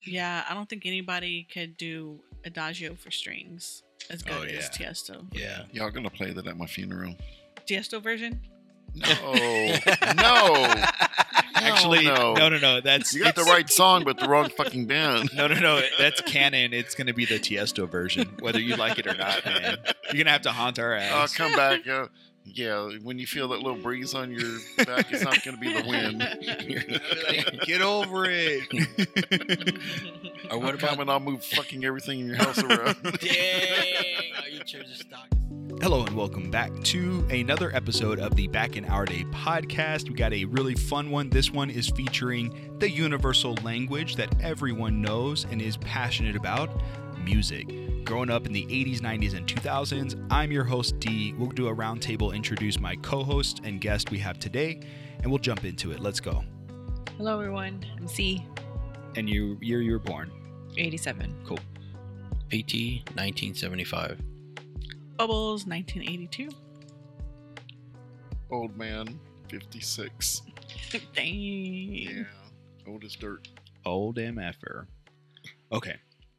Yeah, I don't think anybody could do Adagio for strings as good as Tiesto. Yeah. Y'all gonna play that at my funeral? Tiesto version? No, no. Actually, no. That's You got the right song, but the wrong fucking band. No. That's canon. It's gonna be the Tiesto version, whether you like it or not, man. You're gonna have to haunt our I'll ass. come back. Yeah, when you feel that little breeze on your back, it's not going to be the wind. Get over it. Or what about? And I'll move fucking everything in your house around. Dang! All you chairs are stock. Hello and welcome back to another episode of the Back in Our Day podcast. We got a really fun one. This one is featuring the universal language that everyone knows and is passionate about, music. Growing up in the 80s, 90s, and 2000s, I'm your host, D. We'll do a roundtable, introduce my co-host and guest we have today, and we'll jump into it. Let's go. Hello, everyone. I'm C. And you were born? 87. Cool. PT 1975. Bubbles, 1982. Old man, 56. Dang. Yeah, old as dirt. Old MFer. Okay.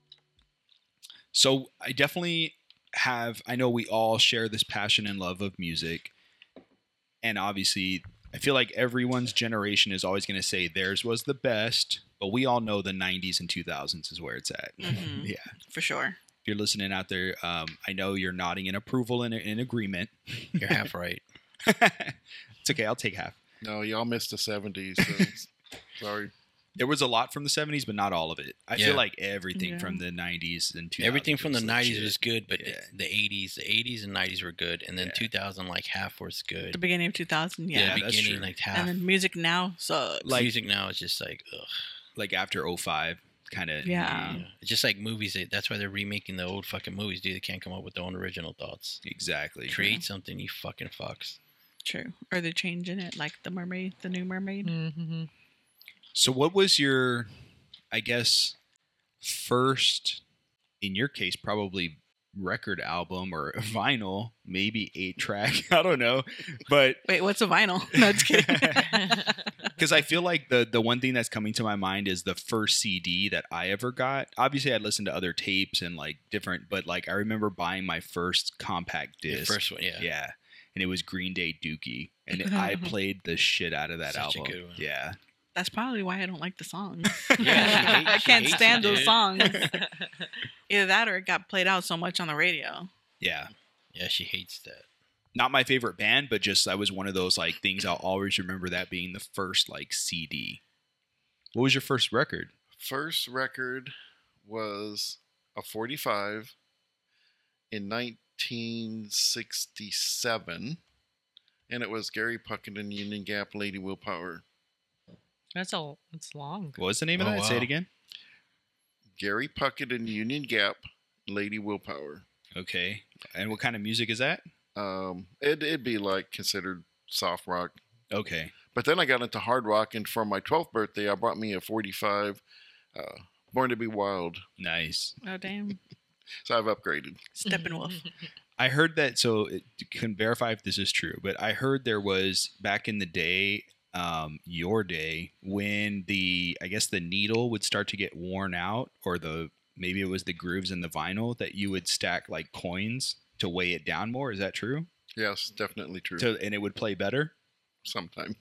So I definitely I know we all share this passion and love of music. And obviously, I feel like everyone's generation is always going to say theirs was the best. But we all know the 90s and 2000s is where it's at. Mm-hmm. Yeah. For sure. If you're listening out there, I know you're nodding in approval and in agreement. You're half right. It's okay. I'll take half. No, y'all missed the 70s. So sorry. There was a lot from the 70s, but not all of it. I feel like everything from the 90s and 2000s. Everything from the was 90s legit. was good, but the 80s and 90s were good, and then 2000, like half was good. The beginning of 2000, Yeah, yeah. that's beginning true. like half. And then music now sucks. Like, music now is just like, ugh. Like after 05, kind of. Yeah. It's just like movies. That's why they're remaking the old fucking movies, dude. They can't come up with their own original thoughts. Exactly. Create something, you fucking fucks. True. Or they're changing it, like the mermaid, the new mermaid. Mm-hmm. So what was your, I guess, first, in your case, probably record album or vinyl, maybe 8-track, I don't know. But Wait, what's a vinyl? No, just kidding. because I feel like the one thing that's coming to my mind is the first CD that I ever got. Obviously, I'd listened to other tapes and like different, but like I remember buying my first compact disc. The first one, yeah. Yeah. And it was Green Day Dookie. And I played the shit out of that Such a album. good one. Yeah. That's probably why I don't like the songs. Yeah, I she can't hates stand it, those dude. songs. Either that or it got played out so much on the radio. Yeah. Yeah, she hates that. Not my favorite band, but just I was one of those like things I'll always remember that being the first like CD. What was your first record? First record was a 45 in 1967, and it was Gary Puckett and Union Gap, Lady Willpower. That's long. What was the name of Oh, that? Say it wow. again. Gary Puckett and Union Gap, Lady Willpower. Okay. And what kind of music is that? It'd be like considered soft rock. Okay. But then I got into hard rock, and for my 12th birthday, I brought me a 45, Born to Be Wild. Nice. Oh, damn. So I've upgraded. Steppenwolf. I heard that, so it can verify if this is true, but I heard there was back in the day, your day, when I guess the needle would start to get worn out, or maybe it was the grooves in the vinyl, that you would stack like coins to weigh it down more. Is that true? Yes, definitely true. And it would play better? Sometimes.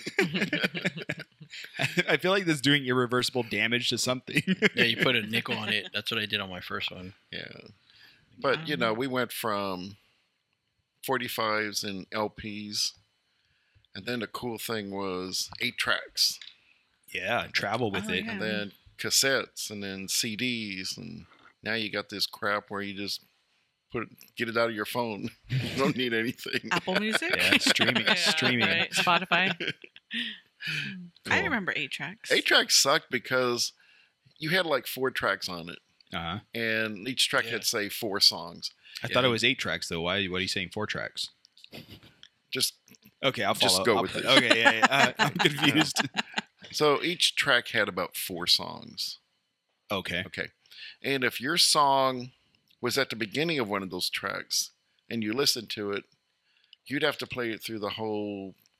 I feel like that's doing irreversible damage to something. Yeah, you put a nickel on it. That's what I did on my first one. Yeah. But, we went from 45s and LPs. And then the cool thing was 8 tracks. Yeah, travel with Oh, it. yeah. And then cassettes. And then CDs. And now you got this crap where you just get it out of your phone. You don't need anything. Apple Music? Yeah, streaming. Yeah, streaming. right. Spotify. I Cool. remember 8 tracks. 8 tracks sucked because you had like 4 tracks on it. Uh-huh. And each track Yeah. had, say, 4 songs. I thought it was 8 tracks, though. What are you saying 4 tracks? Just Okay, I'll follow. Just go I'll with it. Okay, yeah. I'm confused. so each track had about 4 songs. Okay. Okay. And if your song was at the beginning of one of those tracks and you listened to it, you'd have to play it through the whole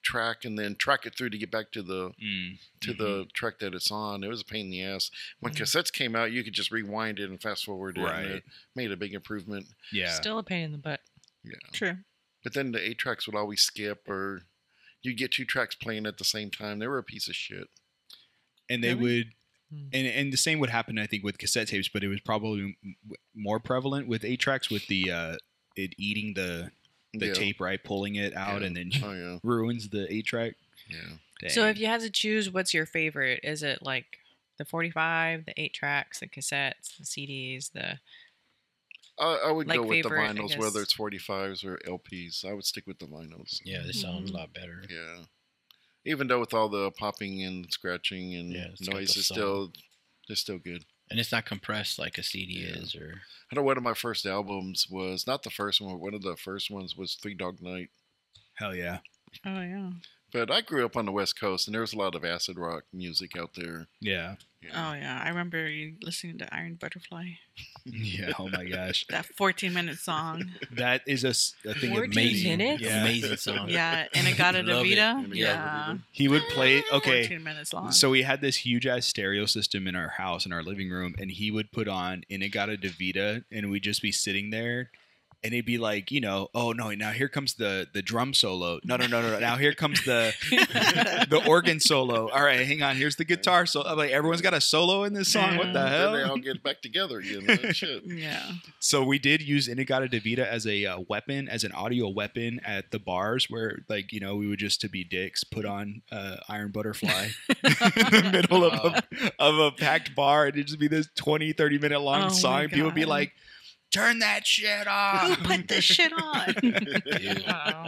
track and then track it through to get back to the Mm-hmm. the track that it's on. It was a pain in the ass. When cassettes came out, you could just rewind it and fast forward it. Right. And it made a big improvement. Yeah. Still a pain in the butt. Yeah. True. But then the 8-tracks would always skip, or you'd get 2 tracks playing at the same time. They were a piece of shit. And they Really? would, and the same would happen, I think, with cassette tapes, but it was probably more prevalent with 8-tracks with the it eating the Yeah. tape, right, pulling it out, Yeah. and then Oh, yeah. ruins the 8-track. Yeah. So if you had to choose, what's your favorite? Is it like the 45, the 8 tracks, the cassettes, the CDs, the... I would Like go with the favorite, I vinyls, whether guess. it's 45s or LPs. I would stick with the vinyls. Yeah, this sounds Mhm. a lot better. Yeah. Even though with all the popping and scratching and Yeah, it's got noise, the is sound. it's still good. And it's not compressed like a CD Yeah. is, or I know one of my first albums was not the first one, but one of the first ones was Three Dog Night. Hell yeah. Oh yeah. But I grew up on the West Coast, and there was a lot of acid rock music out there. Yeah. Oh yeah. I remember you listening to Iron Butterfly. Yeah. Oh my gosh. That 14-minute song. That is a thing. 14 amazing, minutes? Yeah. amazing song. Yeah, Inagata Love it. Davida. Inagata Yeah. Davida. He would play. Okay. 14 minutes long. So we had this huge ass stereo system in our house, in our living room, and he would put on Inagata Davida, and we'd just be sitting there, and it'd be like, oh no, now here comes the drum solo. No. Now here comes the the organ solo. All right, hang on. Here's the guitar solo. I'm like, everyone's got a solo in this song. What the Yeah. Then they hell? all get back together again. Shit. Yeah. So we did use Inagata Davida as a weapon, as an audio weapon at the bars where, like, we would just, to be dicks, put on Iron Butterfly in the middle of a packed bar, and it'd just be this 20, 30-minute long Oh my song. People would be God. like, turn that shit Who off. put this shit on? Dude. Wow.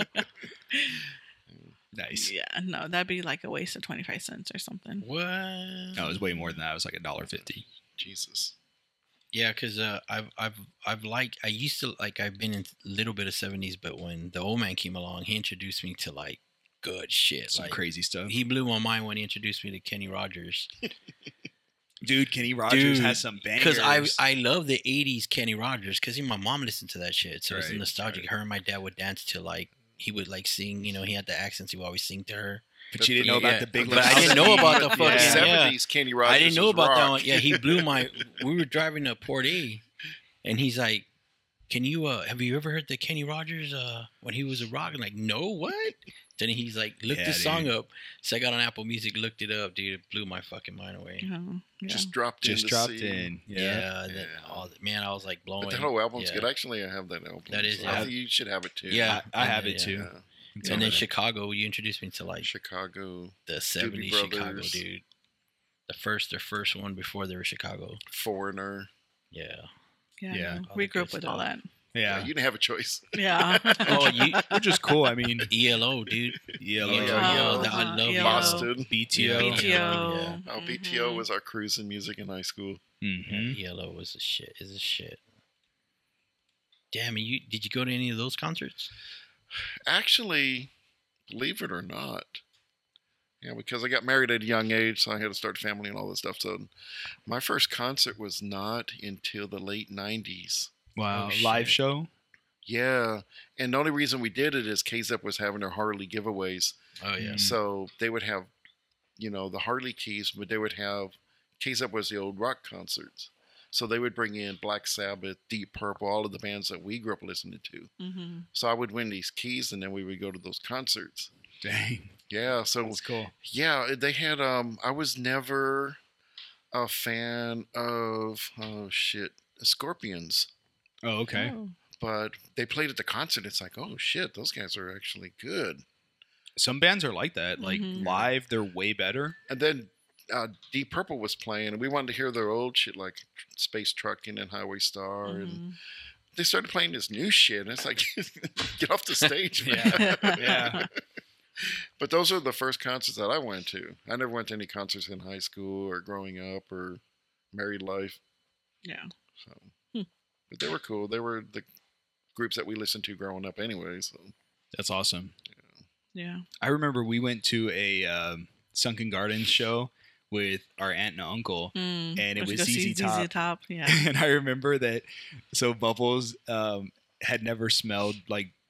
Nice. Yeah, no, that'd be like a waste of 25 cents or something. What? No, it was way more than that. It was like $1.50. Jesus. Yeah, because I used to like, I've been in a little bit of 70s, but when the old man came along, he introduced me to like good shit. Some Like, crazy stuff. he blew my mind when he introduced me to Kenny Rogers. Dude, Kenny Rogers Dude, has some bangers. Because I love the 80s Kenny Rogers, because my mom listened to that shit. So it's Right, nostalgic. right. Her and my dad would dance to like, he would like sing, he had the accents, he would always sing to her. But you didn't know about Yeah, the big but I didn't know about the fucking- Yeah. 70s Kenny Rogers. I didn't know was about that rock. one. Yeah, he blew my. We were driving to Port A, and he's like, "Can you? Have you ever heard the Kenny Rogers when he was a rock?" I'm like, "No, what?" Then he's like, "Look Yeah, this song dude. up." So I got on Apple Music, looked it up, dude. It blew my fucking mind away. Oh, yeah. Just dropped in. Just to dropped see. in. Yeah, Yeah. man, I was like blowing. But the whole album's yeah. good. Actually, I have that album. That is- So I yeah. think you should have it too. Yeah, I have it yeah. too. Yeah. And then Chicago, you introduced me to like Chicago, the Doobie 70s Chicago, Brothers. dude. Their first one before they were Chicago. Foreigner. Yeah. Yeah. no, All we the grew good up with all that. stuff. Yeah, Yeah. you didn't have a choice. Yeah. Oh, you Which is cool. I mean, ELO, dude. ELO. Yeah, ELO, yeah. I love ELO. ELO. Boston. BTO. BTO. Yeah. Oh, Mhm. BTO was our cruising music in high school. Mm-hmm. ELO was a shit. Is a shit. Damn, did you go to any of those concerts? Actually, believe it or not, yeah, because I got married at a young age, so I had to start a family and all this stuff. So my first concert was not until the late 90s. Wow. Oh, Live shit. show? Yeah, and the only reason we did it is KZEP was having their Harley giveaways. Oh yeah. Mm. So they would have, the Harley keys, but they would have, KZEP was the old rock concerts. So they would bring in Black Sabbath, Deep Purple, all of the bands that we grew up listening to. Mm-hmm. So I would win these keys, and then we would go to those concerts. Dang. Yeah, so That's cool. yeah, they had. I was never a fan of Scorpions, Oh, okay. Oh. but they played at the concert. It's like, oh shit, those guys are actually good. Some bands are like that. Like Mhm. live, they're way better. And then Deep Purple was playing, and we wanted to hear their old shit like Space Trucking and Highway Star, and Mhm. they started playing this new shit, and it's like, get off the stage, man. Yeah. Yeah. But those are the first concerts that I went to. I never went to any concerts in high school or growing up or married life. Yeah. So, Hmm. but they were cool. They were the groups that we listened to growing up anyway. So, That's awesome. Yeah. I remember we went to a Sunken Gardens show with our aunt and uncle, Mm. And it Let's was go see ZZ Top. ZZ Top. Yeah. and I remember that. So Bubbles had never smelled like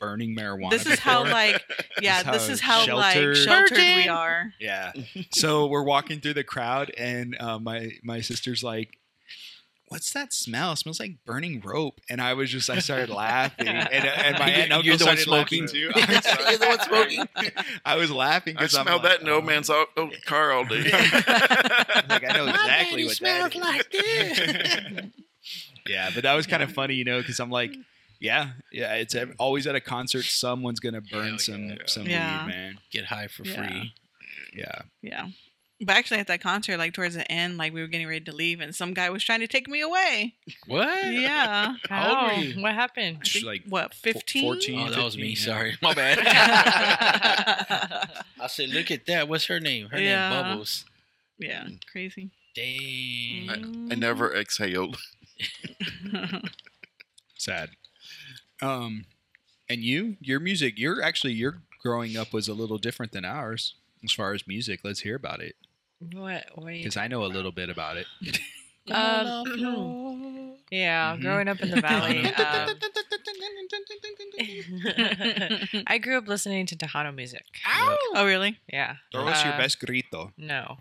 burning marijuana. This is how before. this is how sheltered- sheltered we are. Yeah. So we're walking through the crowd, and my sister's like, "What's that smell? It smells like burning rope." And I started laughing, and my aunt and uncle You're the one started laughing smoking. too. You're the one smoking. I was laughing I because smelled that in the old man's old car all day. Like, I know exactly what that is. like this. Yeah, but that was kind of funny, because I'm like, yeah, it's always at a concert, someone's gonna burn Hell some Yeah. weed, man. Get high for Yeah. free. Yeah. Yeah. But actually, at that concert, like towards the end, like we were getting ready to leave, and some guy was trying to take me away. What? Yeah. How old were you? What happened? I think, Like what, 15? 14? Oh, that was 15, me. yeah. Sorry, my bad. I said, look at that. What's her name? Her Yeah. name Bubbles. Yeah, crazy. Dang. I never exhaled. Sad. And your music, your growing up was a little different than ours as far as music. Let's hear about it, What are you because I know a little bit about it. Yeah, Mhm. growing up in the valley. I grew up listening to Tejano music. Oh, really? Yeah. Throw us your best grito. No.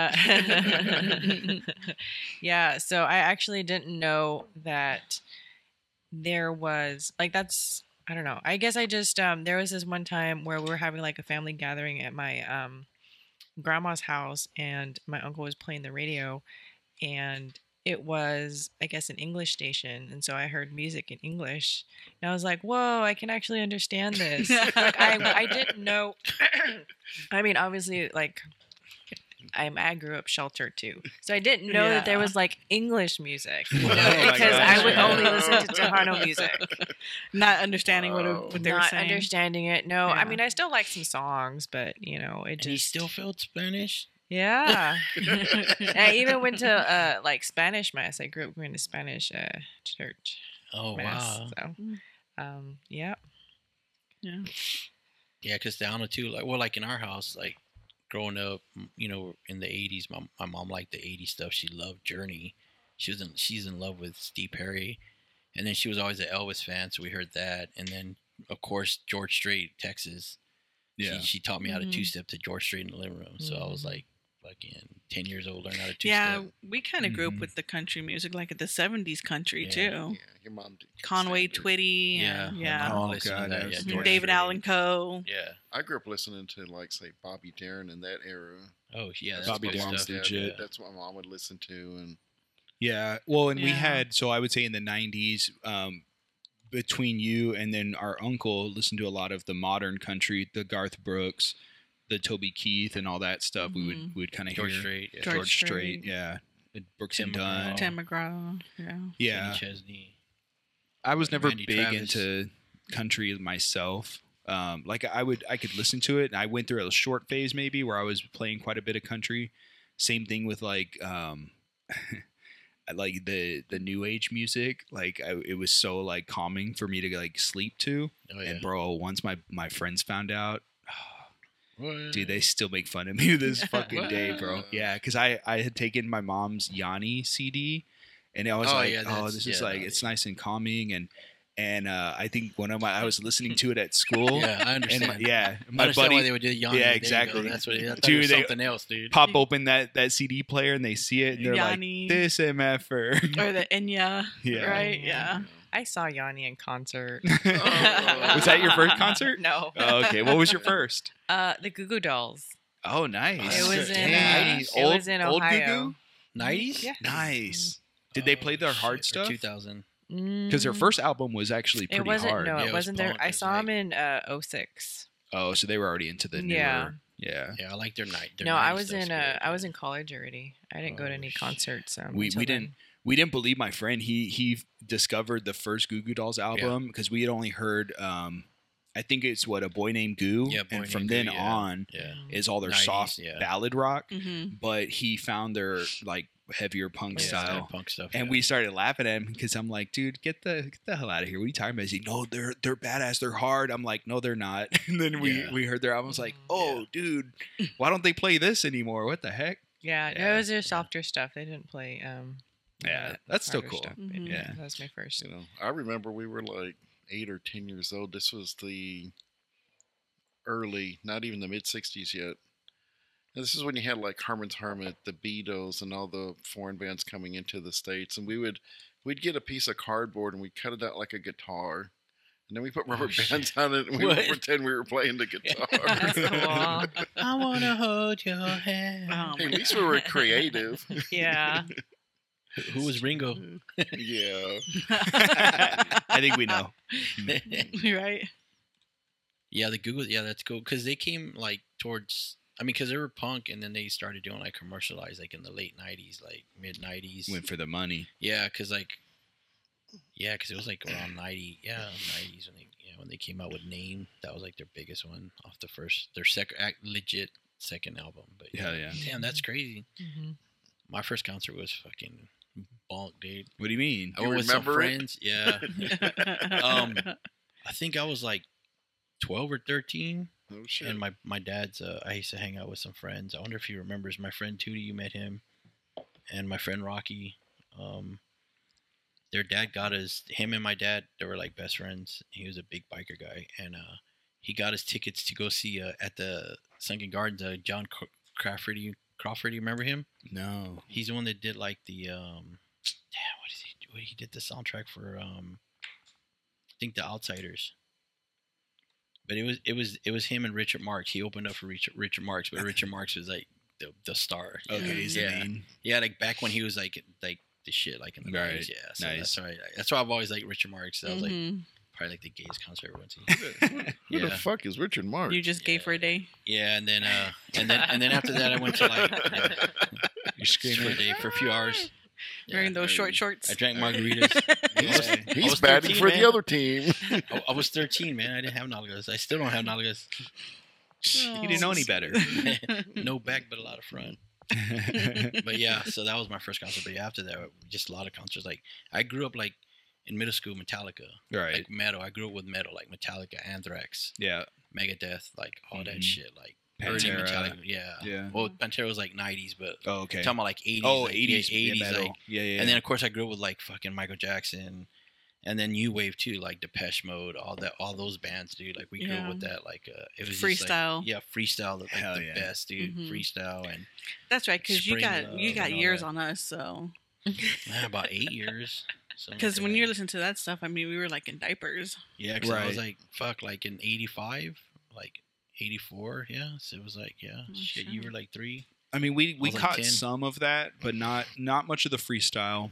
Yeah, so I actually didn't know that there was that's I don't know. I guess I just there was this one time where we were having like a family gathering at my grandma's house, and my uncle was playing the radio, and it was, I guess, an English station, and so I heard music in English, and I was like, "Whoa, I can actually understand this." Like I didn't know. I mean, obviously, like I grew up sheltered too, so I didn't know that there Yeah. was like English music, Oh my because gosh. I would only listen to Tejano music, Not understanding what they were not saying. understanding it. No, I Yeah. mean I still like some songs, but it And he just still felt Spanish? yeah. And I even went to like Spanish mass. I grew up going to Spanish church Oh, mass. wow. So, yeah. Yeah. Yeah, because down too, like in our house, like growing up, in the 80s, my mom liked the 80s stuff. She loved Journey. She's in love with Steve Perry. And then she was always an Elvis fan, so we heard that. And then, of course, George Strait, Texas. Yeah. She taught me how to Mhm. two-step to George Strait in the living room. So I was like fucking 10 years old, learning how to two-step. Yeah, we kind of grew Mhm. up with the country music, like at the 70s country, Yeah. too. Yeah, your mom did. Conway Sanders. Twitty. Yeah. And, my yeah. mom Oh, listened to God, that, that was yeah, George George David Strait. Allen Coe. Yeah. I grew up listening to say Bobby Darin in that era. Oh, yeah. That's Bobby good Darin's stuff. legit. That's what my mom would listen to, and Yeah. Well, and we Yeah. had, so I would say in the 90s, between you and then our uncle listened to a lot of the modern country, the Garth Brooks, the Toby Keith, and all that stuff. We Mhm. would kind of George hear. Strait. Yeah. George George Strait, Strait. yeah. And Brooks Tim and Dunn. McGraw. Tim McGraw. Yeah. Yeah. Kenny Chesney. I was never Randy big Travis. into country myself. Like I could listen to it, and I went through a short phase maybe where I was playing quite a bit of country. Same thing with like like the new age music. Like it was so like calming for me to like sleep to. Oh, yeah. And bro, once my friends found out, What? dude, they still make fun of me this fucking day, bro. What? Yeah, because I had taken my mom's Yanni CD, and I was Oh, like, yeah, oh, that's- this is yeah, like no, it's nice and calming, and I think I was listening to it at school. Yeah, I And understand. my I understand why buddy they would do Yanni. Yeah, There you go. exactly. That's what I thought Dude, it was they- something else, dude. pop open that CD player and they see it and they're Yanni. like, this MFer. Or the Enya. Yeah. Right? Yeah. I saw Yanni in concert. Was that your first concert? No. Oh, okay. What was your first? The Goo Goo Dolls. Oh, nice. It was in, Dang. it was in old Ohio. Goo 90s? Yeah. Nice. Did they play their hard Or stuff? 2000. Because their first album was actually pretty It wasn't. hard. No, Yeah, it it was wasn't there. I bonkers, saw him like- in 06. Oh, so they were already into the newer. Yeah. Yeah. Yeah, I like their night. No, I was in. I was in college already. I didn't go to Oh, any shit. concerts. We until didn't. We didn't believe my friend. He discovered the first Goo Goo Dolls album because we had only heard. I think it's what A Boy Named Goo, Yeah, Boy and from Named then Goo, yeah. on Yeah. is all their 90s, soft yeah. ballad rock. Mm-hmm. But he found their like heavier punk Yeah, style. punk stuff. And yeah. we started laughing at him because I'm like, dude, get the hell out of here. What are you talking about? He's like, no, they're badass. They're hard. I'm like, no, they're not. And then Yeah. we heard their album. I was like, oh, dude, why don't they play this anymore? What the heck? Yeah, Yeah. it was their softer stuff. They didn't play. Yeah, that that's still harder cool. stuff. Mhm. Yeah. That was my first. I remember we were like 8 or 10 years old. This was the early, not even the mid 60s yet. And this is when you had like Herman's Hermit, the Beatles, and all the foreign bands coming into the States. And we'd get a piece of cardboard and we'd cut it out like a guitar. And then we put rubber bands on it and we would pretend we were playing the guitar. That's cool. I want to hold your hand. Hey, at least we were creative. Yeah. Who was Ringo? Yeah. I think we know. Right? Yeah, the Google. Yeah, that's cool because they came like towards. I mean, because they were punk, and then they started doing like commercialized, like in the late '90s, like mid '90s. Went for the money. Yeah, because it was like around '90s when they came out with Name. That was like their biggest one off their legit second album. But Yeah. damn, that's crazy. Mm-hmm. My first concert was fucking bonk, dude. What do you mean? I went with some remember it? friends. Yeah. I think I was like 12 or 13. Oh, shit. And my dad's, I used to hang out with some friends. I wonder if he remembers my friend Tootie, you met him, and my friend Rocky. Their dad got him and my dad, they were like best friends. He was a big biker guy, and he got us tickets to go see at the Sunken Gardens, John Crawford. You remember him? No. He's the one that did like the, what is he do? He did the soundtrack for, I think The Outsiders. But it was him and Richard Marx. He opened up for Richard Marx, but Richard Marx was like the star. Okay, he's the main. Yeah, like back when he was like the shit, like in the Right. 90s. Yeah, so Nice. that's right. That's why I've always liked Richard Marx. That was like Mhm. probably like the gayest concert I went to. Who the Yeah. fuck is Richard Marx? You just gay for a day. Yeah, and then after that I went to like You're screaming. for a few hours. Wearing those short shorts. I drank margaritas. I He's was batting 13, for man. the other team. I was 13, man. I didn't have nalgas. I still don't have nalgas. You didn't know any better. No back, but a lot of front. But yeah, so that was my first concert. But yeah, after that, just a lot of concerts. Like I grew up like in middle school, Metallica, Right. like metal. I grew up with metal, like Metallica, Anthrax, Yeah. Megadeth, like all that Mhm. shit, like early Pantera. Metallica. Yeah. Yeah. Well, Pantera was like 90s, but Oh, okay. I'm talking about like 80s. Oh, like, 80s. yeah, 80s, metal. like. Yeah. And then of course I grew up with like fucking Michael Jackson, and then new wave too, like Depeche Mode, all those bands, dude. Like we grew up with that. Like it was just, Freestyle. like, yeah, freestyle, like Hell the yeah. best, dude. Mhm. Freestyle and That's right, because you Spring got Love you got and all years that. on us, so. about 8 years. Because when you're listening to that stuff, I mean, we were like in diapers. Yeah, because I was Right. like, fuck, like in 85, like 84, yeah. So it was like, yeah, Oh, shit, you shit. were like 3. I mean, we was like caught 10. some of that, but not much of the freestyle,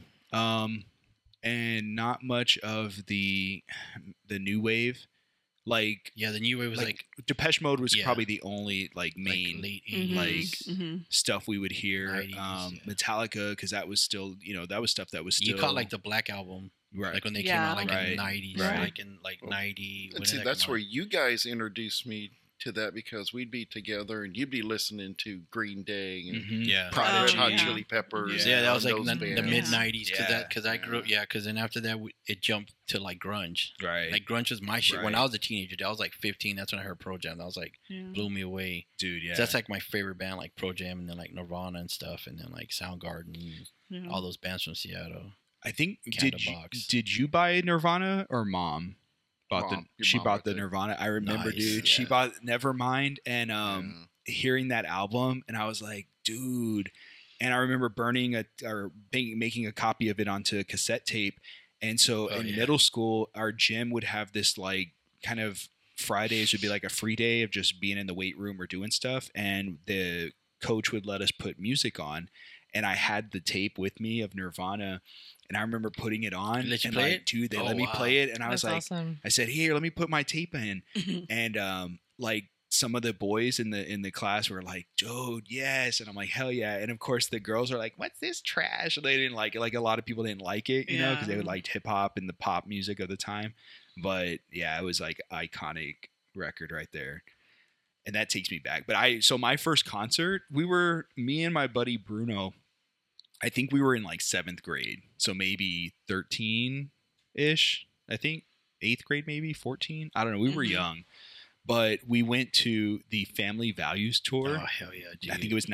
and not much of the new wave. Like Yeah, the new wave was like Depeche Mode was Yeah. probably the only like main late Mhm, 80s. mhm. stuff we would hear. 90s, yeah. Metallica, because that was still that was stuff that was still You caught like the Black Album, right. like when they came Yeah. out like in Right. the 90s, Right. like in like 90. when And did see, that that's come where out? you guys introduced me to that because we'd be together and you'd be listening to Green Day and Mhm. Yeah. Red Prodigy. Hot yeah. Chili Peppers. Yeah, Yeah, that was like those the bands. mid 90s Yeah. because I grew up. Yeah, because then after that it jumped to like grunge. Right. Like grunge was my shit when Right. I was a teenager. I was like 15. That's when I heard Pro Jam. That was like Yeah. blew me away. Dude, yeah. So that's like my favorite band, like Pro Jam, and then like Nirvana and stuff, and then like Soundgarden, Yeah. all those bands from Seattle. I think Candlebox. did you buy Nirvana or mom? Bought Mom. Your she mom, bought I the think. Nirvana. I remember, Nice, dude. She yeah. bought Nevermind and Yeah. hearing that album, and I was like, dude. And I remember making a copy of it onto cassette tape. And so Oh, in yeah. middle school, our gym would have this like kind of Fridays would be like a free day of just being in the weight room or doing stuff, and the coach would let us put music on. And I had the tape with me of Nirvana, and I remember putting it on. Let you and play like, it? dude, they Oh, let me wow. play it, and I was That's like, awesome. I said, "Here, let me put my tape in." And like some of the boys in the class were like, "Dude, yes," and I'm like, "Hell yeah!" And of course, the girls are like, "What's this trash?" And they didn't like it. Like a lot of people didn't like it, you know, because they Yeah. would like hip hop and the pop music of the time. But yeah, it was like iconic record right there. And that takes me back. But so my first concert, me and my buddy Bruno, I think we were in like 7th grade. So maybe 13-ish, I think. 8th grade, maybe 14. I don't know. We were Mhm. young. But we went to the Family Values tour. Oh hell yeah, dude! I think it was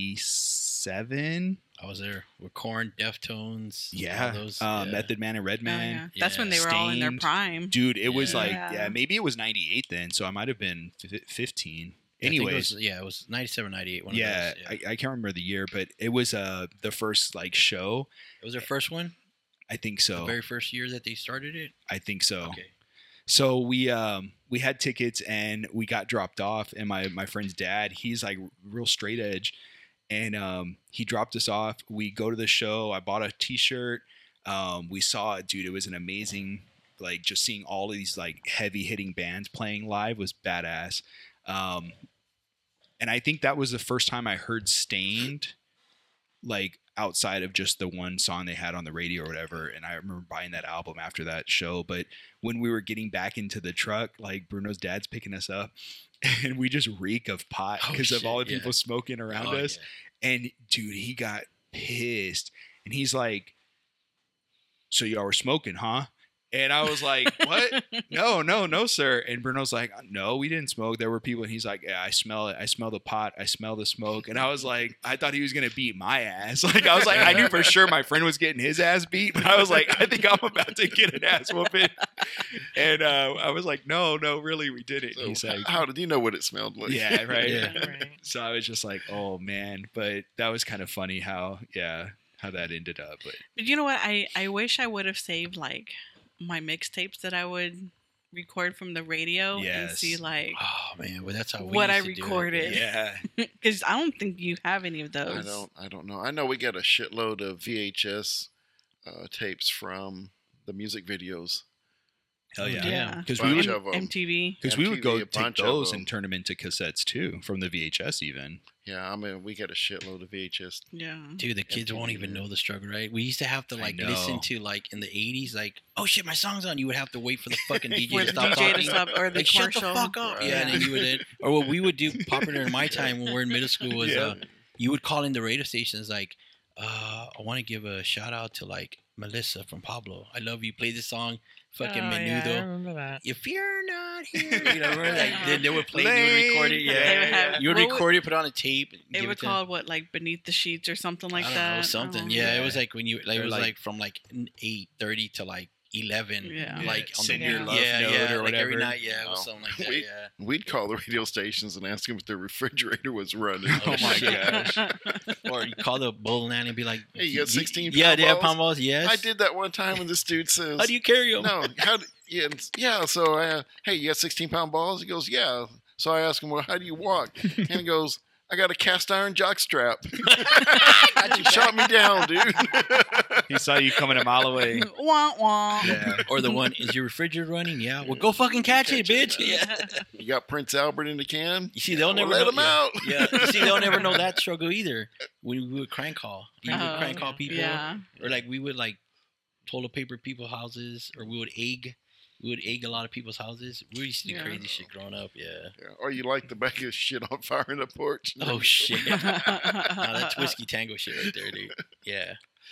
97. I was there with Korn, Deftones. Yeah. all those, Method Man and Oh, Redman. yeah. That's when they were all in their Stained. prime. Dude, it was like, Yeah. maybe it was 98 then. So I might have been 15. I think Anyways. it was 97, 98. One Yeah, of those, I can't remember the year, but it was the first like show. it was their first one. I think The so. very first year that they started it. I think so. Okay. So we had tickets and we got dropped off, and my friend's dad, he's like real straight edge, and he dropped us off. We go to the show. I bought a T-shirt. We saw it, dude. It was an amazing, like just seeing all of these like heavy hitting bands playing live was badass. And I think that was the first time I heard Stained, like outside of just the one song they had on the radio or whatever. And I remember buying that album after that show. But when we were getting back into the truck, like Bruno's dad's picking us up, and we just reek of pot Oh, because of all the shit, yeah. people smoking around Oh, us. yeah. And dude, he got pissed, and he's like, "So y'all were smoking, huh?" And I was like, "What? No, sir." And Bruno's like, "No, we didn't smoke. There were people." And he's like, "Yeah, I smell it. I smell the pot. I smell the smoke." And I was like, I thought he was gonna beat my ass. Like I was like, I knew for sure my friend was getting his ass beat, but I was like, I think I'm about to get an ass whooping. And I was like, no, really, we did it. So He's like, how did you know what it smelled like? yeah, right. Yeah. Right. So I was just like, oh man, but that was kind of funny how that ended up. But But you know what? I wish I would have saved like my mixtapes that I would record from the radio and Yes. see like Oh man, well that's how we what I used to do it. recorded. yeah, Because I don't think you have any of those. I don't know. I know we got a shitload of VHS tapes from the music videos. hell yeah, Yeah. because Bunch we would of 'em. MTV. because we would go MTV, a take bunch of those 'em. and turn them into cassettes too from the VHS even. Yeah, I mean, we got a shitload of VHS. Yeah. Dude, the kids won't even know the struggle, right? We used to have to I like know. listen to like in the 80s, like, oh shit, my song's on. You would have to wait for the fucking DJ For to the stop DJ to talking. stop or the Like, shut the commercial. fuck up. Right. Yeah, and then you would, or what we would do popular in my time when we're in middle school was Yeah. you would call in the radio stations like, I want to give a shout out to like Melissa from Pablo. I love you. Play this song, fucking Oh, Menudo. yeah, I remember that. If you're not here, you know, remember, like they would play, they would record it. They would Yeah, have- you would what record it, put it on a tape. They give were it to called what, like Beneath the Sheets or something like I don't that. know, something. Oh. Yeah, it was like when you, like, it Or was like- like from like 8:30 to like 11. Yeah. Like on Send the your Yeah. love yeah, note yeah, or like every whatever. night. Yeah, it was Oh. something like that. We- Yeah. We'd call the radio stations and ask them if their refrigerator was running. Oh my shit. gosh. Or you call the bowling alley and be like, Hey, you got 16 Yeah, pound they have balls? pound balls. Yes. I did that one time, and this dude says, How do you carry them? "No, yeah." So, hey, you got 16-pound balls? He goes, "Yeah." So I asked him, "Well, how do you walk?" And he goes, "I got a cast iron jock strap." He shot me down, dude. He saw you coming a mile away. Wah wah. Yeah. Or the one, is your refrigerator running? Yeah. Well, go fucking catch it, bitch. Yeah. You got Prince Albert in the can? You see, they'll Well, never let know, him out. Yeah. You see, they'll never know that struggle either. When we would crank call, we would Oh, crank call people, Yeah. or like we would like toilet paper people's houses, or we would egg a lot of people's houses. We used to do Yeah. crazy shit growing up. Yeah. Yeah. Or you light the bag of shit on fire in the porch. Oh shit. No, that's whiskey tango shit right there, dude. Yeah.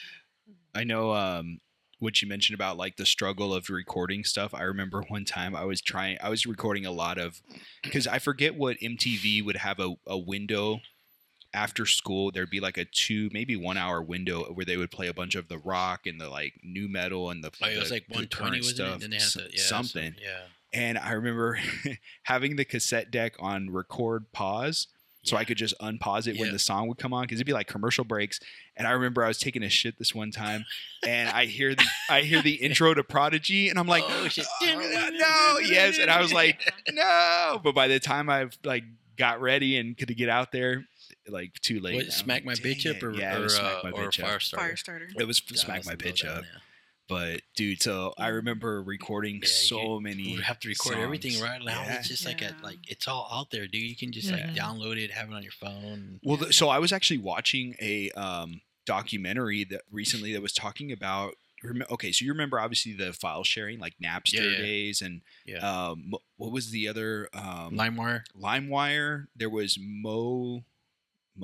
I know what you mentioned about like the struggle of recording stuff. I remember one time I was recording a lot of, because I forget what MTV would have a window after school. There'd be like a 2, maybe 1 hour window where they would play a bunch of the rock and the like new metal and the Oh, it was like the 120, current wasn't stuff, it? Then they had to, yeah, something. Yeah. And I remember having the cassette deck on record pause. So I could just unpause it when Yeah. the song would come on, because it'd be like commercial breaks. And I remember I was taking a shit this one time, and I hear the intro to Prodigy, and I'm like, Oh, shit. no, yes. And I was like, no. But by the time I've like got ready and could get out there, like too late. What, now. Smack I'm My like, Bitch dang Up or, it. Yeah, it was Smack My or Bitch Up. Firestarter? Firestarter. It was Yeah, I Smack must My have known Bitch that Up. one, yeah. But dude, so I remember recording Yeah, so many. We would have to record everything songs. right now. Yeah. It's just like Yeah. it's all out there, dude. You can just like Mhm. download it, have it on your phone. Well, so I was actually watching a documentary that recently that was talking about. Okay, so you remember obviously the file sharing, like Napster Yeah. days, and Yeah. what was the other LimeWire. LimeWire? There was Mo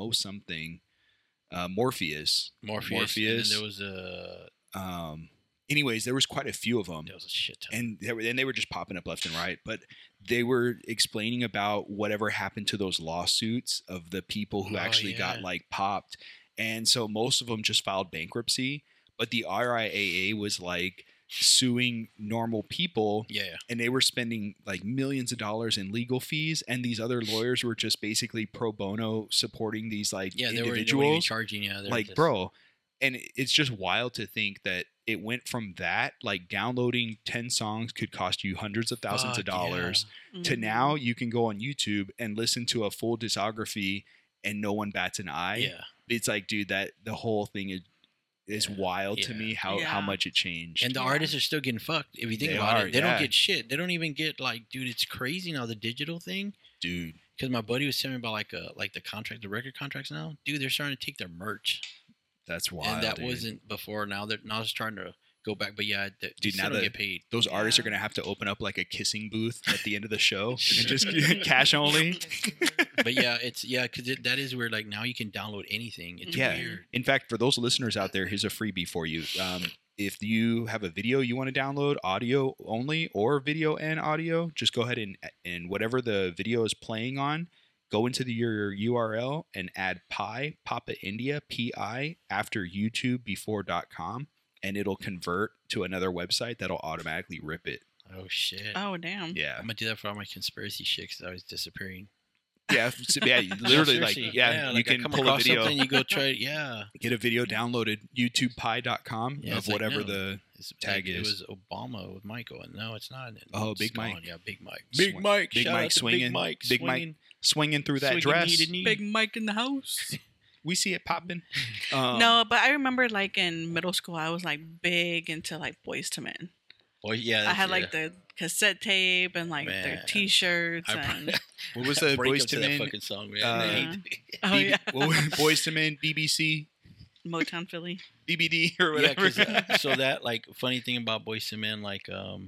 something, Morpheus. Morpheus. Morpheus. And then there was a anyways, there was quite a few of them. There was a shit ton. And they were just popping up left and right. But they were explaining about whatever happened to those lawsuits of the people who actually got like popped. And so most of them just filed bankruptcy. But the RIAA was like suing normal people. Yeah. And they were spending like millions of dollars in legal fees. And these other lawyers were just basically pro bono supporting these like individuals. They weren't even charging. Yeah. Like, just... bro. And it's just wild to think that it went from that, like downloading 10 songs could cost you hundreds of thousands of dollars, to now you can go on YouTube and listen to a full discography and no one bats an eye. Yeah. It's like, dude, that the whole thing is wild to me how much it changed. And the artists are still getting fucked. If you think about it, they don't get shit. They don't even get like, dude, it's crazy now, the digital thing. Dude. Because my buddy was telling me about like the record contracts now. Dude, they're starting to take their merch. That's wild. And that wasn't before. Now it's trying to go back. But yeah, dude, now don't get paid. Those artists are gonna have to open up like a kissing booth at the end of the show and just cash only. But yeah, because that is where like now you can download anything. It's weird. In fact, for those listeners out there, here's a freebie for you. If you have a video you want to download, audio only or video and audio, just go ahead and whatever the video is playing on, go into your URL and add pi, Papa India, PI, after YouTube before.com, and it'll convert to another website that'll automatically rip it. Oh, shit. Oh, damn. Yeah. I'm going to do that for all my conspiracy shit because I was disappearing. Yeah, literally, you can pull a video. And you go try it, get a video downloaded, youtubepie.com of whatever the tag is. It was Obama with Michael, and no, it's not. Big Mike. Yeah, Big Mike. Big Mike. Big Mike swinging. Big Mike swinging through that dress. Big Mike in the house. We see it popping. No, but I remember like in middle school, I was like big into like Boyz II Men. Well, yeah, I had like the cassette tape and like their T-shirts. And what was the Boyz II Men fucking song? Man. Boyz II Men, BBC, Motown Philly, BBD or whatever. Yeah, so that like funny thing about Boyz II Men, like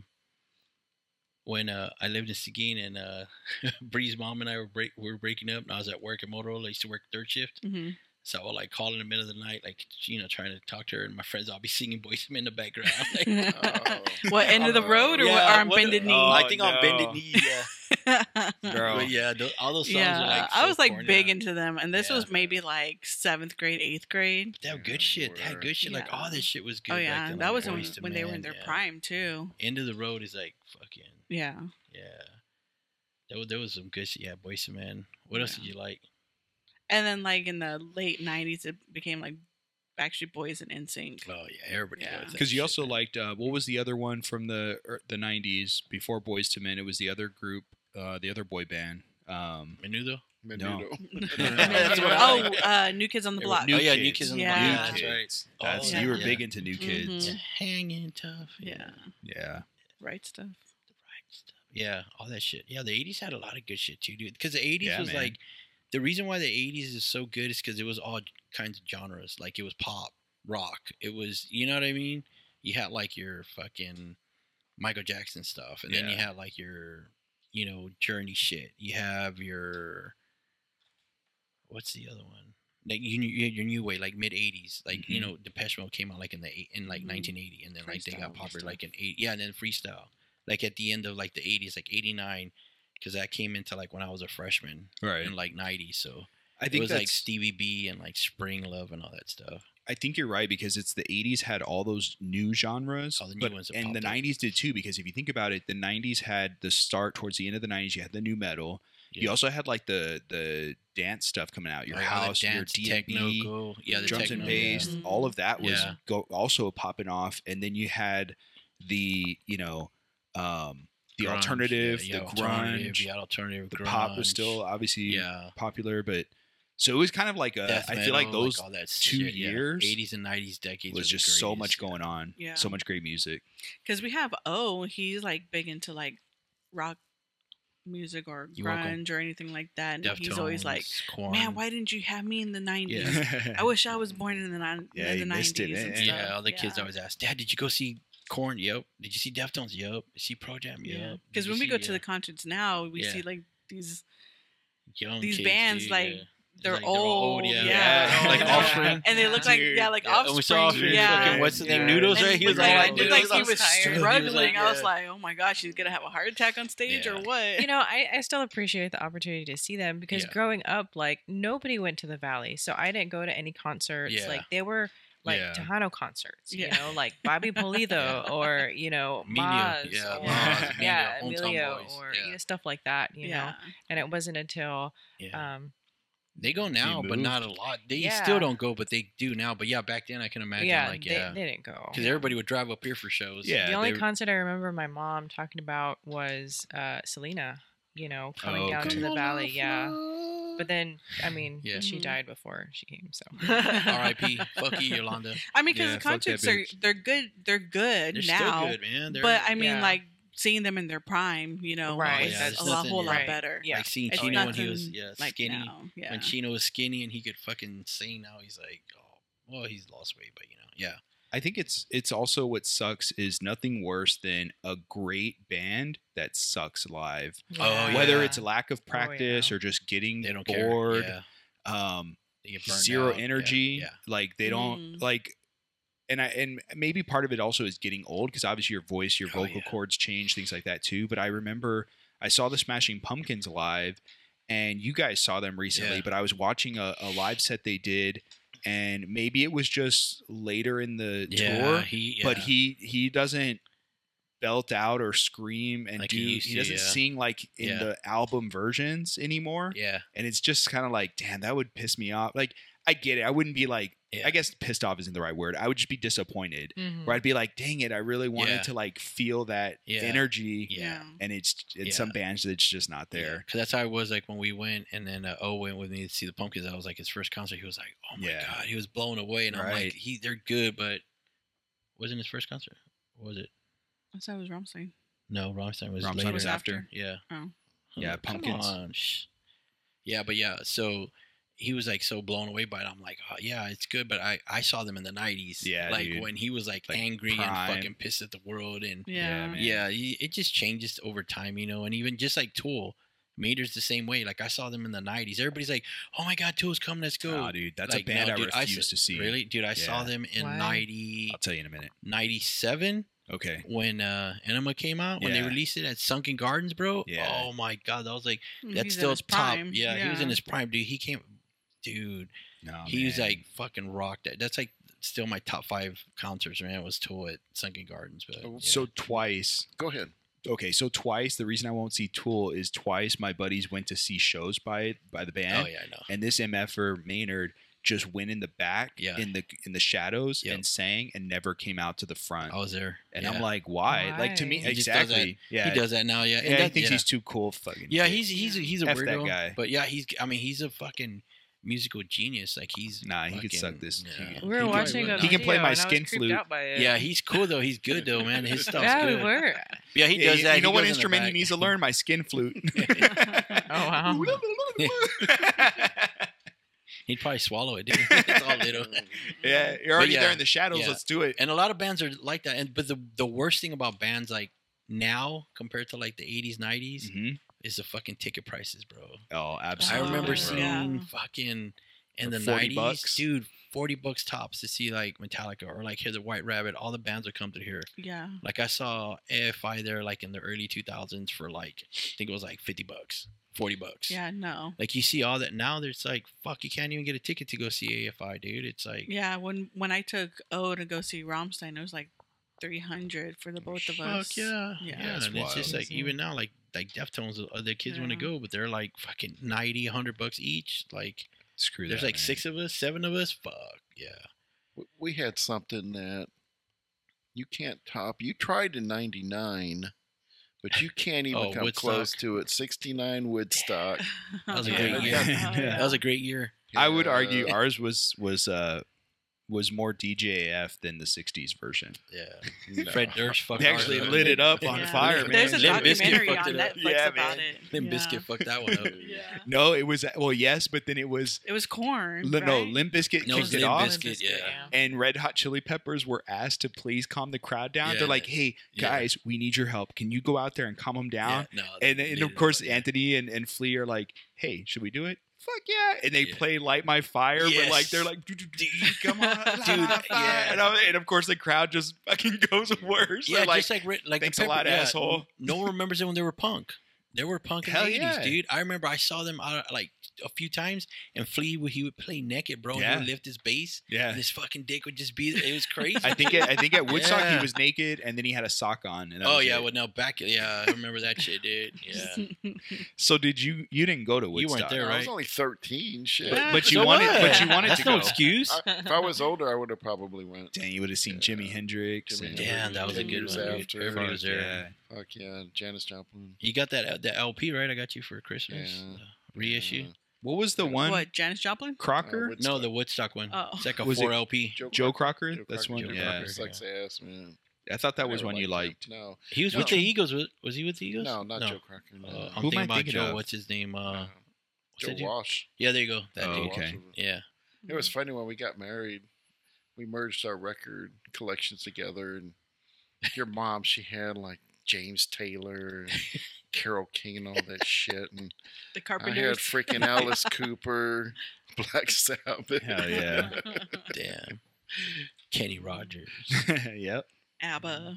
when I lived in Seguin and Bree's mom and I were breaking up, and I was at work at Motorola. I used to work third shift. Mm-hmm. So I would like call in the middle of the night, like, trying to talk to her, and my friends, I'll be singing Boyz II Men in the background. Like, what, End of the Road or on Bended Knee? I think on Bended Knee, Girl. But yeah, all those songs are like so I was like corny. big into them, and this was maybe like 7th grade, 8th grade. They have good shit. They had good shit. Like, all this shit was good. Oh, yeah. Then, that like, was when they were in their prime, too. End of the Road is like fucking. Yeah. Yeah. There was some good shit. Yeah, Boyz II Men. What else did you like? And then, like, in the late 90s, it became, like, Backstreet Boys and NSYNC. Oh, yeah. Everybody does. Because you also liked, what was the other one from the 90s before Boyz II Men? It was the other group, the other boy band. Menudo? No. That's what New Kids on the Block. New Kids on the Block. Yeah. That's right. You were big into New Kids. Mm-hmm. Hanging tough. Yeah. Right stuff. Yeah, all that shit. Yeah, the 80s had a lot of good shit, too, dude. Because the 80s was like... The reason why the 80s is so good is because it was all kinds of genres. Like, it was pop, rock. It was, you know what I mean? You had, like, your fucking Michael Jackson stuff. And then you had, like, your, Journey shit. You have your... What's the other one? Like, your new wave, like, mid-80s. Like, Depeche Mode came out, like, in 1980. And then, like, they got popular, like, in 80. Yeah, and then Freestyle. Like, at the end of, like, the 80s, like, 89... Because that came into like when I was a freshman, in like 90. So I think it was like Stevie B and like Spring Love and all that stuff. I think you're right because it's the 80s had all those new genres, all the new ones and the 90s did too. Because if you think about it, the 90s had the start towards the end of the 90s. You had the new metal. Yeah. You also had like the dance stuff coming out. Your house, your D&B, the drums and bass. All of that was also popping off. And then you had the the grunge, alternative, the grunge, the pop was still obviously popular, but so it was kind of like I feel like those like 2 years, 80s and 90s decades was just so much going on, so much great music. Because we have he's like big into like rock music or grunge or anything like that, and he's always like, Korn. Man, why didn't you have me in the 90s? Yeah. I wish I was born in the 90s. And stuff. All the kids always ask, Dad, did you go see Korn? Yep. Did you see Deftones? Yep. Did you see Pro Jam? Yep. Because when we go to the concerts now, we see like these young kids, bands like they're old. Yeah. Like Offspring. And they look like Offspring. And we saw Offspring. Yeah. What's the name? Noodles, right? He was like he was struggling. Like, I was like, oh my gosh, he's gonna have a heart attack on stage or what? You know, I still appreciate the opportunity to see them because growing up, like nobody went to the Valley, so I didn't go to any concerts. Yeah. Like they were like Tejano concerts, you know, like Bobby Pulido or you know Maz, Emilio, or you know, stuff like that, you know. And it wasn't until they go now, but not a lot. They still don't go, but they do now. But back then I can imagine they didn't go because everybody would drive up here for shows. Yeah, the only concert I remember my mom talking about was Selena, you know, coming down to the Valley. Yeah. But then, I mean, she died before she came, so. R.I.P. Fuck you, Yolanda. I mean, because the concerts they're good. They're good they're now. Still good, man. But I mean, like seeing them in their prime, you know, that's a whole lot better. Yeah. Like seeing Chino when he was skinny. Now. Yeah. When Chino was skinny and he could fucking sing, now he's like, oh, well, he's lost weight, but you know, yeah. I think it's also what sucks is nothing worse than a great band that sucks live. Whether it's a lack of practice or just getting bored, zero energy. Like they don't like, and maybe part of it also is getting old because obviously your voice, your vocal cords change, things like that too. But I remember I saw the Smashing Pumpkins live, and you guys saw them recently. But I was watching a live set they did. And maybe it was just later in the tour, but he doesn't belt out or scream and like he doesn't sing like in the album versions anymore. Yeah. And it's just kind of like, damn, that would piss me off. Like, I get it. I wouldn't be like, I guess pissed off isn't the right word. I would just be disappointed. Where I'd be like, dang it, I really wanted to like feel that energy. Yeah. And it's some bands that it's just not there. Because that's how it was like when we went and then O went with me to see the Pumpkins. That was like his first concert. He was like, oh my God. He was blown away. And I'm like, they're good, but wasn't his first concert? What was it? I thought it was Rammstein. No, Rammstein was Rammstein later. was after. Yeah. Oh. Yeah, Pumpkins. Come on. Yeah, but so he was like so blown away by it. I'm like, oh, yeah, it's good, but I saw them in the 90s. Yeah, like dude. when he was like angry and fucking pissed at the world, and it just changes over time, you know. And even just like Tool, Mater's the same way. Like I saw them in the 90s. Everybody's like, oh my God, Tool's coming, let's go. Oh, dude, that's like, a band I refuse to see. Really, dude, I saw them in 90. I'll tell you in a minute. 97. Okay. When Enema came out, when they released it at Sunken Gardens, bro. Yeah. Oh my God, that was like that's he's still top. Prime. Yeah, he was in his prime, dude. He came, dude. No, he was like fucking rocked. That's like still my top 5 concerts. Man, it was Tool at Sunken Gardens. But so twice. Go ahead. Okay, so twice. The reason I won't see Tool is twice my buddies went to see shows by the band. Oh yeah, I know. And this MFer Maynard just went in the back in the shadows and sang and never came out to the front. I was there. And I'm like, why? Like to me, he exactly. Yeah, he does that now. Yeah, and he thinks he's too cool. Fucking. Yeah, he's a F weirdo that guy. But yeah, he's a fucking musical genius. Like he could suck this. Yeah. We were watching a He can play my skin flute. Yeah, he's cool though. He's good though, man. His stuff's good. We were. Yeah, he does that. You know what instrument he needs to learn? My skin flute. Oh wow. He'd probably swallow it, dude. It's all little. Yeah, you're already there in the shadows. Let's do it. And a lot of bands are like that. But the worst thing about bands like now compared to like the 80s, 90s is the fucking ticket prices, bro. Oh, absolutely. I remember seeing fucking in the 90s, $40. dude, $40 tops to see like Metallica or like hear the White Rabbit. All the bands would come to here. Yeah. Like I saw AFI there like in the early 2000s for like, I think it was like $50. $40. Yeah, no. Like you see all that now. There's like, fuck, you can't even get a ticket to go see AFI, dude. It's like, yeah. When I took O to go see Rammstein, it was like $300 for the both of us. Fuck yeah. And it's just like even now, like Deftones, the kids want to go, but they're like fucking $90, $100 each. Like screw that. There's like 6 of us, 7 of us. Fuck yeah. We had something that you can't top. You tried in '99. But you can't even come close to it. 69 Woodstock. That was a great year. That was a great year. I would argue ours was more DJAF than the 60s version. Yeah. No. Fred Durst fucked They actually lit it up on fire, man. There's a documentary on Netflix about it. Limp Bizkit fucked that one up. No, it was, well, yes, but then it was Korn. No, Limp Bizkit kicked it off. Yeah. And Red Hot Chili Peppers were asked to please calm the crowd down. They're like, hey, guys, we need your help. Can you go out there and calm them down? No, and of course, Anthony and Flea are like, hey, should we do it? fuck yeah. And they play Light My Fire, but like, they're like, dude, come on. Dude, and of course the crowd just fucking goes worse. Yeah, like, just like thanks a lot, asshole. No one remembers it when they were punk. They were punk in the 80s, dude. I remember I saw them like a few times, and Flea, he would play naked, bro. Yeah. He would lift his bass, and his fucking dick would just be. It was crazy. I think at Woodstock he was naked, and then he had a sock on. And well, now back, I remember that shit, dude. Yeah. So you didn't go to Woodstock? You weren't there, right? I was only 13. Shit. But you wanted That's to go. No excuse. If I was older, I would have probably went. Dang, you would have seen Jimi Hendrix. Damn, that was a good one. Everybody was there. Yeah. Fuck yeah, Janis Joplin. You got that LP, right? I got you for Christmas. Reissue. What was the one? What, Janis Joplin? Crocker? No, the Woodstock one. Oh. It's like a 4 LP. Joe Crocker? That's one. Joe Crocker. Sucks ass, man. I thought that was one you liked. No. He was with the Eagles. Was he with the Eagles? No, not Joe Crocker. No. I'm thinking about Joe. What's his name? Joe Walsh. Yeah, there you go. That dude. Okay. Yeah. It was funny when we got married. We merged our record collections together, and your mom, she had like James Taylor and Carole King and all that shit, and the Carpenters. I had freaking Alice Cooper, Black Sabbath. Hell yeah. Damn. Kenny Rogers. Yep. ABBA.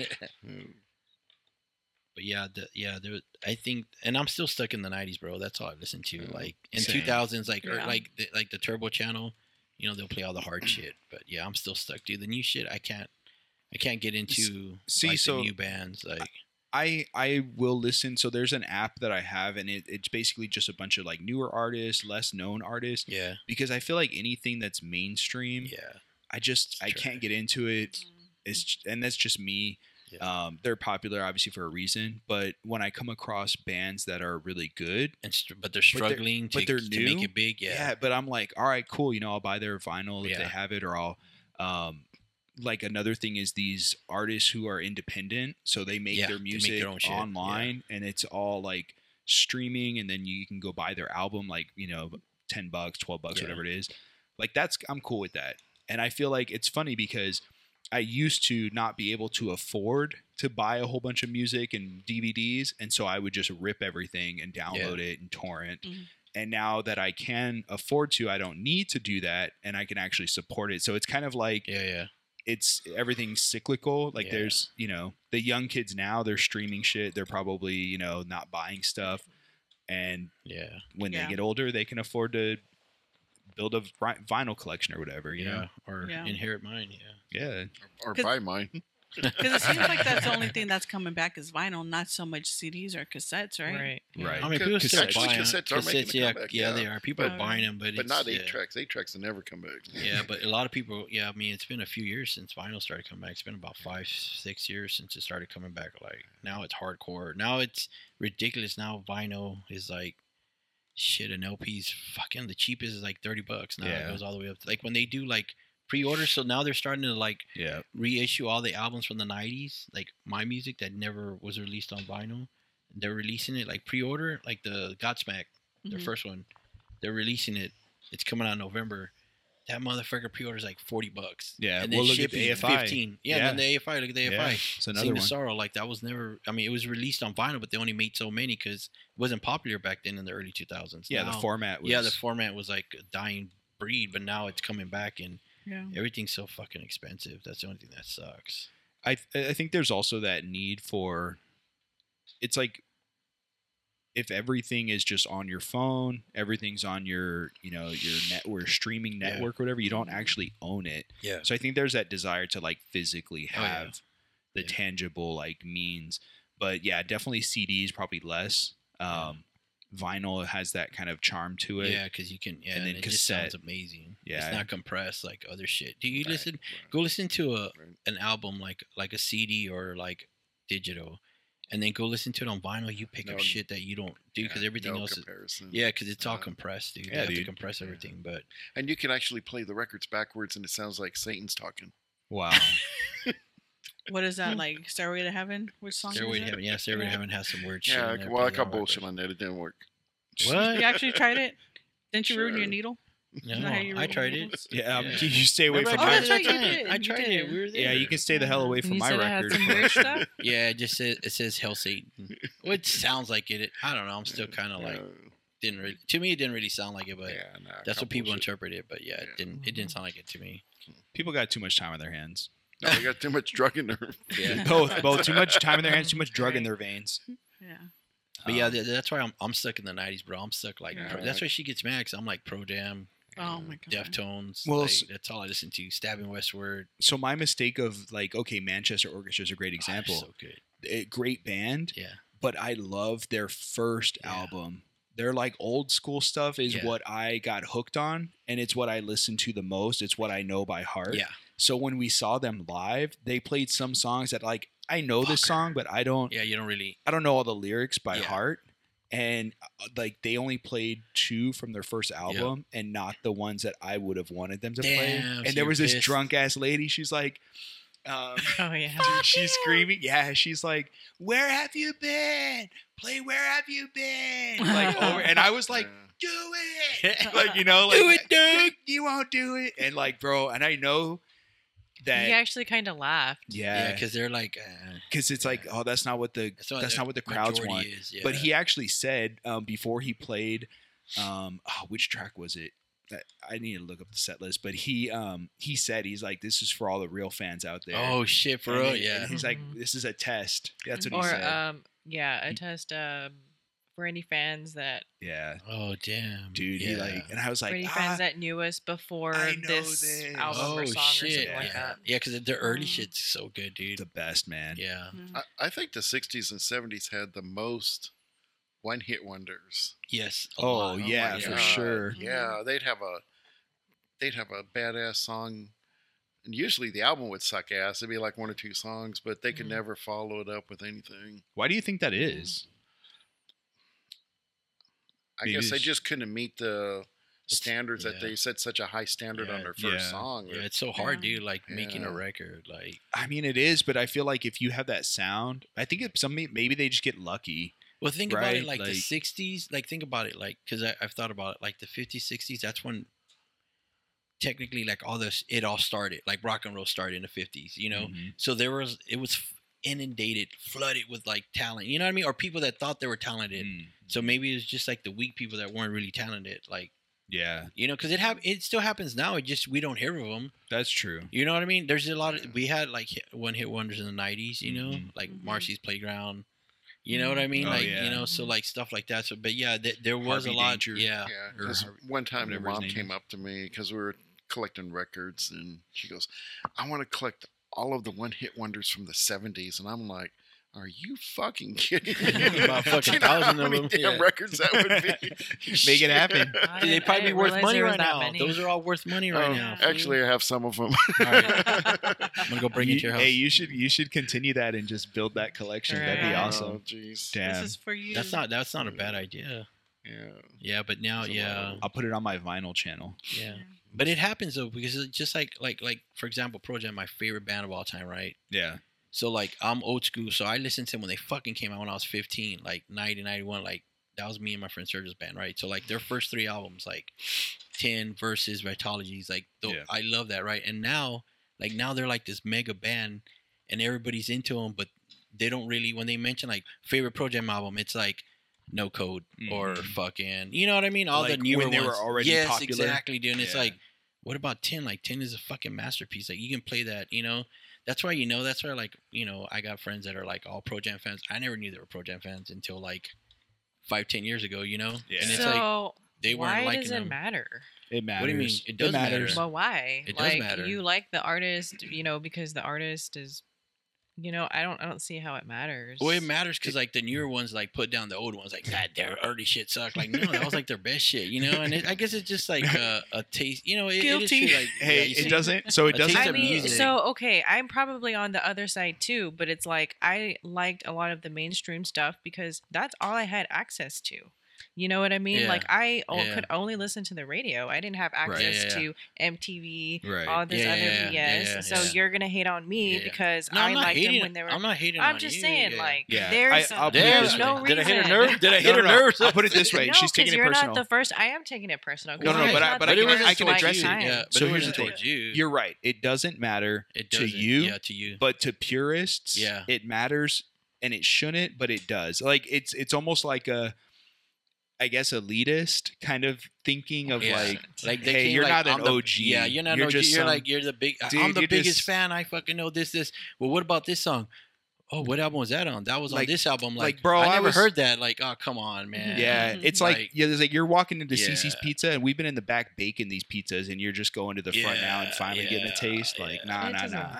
But there was, I think, and I'm still stuck in the 90s, bro. That's all I've listened to. Like in Same. 2000s, like the Turbo Channel, they'll play all the hard shit. But yeah, I'm still stuck, dude. The new shit, I can't get into. The new bands. Like I will listen. So there's an app that I have, and it's basically just a bunch of like newer artists, less known artists. Yeah. Because I feel like anything that's mainstream, I can't get into it. And that's just me. Yeah. They're popular obviously for a reason, but when I come across bands that are really good, but they're struggling to make it big, but I'm like, all right, cool, I'll buy their vinyl if they have it, or I'll like another thing is these artists who are independent, so they make their music online, and it's all like streaming, and then you can go buy their album like $10, $12, whatever it is. Like I'm cool with that, and I feel like it's funny because I used to not be able to afford to buy a whole bunch of music and DVDs, and so I would just rip everything and download it and torrent. Mm-hmm. And now that I can afford to, I don't need to do that, and I can actually support it. So it's kind of like it's everything's cyclical. Like there's the young kids now, they're streaming shit. They're probably not buying stuff, and when they get older, they can afford to build a vinyl collection or whatever, or inherit mine, or buy mine. Because it seems like that's the only thing that's coming back is vinyl, not so much CDs or cassettes, right? Right. I mean, people still buying cassettes are making a comeback. Yeah, they are. People are buying them, but not 8-tracks. 8-tracks will never come back. Yeah, but a lot of people. Yeah, I mean, it's been a few years since vinyl started coming back. It's been about 5-6 years since it started coming back. Like now, it's hardcore. Now it's ridiculous. Now vinyl is like. Shit, an LP's fucking the cheapest is like $30 now. It goes all the way up to like when they do like pre-order. So now they're starting to like reissue all the albums from the 90s, like my music that never was released on vinyl. They're releasing it like pre-order, like the Godsmack, their first one. They're releasing it. It's coming out in November. That motherfucker pre-orders like $40. Yeah, and then look at the AFI. 15. Yeah, and then the AFI. Look at the AFI. Yeah, it's another one. Sorrow, like that was never. I mean, it was released on vinyl, but they only made so many because it wasn't popular back then in the early 2000s. Yeah, now, the format was. Yeah, the format was like a dying breed, but now it's coming back, and everything's so fucking expensive. That's the only thing that sucks. I think there's also that need for. It's like. If everything is just on your phone, everything's on your network, streaming network, whatever, you don't actually own it. Yeah. So I think there's that desire to like physically have the tangible like means. But yeah, definitely CDs, probably less. Vinyl has that kind of charm to it. Yeah, because you can. Yeah, and then it just sounds amazing. Yeah, it's not compressed like other shit. Do you listen? Go listen to an album like a CD or like digital. And then go listen to it on vinyl. You pick up shit that you don't do because everything else is because it's all compressed, dude. You have to compress everything, and you can actually play the records backwards, and it sounds like Satan's talking. Wow. What is that like? Stairway to Heaven? Which song? Stairway to Heaven. Yeah, Stairway to Heaven has some weird shit. Yeah, well, I got bullshit on that. It didn't work. What? You actually tried it? Didn't you ruin your needle? No, I tried it. Yeah, you stay away from my record. I tried it. We were there. Yeah, you can stay the hell away from my record. Some weird stuff? Yeah, it says Hell Satan. Which sounds like it. I don't know. I'm still kind of like didn't really, to me, it didn't really sound like it, but that's what people interpret it. But it didn't sound like it to me. People got too much time on their hands. No, they got too much drug in their both too much time in their hands, too much drug in their veins. Yeah. But that's why I'm stuck in the 90s, bro. I'm stuck that's why she gets mad, because I'm like Pro Jam. Oh my god. Deftones. Well, that's all I listen to. Stabbing Westward. So my mistake of like, okay, Manchester Orchestra is a great example. So good. Great band. Yeah. But I love their first album. Their like old school stuff is what I got hooked on, and it's what I listen to the most. It's what I know by heart. Yeah. So when we saw them live, they played some songs that like I know this song, but I don't. Yeah, you don't really. I don't know all the lyrics by heart, and like they only played 2 from their first album, and not the ones that I would have wanted them to play. And there was this drunk ass lady. She's like. Oh yeah, dude, she's screaming. Yeah, she's like, "Where have you been? Play Where Have You Been?" Like over, and I was like, "Do it!" Like like do it, dude. You won't do it, and like, bro, and I know that he actually kind of laughed. Yeah, because they're like, because it's like, oh, that's not what the crowds want. Is, But he actually said before he played, which track was it? I need to look up the set list, but he said, he's like, this is for all the real fans out there. Oh shit, for real, yeah. And he's like, this is a test. That's what he said. A test for any fans that. Yeah. Oh damn, dude. He like, and I was like, for any fans that knew us before this album or song or something like that. Yeah, because the early shit's so good, dude. The best, man. Yeah. I think the 60s and 70s had the most one-hit wonders. Yes. Oh yeah, for sure. Yeah, they'd have a badass song, and usually the album would suck ass. It'd be like 1 or 2 songs, but they could never follow it up with anything. Why do you think that is? I guess they just couldn't meet the standards that they set such a high standard on their first song. Yeah, it's so hard, dude. Like making a record, like. I mean, it is, but I feel like if you have that sound, I think maybe they just get lucky. Well, think about it, like the 60s. Like, think about it, like, because I've thought about it, like the 50s, 60s. That's when technically, like, it all started. Like, rock and roll started in the 50s, So it was inundated, flooded with like talent. You know what I mean? Or people that thought they were talented. So maybe it's just like the weak people that weren't really talented. Like, because it still happens now. It just we don't hear of them. That's true. You know what I mean? There's a lot of we had like one-hit wonders in the 90s. Like Marcy's Playground. You know what I mean? So like stuff like that. So, but yeah, there was Harvey a lot. Danger. Yeah. One time your mom came up to me because we were collecting records, and she goes, "I want to collect all of the one-hit wonders from the 70s," and I'm like, "Are you fucking kidding me?" About fucking 1,000 of them. Damn records that would be. Make it happen. They probably be worth money right now. Those are all worth money right now. Actually, I have some of them. All right. I'm gonna go bring it to your house. Hey, you should continue that and just build that collection. Right. That'd be awesome. Oh, jeez. Damn. This is for you. That's not a bad idea. Yeah, but now, I'll put it on my vinyl channel. Yeah. But it happens though, because it's just like for example, Pro Jam, my favorite band of all time, right? Yeah. So like I'm old school, so I listened to them when they fucking came out when I was 15, like 90, 91, like that was me and my friend Sergio's band, right? So like their first 3 albums, like 10 Versus, Vitologies, like I love that, right? And now they're like this mega band, and everybody's into them, but they don't really, when they mention like favorite Pro Jam album, it's like No Code or fucking, you know what I mean? All like the newer ones. When they were already popular. Yes, exactly, dude. And it's like, what about 10? Like 10 is a fucking masterpiece. Like you can play that, That's why, that's why, like, I got friends that are like all Pro Jam fans. I never knew they were Pro Jam fans until like 5-10 years ago, Yeah. And it's so like they weren't liking them. Why does it matter? It matters. What do you mean? It does matter. Well, why? It does matter. You like the artist, because the artist is, I don't see how it matters. Well, it matters because like the newer ones like put down the old ones, like that their early shit sucked. Like no, that was like their best shit, And I guess it's just like a taste, Guilty. It is true, like, it doesn't. So it doesn't. I mean, okay, I'm probably on the other side too, but it's like I liked a lot of the mainstream stuff because that's all I had access to. You know what I mean? Yeah. Like I could only listen to the radio. I didn't have access to MTV, all this other BS. So you're gonna hate on me because I liked them when they were. I'm not hating. I'm just saying, like, there's no reason. Did I hit a nerve? Did I hit a nerve? I'll put it this way: she's taking it personal. You're not the first. I am taking it personal. No, but I can address it. Yeah, so here's the thing: you're right. It doesn't matter to you. Yeah, to you. But to purists, it matters, and it shouldn't, but it does. Like it's almost like a. I guess, elitist kind of thinking of like hey, came, you're like, not an OG. Yeah, you're not an OG. You're like, you're the big, dude, I'm the biggest fan. I fucking know this. Well, what about this song? Oh, what album was that on? That was on this album. Like, bro, I never heard that. Like, oh, come on, man. Yeah, it's like there's like you're walking into Cece's Pizza, and we've been in the back baking these pizzas, and you're just going to the front now and finally getting a taste. Like, nah.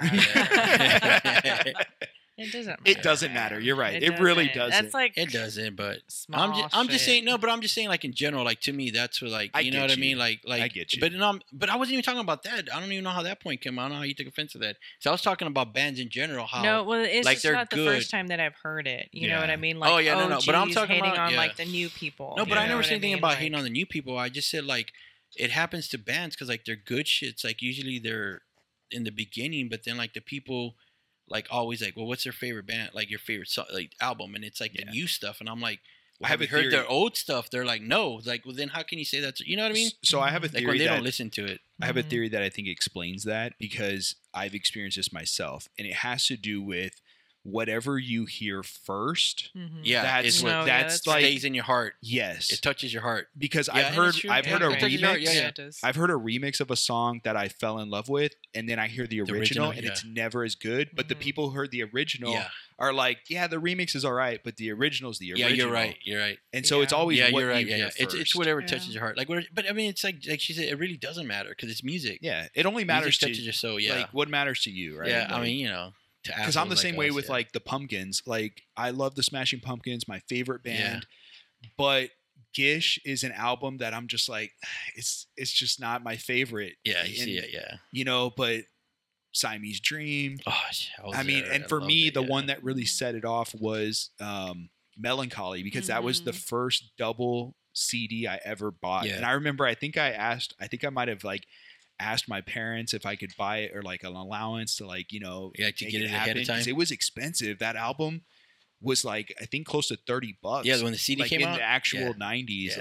It doesn't matter. It doesn't matter. You're right. It really doesn't. That's like it doesn't, but I'm just saying but I'm just saying like in general, like to me that's what like you know what I mean? Like I get you. But I wasn't even talking about that. I don't even know how that point came out. I don't know how you took offense to that. So I was talking about bands in general, how no, well it's like just not the first time that I've heard it. You know what I mean? Like no. But I'm talking hating about on like the new people. No, but I never said anything about hating on the new people. I just said like it happens to bands because like they're good shits. Like usually they're in the beginning, but then like the people like always like, well, what's their favorite band? Like your favorite like album, and it's like the new stuff, and I'm like, well, have you heard their old stuff? They're like, no. Like, well, then how can you say that's you know what I mean? So I have a theory like when they don't listen to it. I have a theory that I think explains that because I've experienced this myself, and it has to do with whatever you hear first. Yeah, that's what that's like stays in your heart. Yes, it touches your heart because I've heard a remix. I've heard a remix of a song that I fell in love with, and then I hear the original and it's never as good. But the people who heard the original are like, yeah, the remix is all right, but the original is the original. Yeah, you're right. And so it's always what you're right. You hear first. It's whatever touches your heart. Like, but I mean, it's like she said, it really doesn't matter because it's music. Yeah, it only matters to your soul. Yeah, like what matters to you, right? Yeah, like, I mean, you know. Because I'm the same way with like the Pumpkins. Like I love the Smashing Pumpkins, my favorite band, but Gish is an album that I'm just like, it's just not my favorite. Yeah, you see it, yeah. You know, but Siamese Dream. Oh, I mean, and for me, the one that really set it off was Melancholy because that was the first double CD I ever bought, and I remember I think I might have like asked my parents if I could buy it or like an allowance to like, you know, to get it ahead of time. It was expensive. That album was like, I think close to $30. Yeah. When the CD came out in the actual 90s,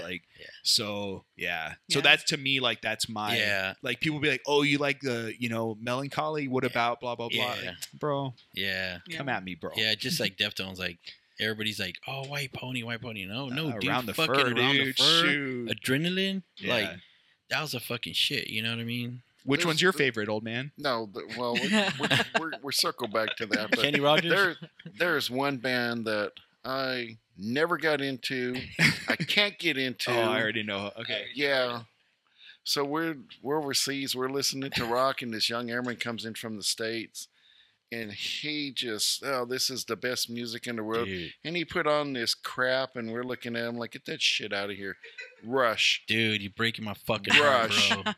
so So that's to me, like, that's my, like people be like, oh, you like the, you know, Melancholy. What about blah, blah, blah. Like, bro. Yeah. Come at me, bro. Yeah. Just like Deftones, like everybody's like, oh, White Pony. No, dude. Around the fucking fur, around dude. the fur. Shoot. Adrenaline. Yeah. Like, that was a fucking shit. You know what I mean? Which one's your favorite, old man? No, well, we're circle back to that. But Kenny Rogers? There's one band that I never got into. I can't get into. Oh, I already know. Okay. Yeah. So we're overseas. We're listening to rock, and this young airman comes in from the States. And he just, this is the best music in the world. Dude. And he put on this crap, and we're looking at him like, get that shit out of here. Rush. Dude, you're breaking my fucking heart, bro.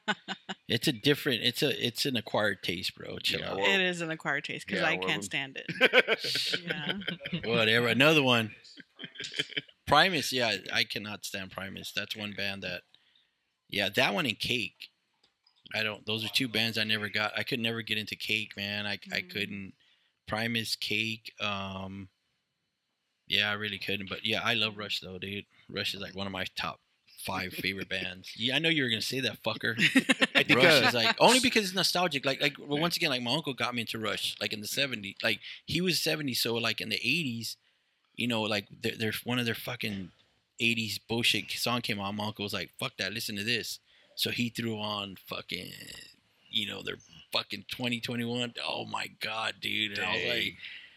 It's an acquired taste, bro. Chill out. It is an acquired taste because I can't stand it. Whatever. Another one. Primus, I cannot stand Primus. That's one band that, that one and Cake. Those are two bands I never got. I could never get into Cake, man. I couldn't. Primus, Cake. I really couldn't. But I love Rush though, dude. Rush is like one of my top 5 favorite bands. Yeah, I know you were gonna say that, fucker. I think Rush is like only because it's nostalgic. Well, once again, like my uncle got me into Rush, like in the 70s. Like he was 70, so like in the 80s, you know, like there's one of their fucking 80s bullshit song came on. My uncle was like, "Fuck that, listen to this." So he threw on fucking, you know, their fucking 2021. Oh my god, dude! And I was like,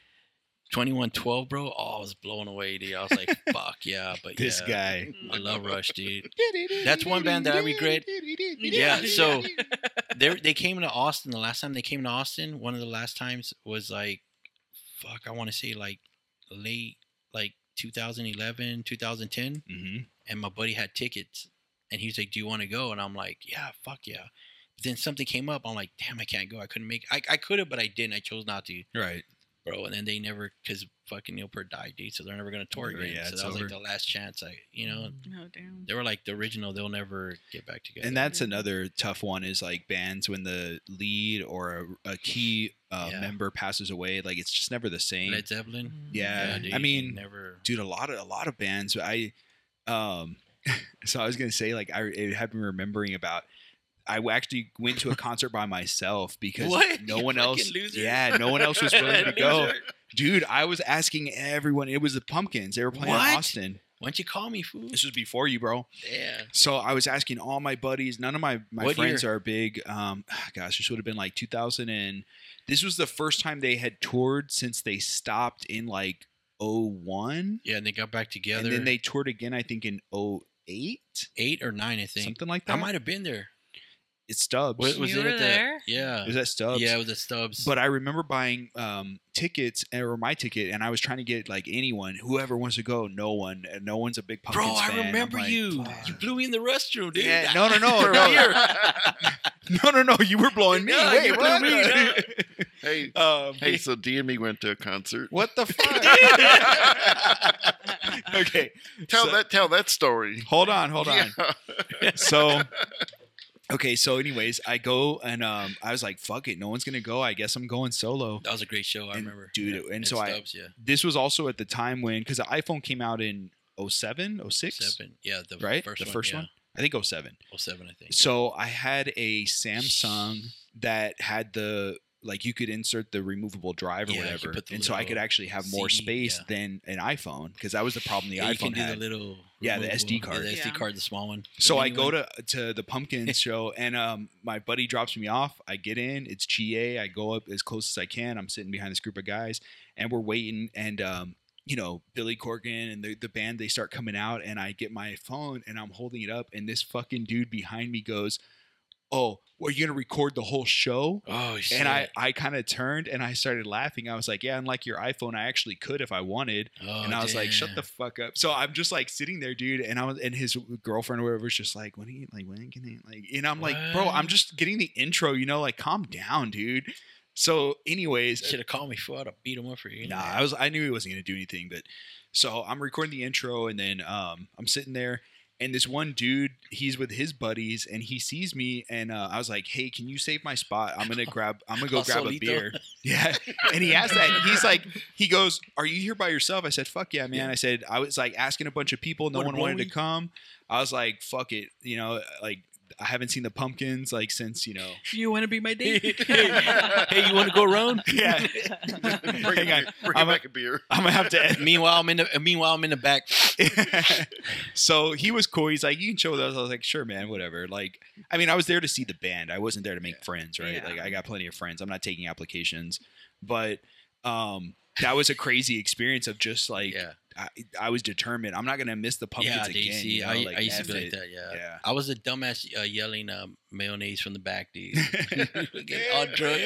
2112, bro. Oh, I was blown away, dude. I was like, fuck yeah, but this guy. I love Rush, dude. That's one band that I regret. Yeah, so they came to Austin. The last time they came to Austin, one of the last times was like, fuck, I want to say like late, like 2011, 2010, and my buddy had tickets. And he was like, do you want to go? And I'm like, yeah, fuck yeah. But then something came up. I'm like, damn, I can't go. I couldn't make it. I could have, but I didn't. I chose not to. Right. Bro, and then they never, because fucking Neil Peart died, dude, so they're never going to tour again. So that was like the last chance. Oh, damn. They were like the original. They'll never get back together. And that's another tough one is like bands when the lead or a key member passes away, like it's just never the same. Led Zeppelin? Yeah. Dude, I mean, dude, a lot of bands, so I was gonna say, like, I have been remembering about. I actually went to a concert by myself because no one else. Yeah, no one else was willing to go. Dude, I was asking everyone. It was the Pumpkins. They were playing in Austin. Why don't you call me, fool? This was before you, bro. Yeah. So I was asking all my buddies. None of my friends year? are big. Gosh, this would have been like 2000 and this was the first time they had toured since they stopped in like 01. Yeah, and they got back together. And then they toured again, I think, in 08? 8 or 9, I think. Something like that. I might have been there. It's Stubbs. Was you were there? Yeah. It was at Stubbs. Yeah, it was at Stubbs. But I remember buying tickets, or my ticket, and I was trying to get like anyone, whoever wants to go. No one. No one's a big Pumpkins Bro, fan. I remember like, you. fuck. You blew me in the restroom, dude. Yeah, no. No. You were blowing me. Yeah, Wait, you what? blew me. Hey, hey, so DME went to a concert. What the fuck? Okay. Tell that story. Hold on. Yeah. So, okay. So, anyways, I go and I was like, "Fuck it, no one's gonna go. I guess I'm going solo." That was a great show. I remember, dude. Yeah. And so Stubbs, this was also at the time when, because the iPhone came out in 07, 06? 7. Yeah, the right? first the one. first Yeah. one. I think 07. 07, I think. So I had a Samsung that had the, like, you could insert the removable drive or Yeah, you whatever, put the and so I little could actually have more CD, space yeah. than an iPhone, because that was the problem the Yeah, you iPhone can do had. the little Yeah, the removable- SD card. the SD Yeah. card, the small one. So The I mini go one. to the Pumpkins show, and my buddy drops me off. I get in. It's GA. I go up as close as I can. I'm sitting behind this group of guys, and we're waiting. And Billy Corgan and the band, they start coming out, and I get my phone and I'm holding it up, and this fucking dude behind me goes, "Oh, well, you're gonna record the whole show?" Oh shit! And I kind of turned and I started laughing. I was like, "Yeah, unlike your iPhone, I actually could if I wanted." And I was like, "Shut the fuck up!" So I'm just like sitting there, dude, and his girlfriend or whatever was just like, "When can he like?" And I'm like, "Bro, I'm just getting the intro, like, calm down, dude." So, anyways, should have called me for it. I beat him up for you. Nah, I knew he wasn't gonna do anything, but so I'm recording the intro, and then I'm sitting there. And this one dude, he's with his buddies, and he sees me, and I was like, "Hey, can you save my spot? I'm gonna go grab a beer." Yeah, and he asked that, and he's like, he goes, "Are you here by yourself?" I said, "Fuck yeah, man." I said, I was like asking a bunch of people, no one wanted to come. I was like, "Fuck it," like. I haven't seen the Pumpkins like since You want to be my date? Hey, you want to go around? Yeah. Bring back a beer. I'm gonna have to. Meanwhile, I'm in the back. So he was cool. He's like, "You can chill with us." I was like, "Sure, man, whatever." Like, I mean, I was there to see the band. I wasn't there to make friends, right? Yeah. Like, I got plenty of friends. I'm not taking applications, but that was a crazy experience of just like. Yeah. I was determined. I'm not gonna miss the Pumpkins DC. again. I used to be like that. Yeah. I was a dumbass yelling mayonnaise from the back, dude. All drunk.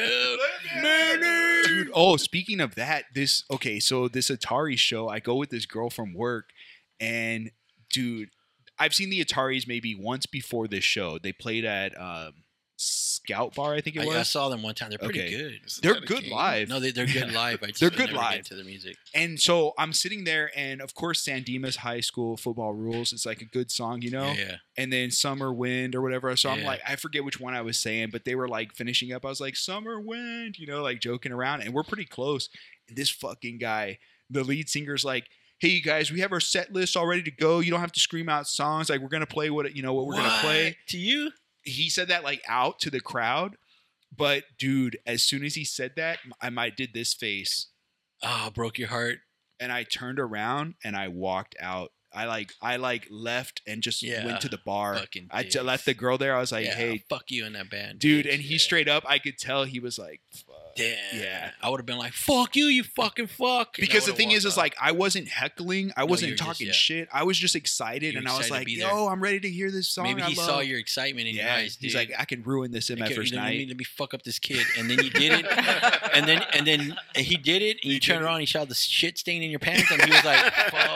Dude, oh, speaking of that, so this Atari show, I go with this girl from work, and dude, I've seen the Ataris maybe once before this show. They played at Scout Bar, I think it was. I saw them one time. They're pretty good. They're good live. No, they're good live. They're good live to the music. And so I'm sitting there, and of course, San Dimas High School Football Rules. It's like a good song, Yeah. And then Summer Wind or whatever. So I'm like, I forget which one I was saying, but they were like finishing up. I was like, Summer Wind, like joking around, and we're pretty close. And this fucking guy, the lead singer's like, "Hey, you guys, we have our set list all ready to go. You don't have to scream out songs. Like, we're gonna play what we're gonna play." To you? He said that like out to the crowd, but dude, as soon as he said that, I did this face. Oh, broke your heart. And I turned around and I walked out. I left and just went to the bar. I left the girl there. I was like, "Hey, fuck you in that band, dude." And he straight up, I could tell he was like, "Fuck." Damn. Yeah. I would have been like, "Fuck you, you fucking fuck." Because the thing is like, I wasn't heckling. I wasn't talking shit. I was just excited, and I was like, "Yo, I'm ready to hear this song." Maybe he saw your excitement in your eyes. He's like, "I can ruin this in my first night. Let me fuck up this kid." And then you did it. and then he did it, and you turned around, and he saw the shit stain in your pants, and he was like,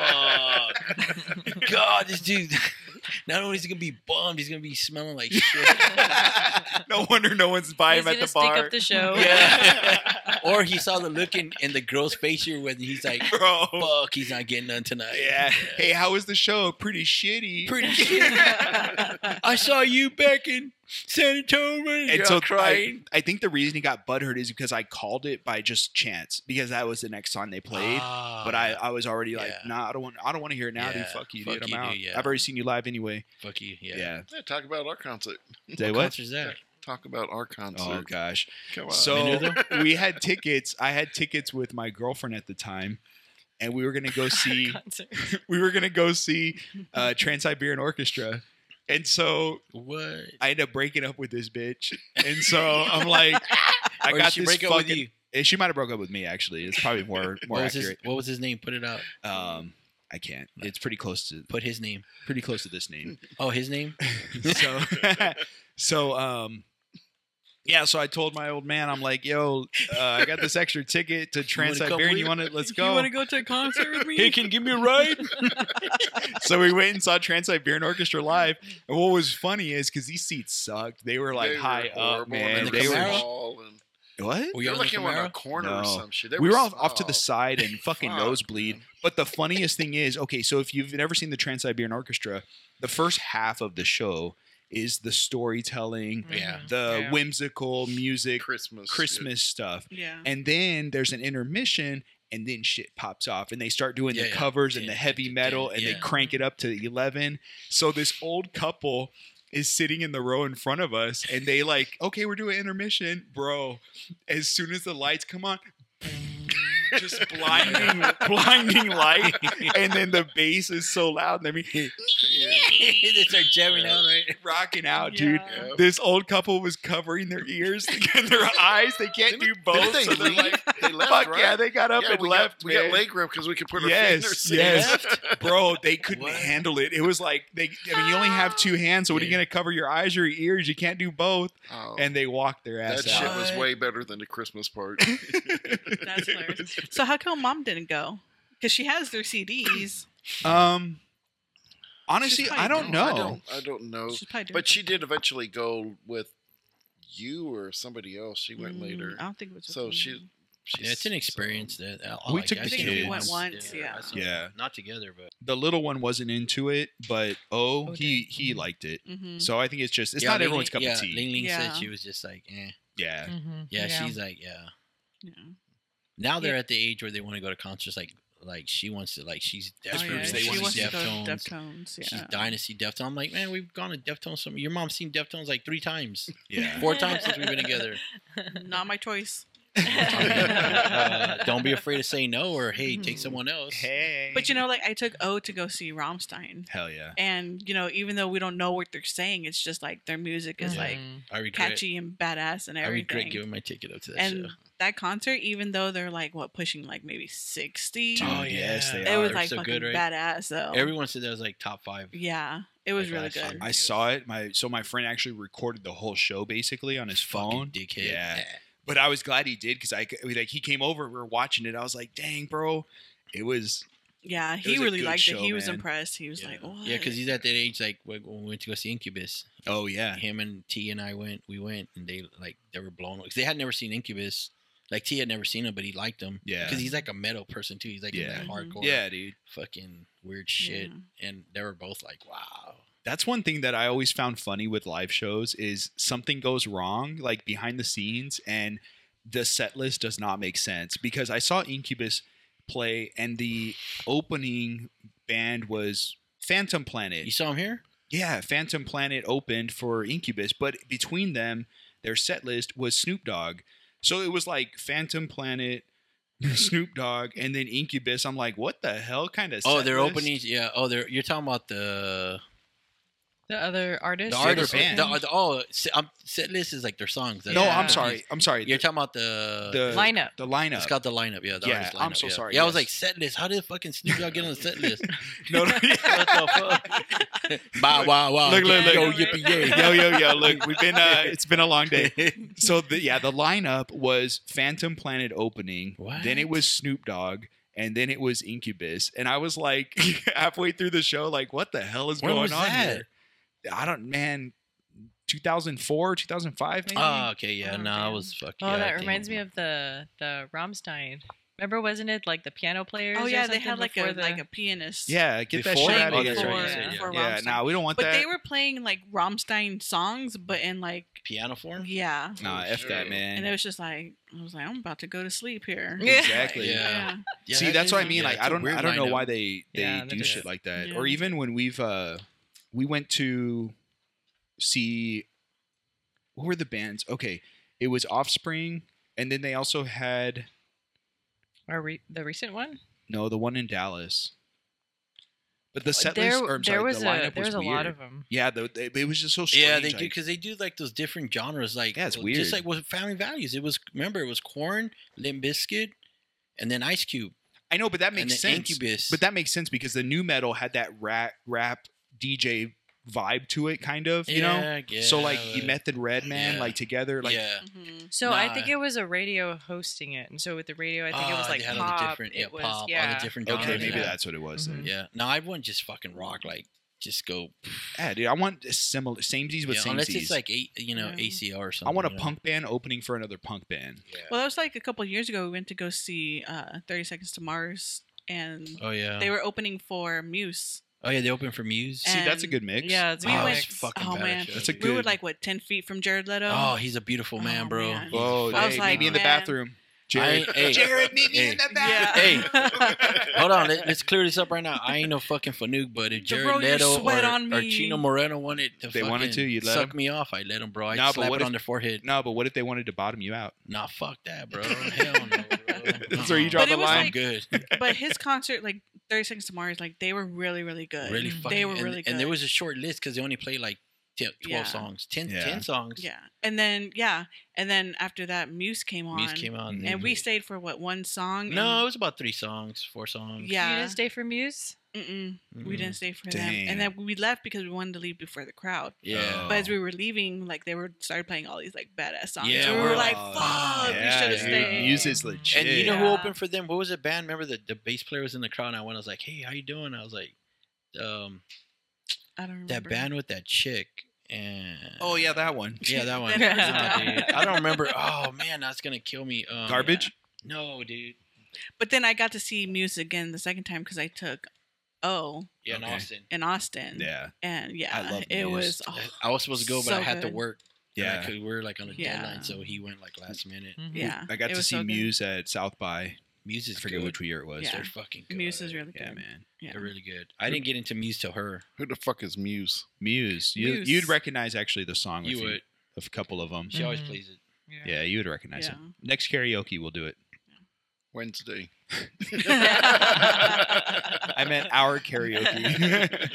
"Fuck, God, this dude." Not only is he gonna be bummed, he's gonna be smelling like shit. No wonder no one's buying him at the bar. Stink up the show. Yeah. Or he saw the look in the girl's face here when he's like, "Bro, fuck, he's not getting none tonight." Yeah. Hey, how was the show? Pretty shitty. Pretty shitty. I saw you back in San Antonio. And so crying. I think the reason he got butthurt is because I called it by just chance, because that was the next song they played. But I was already like, "Nah, I don't want to hear it now, dude. Fuck you, dude. I'm out. I've already seen you live anyway." Fuck you. Yeah. Talk about our concert. Say what? What Concert's that? Talk about our concert. Oh gosh. Come on. So we had tickets. I had tickets with my girlfriend at the time, and we were gonna go see Trans-Siberian Orchestra. And so what? I ended up breaking up with this bitch. And so I'm like, I Or got did she this break up with you? She might have broke up with me, actually. It's probably more accurate. What was his name? Put it out. I can't. It's pretty close to Put his name. pretty close to this name. Oh, his name? So I told my old man, I'm like, yo, I got this extra ticket to Trans-Siberian. You want to? Let's go. You want to go to a concert with me? Hey, can you give me a ride? So we went and saw Trans-Siberian Orchestra live. And what was funny is because these seats sucked. They were like high up, man. They were. What? Were you looking in a corner or some shit? We were off to the side and fucking nosebleed. But the funniest thing is, okay, so if you've never seen the Trans-Siberian Orchestra, the first half of the show is the storytelling, whimsical music, Christmas stuff. Yeah. And then there's an intermission, and then shit pops off, and they start doing the covers and the heavy metal, and they crank it up to 11. So this old couple is sitting in the row in front of us, and they like, okay, we're doing intermission, bro. As soon as the lights come on, just blinding light, and then the bass is so loud. And they start jamming out, right? Rocking out, dude. Yep. This old couple was covering their ears and their eyes. They can't do both. They left, fuck right? Yeah, they got up and left. We got leg grip because we could put our fingers. Yes, bro. They couldn't handle it. It was like you only have two hands. So what are you gonna cover your eyes or your ears? You can't do both. Oh, and they walked their ass out. That shit was way better than the Christmas part. That's hilarious. So how come Mom didn't go? Because she has their CDs. Honestly, I don't know. I don't know. But she did eventually go with you or somebody else. She went later. I don't think it was. So it's an experience that we took the kids. We went once. Yeah. Not together, but the little one wasn't into it, but he liked it. Mm-hmm. So I think it's not everyone's cup of tea. Ling Ling said she was just like, eh. Yeah. Mm-hmm. Yeah, she's like, yeah. Now they're at the age where they want to go to concerts. Like she wants to. Like she's desperate. She wants to go to Deftones. Yeah. She's dying to see Deftones. I'm like, man, we've gone to Deftones. Your mom's seen Deftones like 3 times. Yeah, 4 times since we've been together. Not my choice. Don't be afraid to say no, or hey, take someone else. Hey. But I took O to go see Rammstein. Hell yeah. And even though we don't know what they're saying, it's just like their music is catchy and badass and everything. I regret giving my ticket up to that show. That concert, even though they're pushing maybe 60. Oh yes, they are. It was so fucking good, right? badass though. Everyone said that was top 5. Yeah, it was really good. I saw it. My friend actually recorded the whole show basically on his phone. Dickhead. Yeah. But I was glad he did because he came over. We were watching it. I was like, dang, bro, it was. Yeah, he really liked it. He was impressed. He was like, what? Yeah, because he's at that age when we went to go see Incubus. Oh yeah. Him and T and I went. We went and they were blown away because they had never seen Incubus. Like T had never seen him, but he liked him. Yeah. Because he's like a metal person too. He's like in that hardcore. Yeah, dude. Fucking weird shit. And they were both like, wow. That's one thing that I always found funny with live shows is something goes wrong behind the scenes and the set list does not make sense because I saw Incubus play and the opening band was Phantom Planet. You saw him here? Yeah, Phantom Planet opened for Incubus, but between them, their set list was Snoop Dogg. So it was like Phantom Planet, Snoop Dogg, and then Incubus. I'm like, what the hell kind of set their list? openings, yeah. Oh, you're talking about the other artists? The artist band. Set list is like their songs. No, I'm sorry. You're talking about the lineup. The lineup. It's called the lineup. Yeah, the artist lineup. I'm so sorry. Yeah, I was like, set list. How did fucking Snoop Dogg get on the set list? No. What the fuck? Wow. Look. Yo, yippee yay. Yo. Look, we've been. It's been a long day. So the lineup was Phantom Planet opening. What? Then it was Snoop Dogg. And then it was Incubus. And I was like, halfway through the show, like, what the hell is going on here? 2004, 2005, maybe? Oh, okay, yeah. No, I was fucking. Oh, that reminds me of the Rammstein. Remember, wasn't it like the piano players? Oh yeah, they had like a pianist. Yeah, get that shit out of here. Yeah, nah, we don't want that. But they were playing like Rammstein songs, but in like piano form. Yeah. Nah, F that, man. And it was just like I was like, I'm about to go to sleep here. Exactly. Yeah. See, that's what I mean. Like, I don't know why they do shit is. like that, Yeah. or even when we went to see, what were the bands? Okay, it was Offspring, and then they also had the recent one. No, the one in Dallas. But the set there, list, or I'm sorry, the lineup there was a weird. lot of them. Yeah, it was just so strange. Yeah, they do because they do like those different genres. Like, yeah, it's weird. Just like with Family Values, it was Korn, Limp Bizkit, and then Ice Cube. I know, but that makes sense. Incubus. But that makes sense because the new metal had that rap DJ vibe to it, kind of, you know. Yeah, so like Method Redman, like together, like. Yeah. Mm-hmm. So I think it was a radio hosting it, and so with the radio, I think it was like pop. All the different, it was, pop, all the different genres. Okay, maybe that's what it was. Mm-hmm. Then. Yeah. No, I wouldn't just fucking rock like. Just go. Yeah, dude. I want similar samesies with samesies. Unless it's like ACR or something. I want a punk band opening for another punk band. Yeah. Well, that was like a couple of years ago. We went to go see 30 Seconds to Mars, and they were opening for Muse. Oh yeah, they opened for Muse. See, that's a good mix. Yeah, it's oh man, that's a good. We were like 10 feet from Jared Leto. Oh, he's a beautiful man, bro. Man. Whoa, I was like, meet me in the bathroom. Jared, meet me in the bathroom. Hey, hold on. Let's clear this up right now. I ain't no fucking Fanuc, but if Jared Leto or Chino Moreno wanted to you'd let suck them? me off, I'd let them, bro. I'd slap it on their forehead. No, but what if they wanted to bottom you out? Nah, fuck that, bro. Hell no, bro. That's where you draw the line. Like, good. But his concert, like 30 Seconds to Mars, like they were really, really good. Really fucking. They were really good. And there was a short list because they only played like 12 songs, 10 songs. Yeah, and then after that, Muse came on. And we stayed for one song? No, it was about 3 songs, 4 songs. Yeah, you didn't stay for Muse. We didn't stay for them, and then we left because we wanted to leave before the crowd. Yeah, but as we were leaving, like they started playing all these like badass songs. Yeah, so we were like, "Fuck, we should have stayed." Muse is legit. And you know who opened for them? What was the band? Remember the bass player was in the crowd, and I was like, "Hey, how you doing?" I was like, I don't remember. That band with that chick. And oh yeah, that one. Yeah, that one. Dude. I don't remember. Oh man, that's gonna kill me. Garbage? Yeah. No, dude. But then I got to see Muse again the second time because I took in Austin. In Austin. Yeah. And I love it Muse. was. Oh, I was supposed to go, but I had to work. Yeah, we were like on a deadline, so he went like last minute. Mm-hmm. Yeah, I got to see Muse at South by. Muse is I forget which year it was. Yeah. They're fucking good. Muse is really good. Yeah, man. Yeah. They're really good. I didn't get into Muse till her. Who the fuck is Muse? Muse. You'd recognize actually the song. You would. A couple of them. She always plays it. Yeah, you would recognize it. Next karaoke, we'll do it. Wednesday. I meant our karaoke.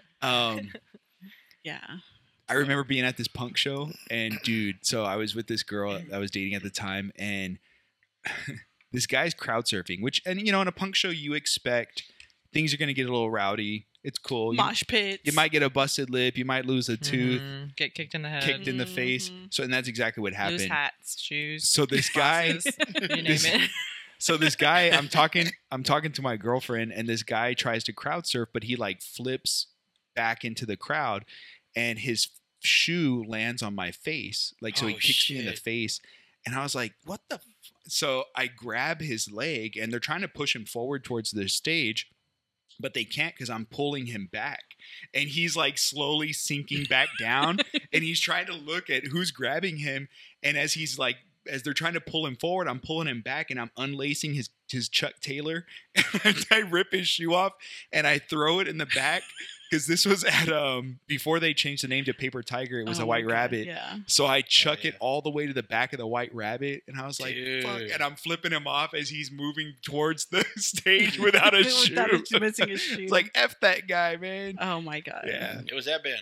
Yeah. I remember being at this punk show, and dude, so I was with this girl I was dating at the time, and this guy's crowd surfing, which, and you know, in a punk show, you expect things are going to get a little rowdy. It's cool. Mosh pits. You might get a busted lip. You might lose a tooth. Get kicked in the head. Kicked in the face. So, and that's exactly what happened. Lose hats, shoes. So this guy, you name it. So this guy, I'm talking to my girlfriend, and this guy tries to crowd surf, but he like flips back into the crowd, and his shoe lands on my face. Like, so he kicks me in the face, and I was like, "What the?" So I grab his leg, and they're trying to push him forward towards the stage, but they can't because I'm pulling him back, and he's like slowly sinking back down, and he's trying to look at who's grabbing him, and as they're trying to pull him forward, I'm pulling him back, and I'm unlacing his Chuck Taylor, and I rip his shoe off, and I throw it in the back, because this was at before they changed the name to Paper Tiger. It was a White Rabbit. Yeah. So I chuck it all the way to the back of the White Rabbit, and I was like, Dude. "Fuck!" And I'm flipping him off as he's moving towards the stage without a shoe. Missing his shoe. It's like, F that guy, man. Oh my god. Yeah. It was that band.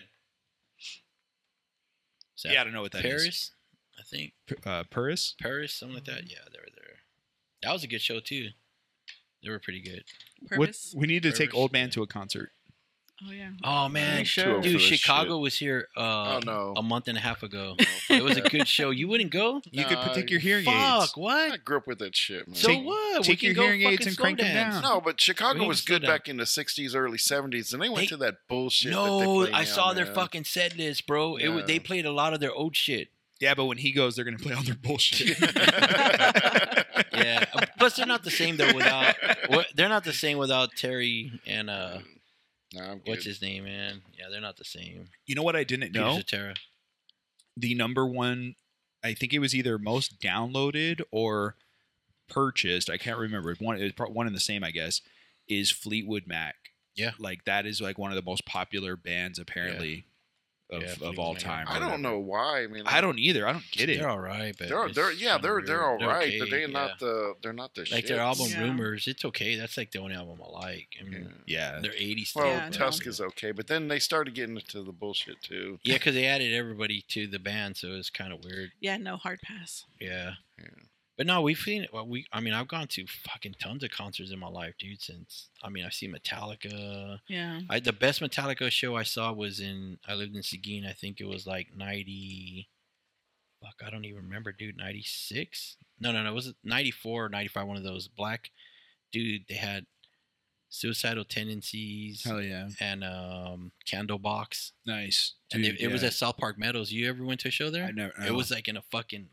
Yeah, I don't know what that is. Paris, I think. Paris? Paris, something like that. Yeah, they were there. That was a good show too. They were pretty good. Purpose? We need to take Purpose, Old Man to a concert. Oh yeah. Oh man, Sure. dude, Chicago was here no. a month and a half ago. It was a good show. You wouldn't go? You could take your hearing Fuck, aids. what? I grew up with that shit, man. So what? Take your hearing aids and crank them down. No, but Chicago We was slow good down. back in the 60s, early 70s, and they went to that bullshit. No, that they play I now, saw their man. fucking set list, bro. Yeah. They played a lot of their old shit. Yeah, but when he goes, they're going to play all their bullshit. Yeah. Plus, they're not the same though without. They're not the same without Terry and Nah, I'm what's good. his name, man? Yeah, they're not the same. You know what I didn't Peter know? Cetera. The number one, I think it was either most downloaded or purchased. I can't remember. It was one and the same, I guess, is Fleetwood Mac. Yeah. Like that is like one of the most popular bands apparently. of all time. I don't know why. I mean, I don't either. I don't get it. They're all right, but they're all right, okay, but they're not the like shit. their album Rumors. It's okay. That's like the only album I like. I mean, yeah, they're 80s. Well, Tusk is okay, but then they started getting into the bullshit too. Yeah, because they added everybody to the band, so it's kind of weird. Yeah, no hard pass. Yeah. But no, we've seen it. Well, I've gone to fucking tons of concerts in my life, dude. I've seen Metallica. Yeah. The best Metallica show I saw was I lived in Seguin. I think it was like 90. Fuck, I don't even remember, dude. 96? No. It was 94 or 95. One of those. Black dude. They had Suicidal Tendencies. Hell yeah. And Candlebox. Nice. Dude, and it was at South Park Meadows. You ever went to a show there? I never. It was like in a fucking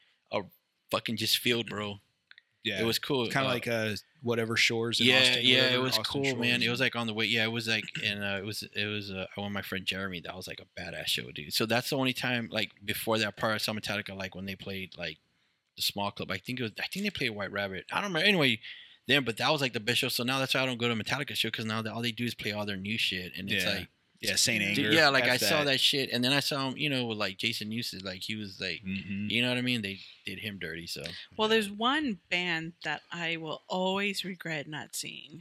fucking just field, bro. Yeah, it was cool. Kind of like whatever shores. In yeah, Austin, it was Austin cool, Shores. man. It was like on the way. Yeah, it was like, and it was. I went with my friend Jeremy. That was like a badass show, dude. So that's the only time, like before that part, I saw Metallica, like when they played like the small club. I think they played White Rabbit. I don't remember. Anyway, but that was like the best show. So now that's why I don't go to Metallica show, because now all they do is play all their new shit, and it's like. Yeah, Saint Anger. Dude, yeah, like I saw that shit, and then I saw him, with like Jason Newsted, like he was like, you know what I mean? They did him dirty. So, well, there's one band that I will always regret not seeing.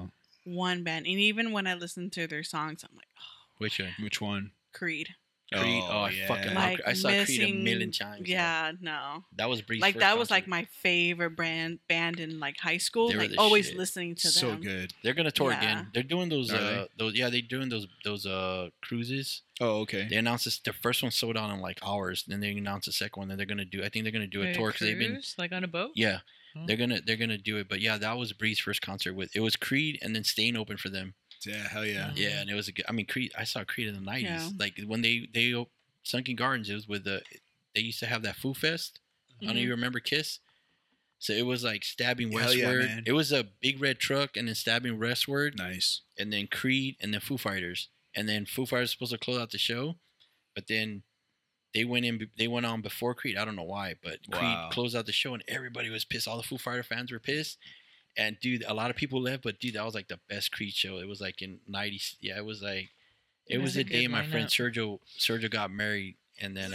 One band, and even when I listen to their songs, I'm like, oh. Which one? Creed. Creed. I fucking love I saw Creed a million times. Yeah, no. That was Bree's like first that concert. was like my favorite band in like high school. They were like the always shit. listening to them. So good. They're gonna tour again. They're doing those. Are they? They're doing those cruises. Oh, okay. They announced this. The first one sold out in like hours. Then they announced the second one. Then they're gonna do. I think they're gonna do a tour because they've been like on a boat. Yeah, they're gonna do it. But yeah, that was Bree's first concert. It was Creed and then Stain opened for them. Yeah, hell yeah. Yeah, and it was a good. I mean, Creed. I saw Creed in the 90s. Yeah. Like when they Sunken Gardens. It was with they used to have that Foo Fest. I don't know if you remember Kiss. So it was like Stabbing Hell Westward. yeah, man. It was a big red truck and then Stabbing Westward. Nice. And then Creed and then Foo Fighters. And then Foo Fighters was supposed to close out the show, but then they went on before Creed. I don't know why, but Creed closed out the show and everybody was pissed. All the Foo Fighter fans were pissed. And dude, a lot of people left, but dude, that was like the best Creed show. It was like in 90s. Yeah, it was like it was the day my friend Sergio got married. And then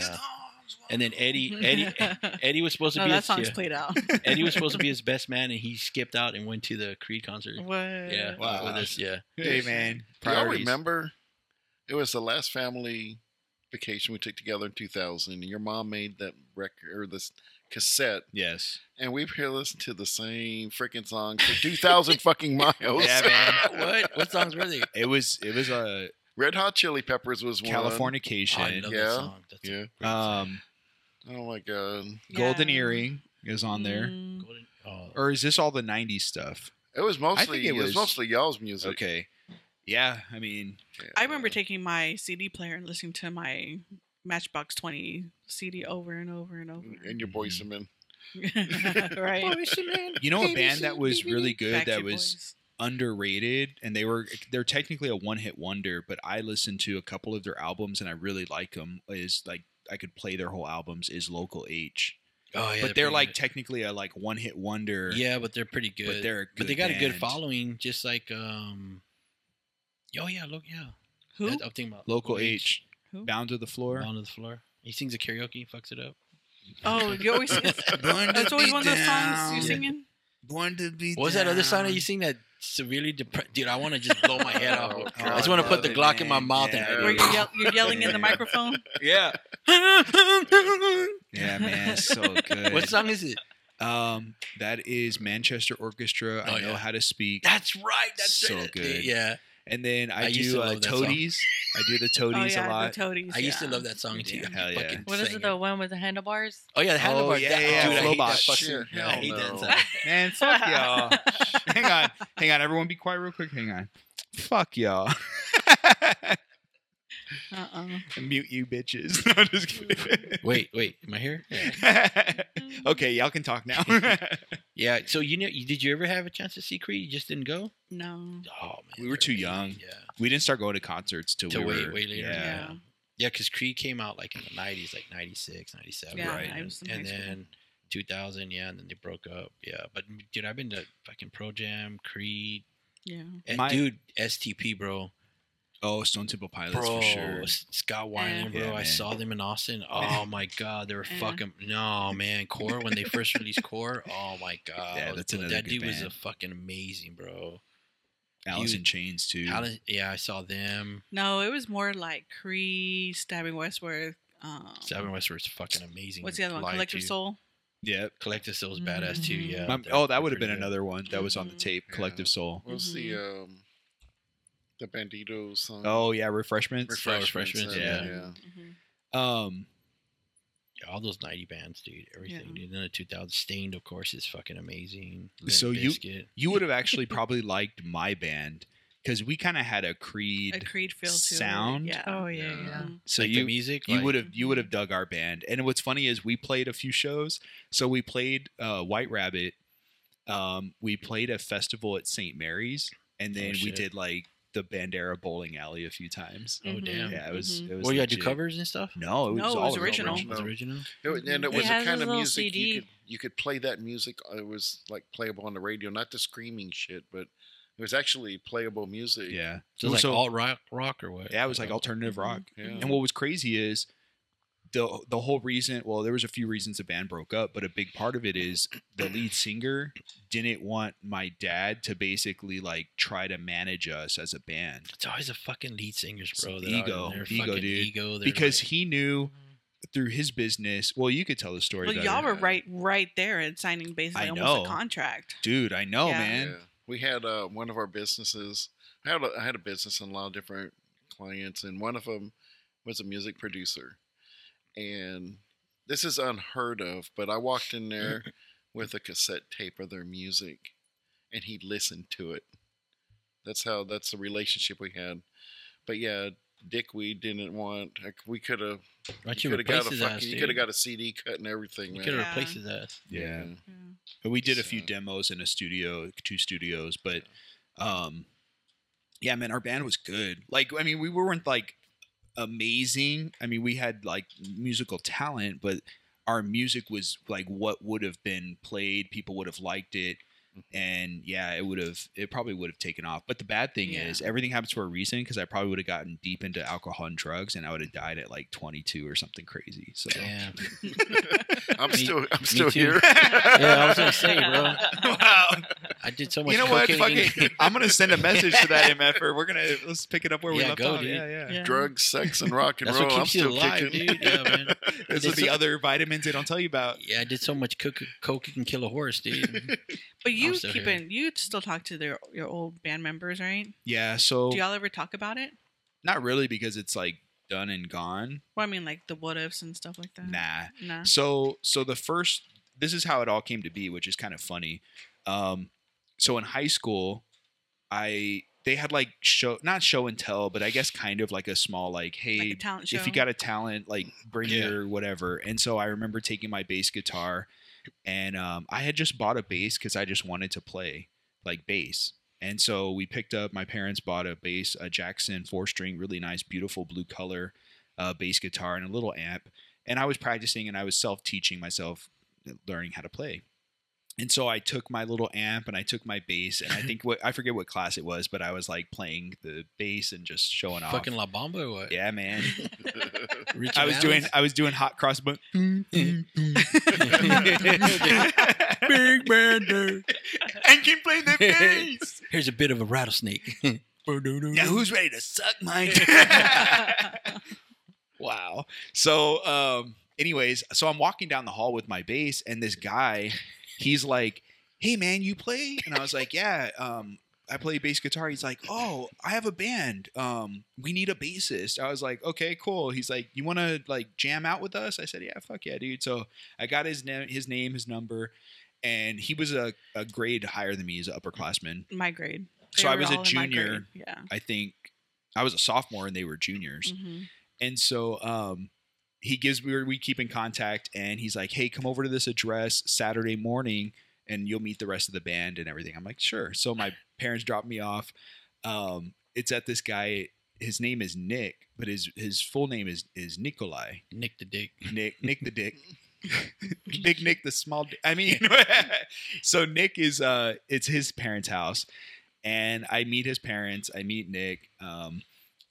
Eddie was supposed to be. That song's played out. Eddie was supposed to be his best man, and he skipped out and went to the Creed concert. What? Yeah, with us. Yeah. Hey man, I remember it was the last family vacation we took together in 2000, and your mom made that record or this cassette. Yes. And we've here listened to the same freaking song for 2,000 fucking miles. Yeah, man. What songs were they? It was a. Red Hot Chili Peppers was one. Californication. Oh, I love that song. That's oh my god. Golden Earring is on there. Or is this all the 90s stuff? It was mostly it was mostly y'all's music. Okay. Yeah, I mean, I remember taking my CD player and listening to my Matchbox 20 CD over and over and over. And your Boyz II Men. Right. You know, a band that was really good, Backstreet that was Boys. underrated, and they're technically a one-hit wonder, but I listened to a couple of their albums and I really like them. Is like I could play their whole albums. Is Local H. Oh yeah, but they're like technically a like one-hit wonder. Yeah, but they're pretty good. But they got band. a good following, just like Who? I'm thinking about Local H. Who? Bound to the Floor. Down to the Floor. He sings a karaoke, fucks it up. Oh, you always. That's always one of those songs you're singing. Born to be. What was that other song that you sing that severely depressed? Dude, I want to just blow my head off. I just want to put the Glock in my mouth and. Where you're yelling in the microphone. Yeah. Yeah, man, so good. What song is it? That is Manchester Orchestra. I Know How to Speak. That's right. That's so right. good. Yeah. And then I used do to love that Toadies. I do the Toadies a lot. The Toadies. I used to love that song too. Hell yeah. What is it? The one with the handlebars? Oh yeah, the handlebars. yeah, Dude, I hate that Flowbox. fucking. Shit, I hate that no. song. Man, fuck y'all. Hang on. Everyone be quiet real quick. Hang on. Fuck y'all. Mute you bitches. No, just kidding. Wait. Am I here? Okay, y'all can talk now. Yeah. So did you ever have a chance to see Creed? You just didn't go? No. Oh man, We were too young. Yeah. We didn't start going to concerts till we were way later. Yeah. Yeah, because Creed came out like in the 90s, like 96, 97. Yeah, right? I was in And high school. then 2000, yeah, and then they broke up. Yeah, but dude, I've been to fucking Pro Jam, Creed, Yeah. and dude, STP, bro. Oh, Stone Temple Pilots bro, for sure. Scott Weiland, bro. Yeah, I saw them in Austin. Oh my god, they were fucking Core when they first released Core. Oh my god, yeah, that's another that good dude band. was a fucking amazing, bro. Alice in Chains too. I saw them. No, it was more like Creed, Stabbing Westward. Stabbing Westward's fucking amazing. What's the other one? Collective Soul. Yeah, Collective Soul's badass too. Yeah. That would have been another one that was on the tape. Collective Soul. What was the Banditos song? Oh yeah, Refreshments. Refreshments. Yeah. All those 90 bands, dude. Everything, dude. And then the 2000 Stained, of course, is fucking amazing. So you would have actually probably liked my band because we kind of had a Creed feel to sound. Yeah. Oh yeah. So like the music, you would have dug our band. And what's funny is we played a few shows. So we played White Rabbit. We played a festival at St. Mary's, and then we did like the Bandera Bowling Alley a few times. Oh damn! Yeah, it was. Well, you had to do covers and stuff. No, it was original. It was original. And it was a kind of music CD. you could play that music. It was like playable on the radio, not the screaming shit, but it was actually playable music. Yeah. So it was like alt rock or what? Yeah, it was like alternative rock. Yeah. And what was crazy is the whole reason. Well, there was a few reasons the band broke up, but a big part of it is the lead singer didn't want my dad to basically like try to manage us as a band. It's always the fucking lead singers, bro. Ego, dude. Ego. Because he knew through his business. Well, you could tell the story. Well, y'all were right there and signing basically almost a contract. Dude, I know, man. Yeah. We had one of our businesses. I had a business and a lot of different clients, and one of them was a music producer. And this is unheard of, but I walked in there with a cassette tape of their music, and he listened to it. That's the relationship we had. But yeah, Dick, we didn't want. We could have. You could have got a CD cut and everything. You could have replaced his ass. Yeah. But we did a few demos in a studio, 2 studios. But, yeah, man, our band was good. Like, I mean, we weren't like amazing. I mean, we had like musical talent, but our music was like what would have been played. People would have liked it. And yeah, it probably would have taken off. But the bad thing is everything happens for a reason, because I probably would have gotten deep into alcohol and drugs, and I would have died at like 22 or something crazy. So I'm still here. Yeah, I was gonna say, bro. Wow. I did so much. You know what? Fuck it. I'm gonna send a message to that MFer. Let's pick it up where we left off. Dude. Yeah. Drugs, sex, and rock and That's roll. What keeps you alive, kicking. dude. Yeah, man. Those are the other vitamins they don't tell you about. Yeah, I did so much coke you can kill a horse, dude. But you still talk to your old band members, right? Yeah. So do y'all ever talk about it? Not really, because it's like done and gone. Well, I mean, like the what ifs and stuff like that. Nah. So this is how it all came to be, which is kind of funny. So in high school, they had like not show and tell, but I guess kind of like a small like, hey, like a talent show. If you got a talent, like bring your whatever. And so I remember taking my bass guitar, and I had just bought a bass because I just wanted to play like bass. And so we picked up, my parents bought a bass, a Jackson 4-string, really nice, beautiful blue color bass guitar, and a little amp. And I was practicing, and I was self-teaching myself, learning how to play. And so I took my little amp and I took my bass, and I forget what class it was, but I was like playing the bass and just showing off. Fucking La Bamba or what? Yeah, man. I was doing hot cross, but big bander, and keep playing the bass. Here's a bit of a rattlesnake. Now who's ready to suck mine? Wow. So, anyways, so I'm walking down the hall with my bass, and this guy, he's like, "Hey man, you play?" And I was like, "Yeah, I play bass guitar." He's like, "Oh, I have a band. We need a bassist." I was like, "Okay, cool." He's like, "You want to like jam out with us?" I said, "Yeah, fuck yeah, dude." So I got his name, his number, and he was a grade higher than me. He's an upperclassman. My grade. So I was a junior. Yeah. I think I was a sophomore and they were juniors. Mm-hmm. And so we keep in contact, and he's like, "Hey, come over to this address Saturday morning and you'll meet the rest of the band and everything." I'm like, "Sure." So my parents dropped me off. It's at this guy. His name is Nick, but his full name is Nikolai. Nick the Dick. Nick the Dick. Big Nick the small. I mean, so Nick is it's his parents' house, and I meet his parents. I meet Nick.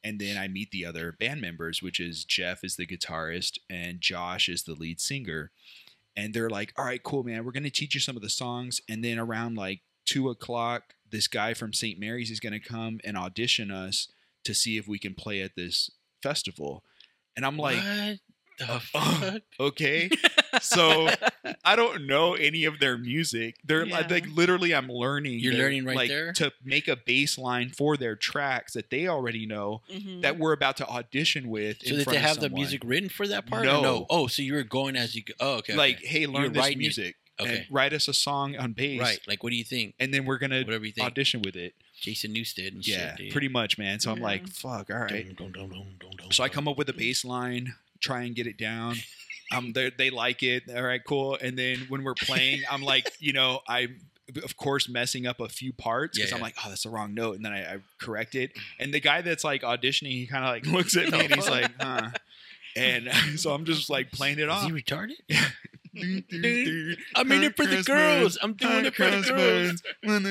And then I meet the other band members, which is Jeff is the guitarist and Josh is the lead singer. And they're like, all right, cool, man. We're going to teach you some of the songs. And then around like 2:00, this guy from St. Mary's is going to come and audition us to see if we can play at this festival. And I'm like, what the fuck? Okay. So I don't know any of their music. They're like literally I'm learning. You're learning right like, there to make a bass line for their tracks that they already know that we're about to audition with. So did they have the music written for that part? No. Oh, so you were going as you go. Oh, okay. Like, hey, learn this music. Okay. And write us a song on bass. Right. Like, what do you think? And then we're going to audition with it. Jason Newsted and shit. Yeah, pretty much, man. So I'm like, fuck, all right. So I come up with a bass line, try and get it down. They like it. All right, cool. And then when we're playing, I'm like, I'm of course messing up a few parts because I'm like, oh, that's the wrong note. And then I correct it. And the guy that's like auditioning, he kind of like looks at me and he's like, huh. And so I'm just like playing it off. Is he retarded? Yeah. I'm in it for the girls. I'm doing it for the girls.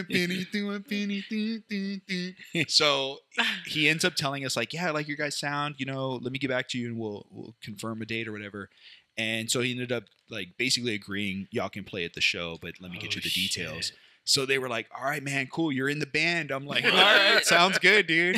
So he ends up telling us like, yeah, I like your guys' sound. Let me get back to you and we'll confirm a date or whatever. And so he ended up like basically agreeing, y'all can play at the show, but let me get you the details. Shit. So they were like, all right, man, cool. You're in the band. I'm like, all right, sounds good, dude.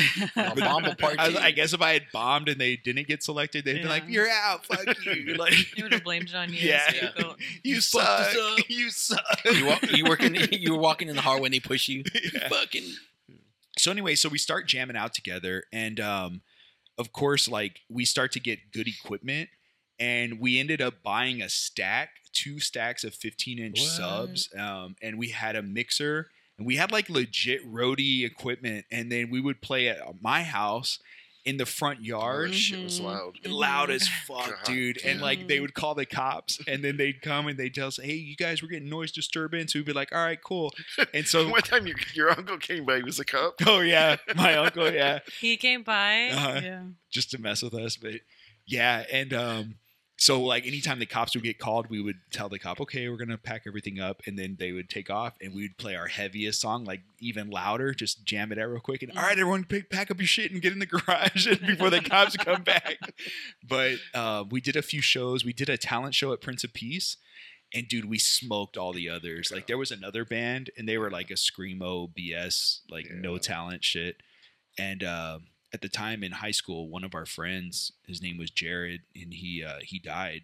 I guess if I had bombed and they didn't get selected, they'd be like, you're out. Fuck you. Like, you would have blamed it on you. Yeah. You suck. You suck. You were walking in the hall when they push you. Yeah. Fucking. So anyway, so we start jamming out together. And of course, like we start to get good equipment. And we ended up buying 2 stacks of 15-inch subs. And we had a mixer. And we had like legit roadie equipment. And then we would play at my house in the front yard. That shit was loud. Loud as fuck, God, dude. And like they would call the cops. And then they'd come and they'd tell us, hey, you guys, we're getting noise disturbance. We'd be like, all right, cool. And so one time your uncle came by, he was a cop. Oh, yeah. My uncle, yeah. He came by. Just to mess with us. But yeah. And so like anytime the cops would get called, we would tell the cop, okay, we're going to pack everything up. And then they would take off and we would play our heaviest song, like even louder, just jam it out real quick. And all right, everyone pack up your shit and get in the garage before the cops come back. But we did a few shows. We did a talent show at Prince of Peace. And dude, we smoked all the others. Like there was another band and they were like a screamo BS, like no talent shit. And at the time in high school, one of our friends, his name was Jared, and he died.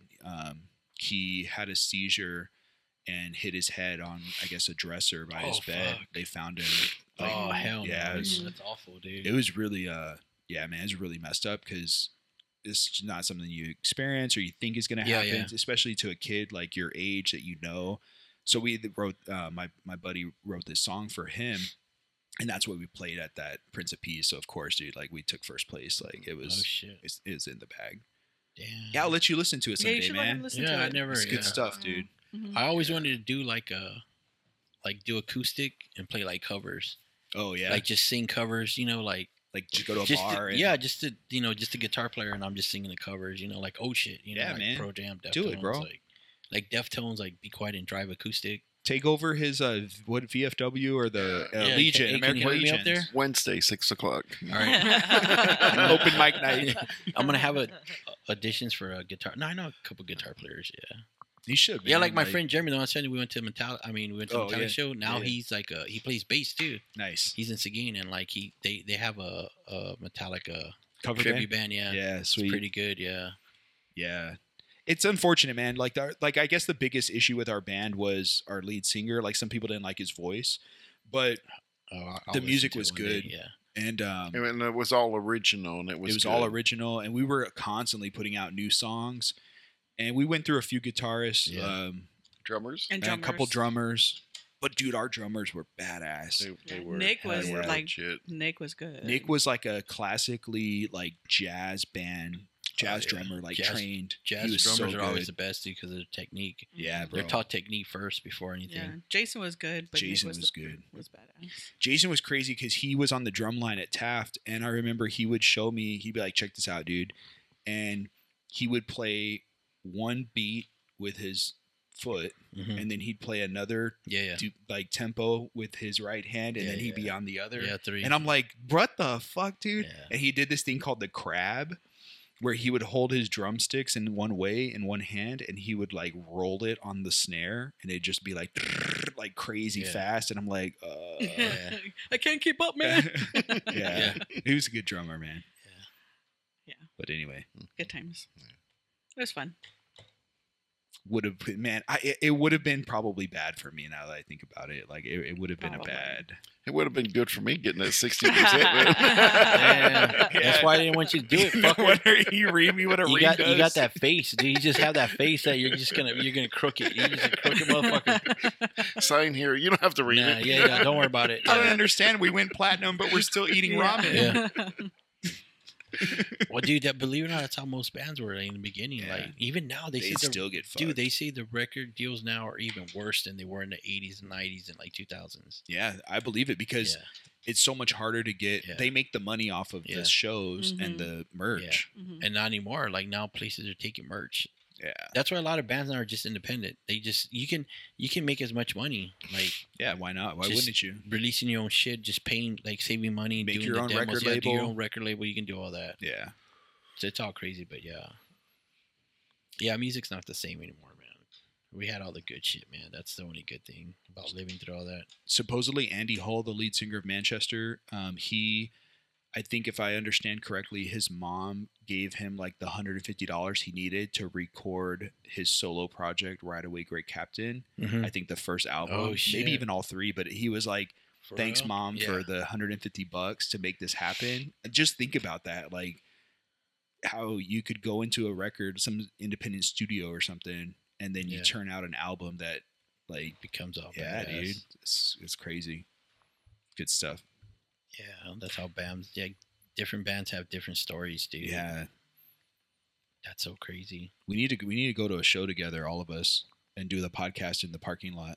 He had a seizure and hit his head on, I guess, a dresser by his bed. Fuck. They found him. Like, oh hell, yeah, that's awful, dude. It was really, yeah, man, it was really messed up because it's not something you experience or you think is going to happen, especially to a kid like your age that you know. So we wrote, my buddy wrote this song for him. And that's what we played at that Prince of Peace. So of course, dude, like we took first place. Like it was, it was in the bag. Damn. Yeah, I'll let you listen to it someday, man. I never. It's good stuff, dude. I always wanted to do do acoustic and play like covers. Oh yeah, like just sing covers. Like just go to a bar. Just a guitar player and I'm just singing the covers. Like oh shit. Yeah, like man. Pro Jam, Deftones, do it, bro. Like Deftones, like Be Quiet and Drive acoustic. Take over his VFW or the Legion, American Legion up there? Wednesday, 6:00. All right. Open mic night. I'm gonna have auditions for a guitar. No, I know a couple guitar players. Yeah, you should. Man. Yeah, like my friend Jeremy. The one I said we went to Metallica. We went to Metallica show. Now he's like he plays bass too. Nice. He's in Seguin and like they have a Metallica cover tribute band. Yeah, yeah, sweet. It's pretty good. Yeah, yeah. It's unfortunate, man. Like I guess the biggest issue with our band was our lead singer. Like some people didn't like his voice, but the music was good. Yeah, and it was all original, and it was all original, and we were constantly putting out new songs. And we went through a few guitarists, drummers, and a couple drummers. But dude, our drummers were badass. They were. Nick was like legit. Nick was good. Nick was like a classically like jazz band. Drummer, like trained. Jazz drummers are always the best because of their technique. Yeah, bro. They're taught technique first before anything. Yeah. Jason was good, but Jason was good. Was badass. Jason was crazy because he was on the drum line at Taft, and I remember he would show me. He'd be like, "Check this out, dude," and he would play one beat with his foot, and then he'd play another like tempo with his right hand, and then he'd be on the other. Yeah, 3. And I'm like, what the fuck, dude? Yeah. And he did this thing called the crab, where he would hold his drumsticks in one way in one hand, and he would like roll it on the snare, and it'd just be like crazy fast. And I'm like, I can't keep up, man. yeah. He was a good drummer, man. Yeah. But anyway, good times. It was fun. Would have, man, it would have been probably bad for me now that I think about it. Like it would have been It would have been good for me getting that 60%. That's why I didn't want you to do it. Fucker. You read me what a you got that face, dude. You just have that face that you're gonna crook it. You're just a crooked motherfucker. Sign here. You don't have to read it. Yeah. Don't worry about it. I don't understand. We went platinum, but we're still eating ramen. Yeah. Well, dude, believe it or not, that's how most bands were in the beginning. Yeah. Like even now, they still get fucked. Dude, they say the record deals now are even worse than they were in the 80s and 90s and like 2000s. Yeah, I believe it because it's so much harder to get. Yeah. They make the money off of the shows and the merch, and not anymore. Like now, places are taking merch. Yeah, that's why a lot of bands now are just independent. They just you can make as much money. Like why not? Why wouldn't you? Releasing your own shit, just paying, like saving money, make doing your the own demos. record label. Do your own record label. You can do all that. Yeah, so it's all crazy, but music's not the same anymore, man. We had all the good shit, man. That's the only good thing about living through all that. Supposedly, Andy Hull, the lead singer of Manchester, I think if I understand correctly, his mom gave him like the $150 he needed to record his solo project, Ride Away Great Captain. I think the first album, maybe even all 3, but he was like, thanks mom for the $150 to make this happen. And just think about that. Like how you could go into a record, some independent studio or something, and then you turn out an album that like becomes all badass. Dude. It's crazy. Good stuff. Yeah, that's how bands. Yeah, different bands have different stories, dude. Yeah, that's so crazy. We need to go to a show together, all of us, and do the podcast in the parking lot.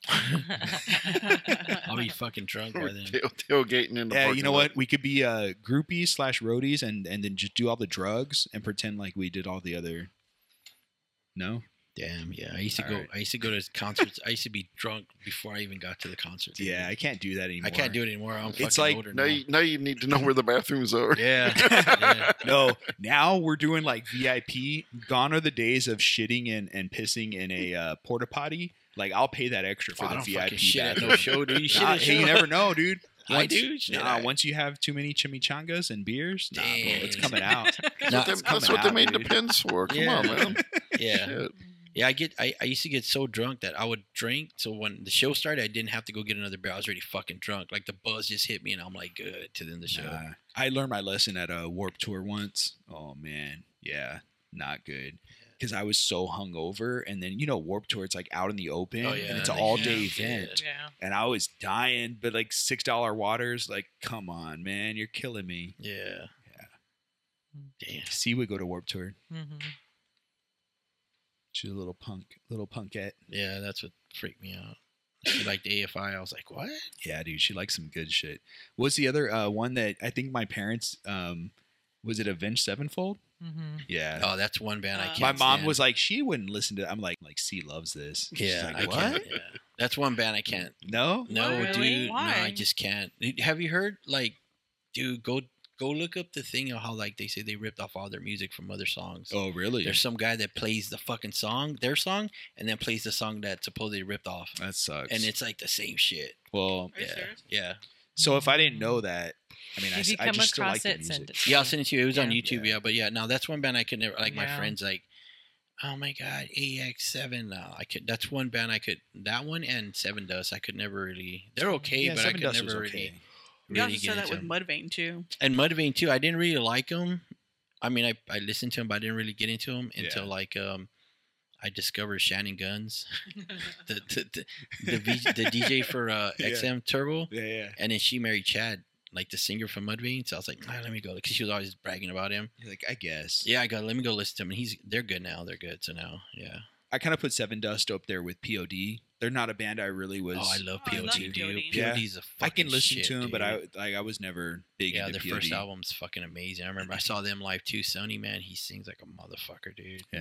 I'll be fucking drunk by then. Tailgating in the parking you know lot. what? We could be groupies / roadies, and then just do all the drugs and pretend like we did all the other. No. Damn, yeah. I used to go to concerts. I used to be drunk before I even got to the concert. Yeah, I can't do that anymore. I can't do it anymore. I'm it's fucking like, older now you need to know where the bathrooms are. Yeah. No, now we're doing like VIP. Gone are the days of shitting and pissing in a porta potty. Like I'll pay that extra for the VIP. Shit at no show, dude. You never know, dude. I do. Once you have too many chimichangas and beers, bro, it's coming out. That's what they made the pins for. Come on, man. Yeah. Shit. Yeah, I used to get so drunk that I would drink. So when the show started, I didn't have to go get another beer. I was already fucking drunk. Like the buzz just hit me, and I'm like, good to the end of the show. I learned my lesson at a Warped Tour once. Oh man, yeah, not good. Because I was so hungover, and then Warped Tour, it's like out in the open, and it's an all-day event. Yeah. And I was dying, but like $6 waters, like, come on, man, you're killing me. Yeah. Damn. See, we go to Warped Tour. Mm-hmm. She's a little punkette. Yeah, that's what freaked me out. She liked AFI. I was like, what? Yeah, dude, she likes some good shit. What's the other one that I think my parents, was it Avenged Sevenfold? Mm-hmm. Yeah. Oh, that's one band I can't My mom stand. was like, she wouldn't listen to it. I'm like, C loves this. Yeah, She's like, I can't. Yeah. That's one band I can't. No? No, really? dude. Why? No, I just can't. Have you heard, like, dude, go look up the thing of how, like, they say they ripped off all their music from other songs. Oh, really? There's some guy that plays the fucking song, their song, and then plays the song that supposedly ripped off. That sucks. And it's like the same shit. Well, Are you serious? Yeah. so if I didn't know that, I mean, If you I come just still like across the it, music. send it to Yeah, me. I'll send it to you. It was on Yeah. YouTube, yeah. But yeah, no, that's one band I could never, like, my Yeah. friends, like, oh my God, AX7. No, that's one band I could, that one and Seven Dust, I could never really, they're okay, Yeah, but I Seven could Dust never was really, okay. You really also get said that into with them. Mudvayne too. And Mudvayne too. I didn't really like them. I mean, I listened to them, but I didn't really get into them until like I discovered Shannon Guns, the DJ for XM Turbo, Yeah. and then she married Chad, like the singer from Mudvayne. So I was like, let me go, because she was always bragging about him. You're like, I guess. Yeah, let me go listen to him. And they're good now. They're good. So now, yeah. I kind of put Seven Dust up there with POD. They're not a band I really was. Oh, I love Oh, I POD, love dude. POD. Yeah. POD's a fucking I can listen shit, to them, dude. but I was never big into their POD. first album's fucking amazing. I remember I saw them live too. Sonny, man, he sings like a motherfucker, dude. Yeah.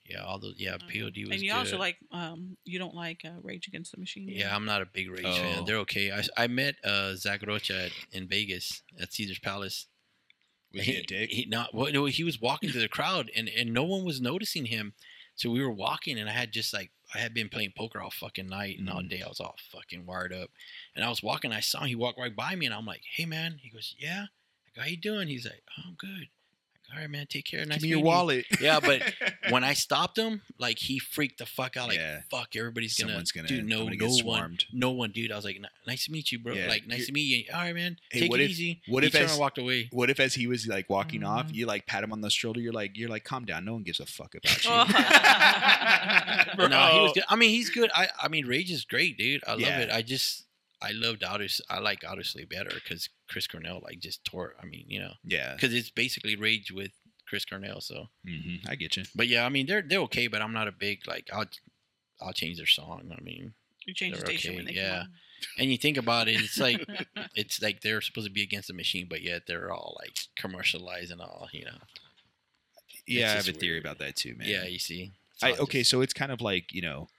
all those. Yeah, POD was. And you good. also like you don't like Rage Against the Machine. Yeah, I'm not a big Rage fan. They're okay. I met Zach Rocha in Vegas at Caesar's Palace. Was he a dick? He was walking through the crowd and no one was noticing him. So we were walking and I had been playing poker all fucking night and all day. I was all fucking wired up. And I was walking, I saw him, he walked right by me and I'm like, hey man. He goes, yeah. I go, how you doing? He's like, oh, I'm good. All right, man, take care. Nice Give me your wallet. Yeah, but when I stopped him, like he freaked the fuck out. Like, fuck, someone's gonna dude, no one, dude. I was like, nice to meet you, bro. Yeah, like, nice to meet you. All right, man. Hey, take it easy. What if I walked away? What if as he was like walking off, you like pat him on the shoulder? You're like, calm down. No one gives a fuck about you. No, he was good. I mean, he's good. I mean, Rage is great, dude. I love it. I loved I like Outer Slave better because Chris Cornell like just tore. I mean, because it's basically Rage with Chris Cornell. So I get you. But yeah, I mean they're okay, but I'm not a big like I'll change their song. I mean, you change the station when they come on. And you think about it, it's like they're supposed to be against the machine, but yet they're all like commercialized and all. Yeah, I have a theory about that too, man. Yeah, you see. So it's kind of like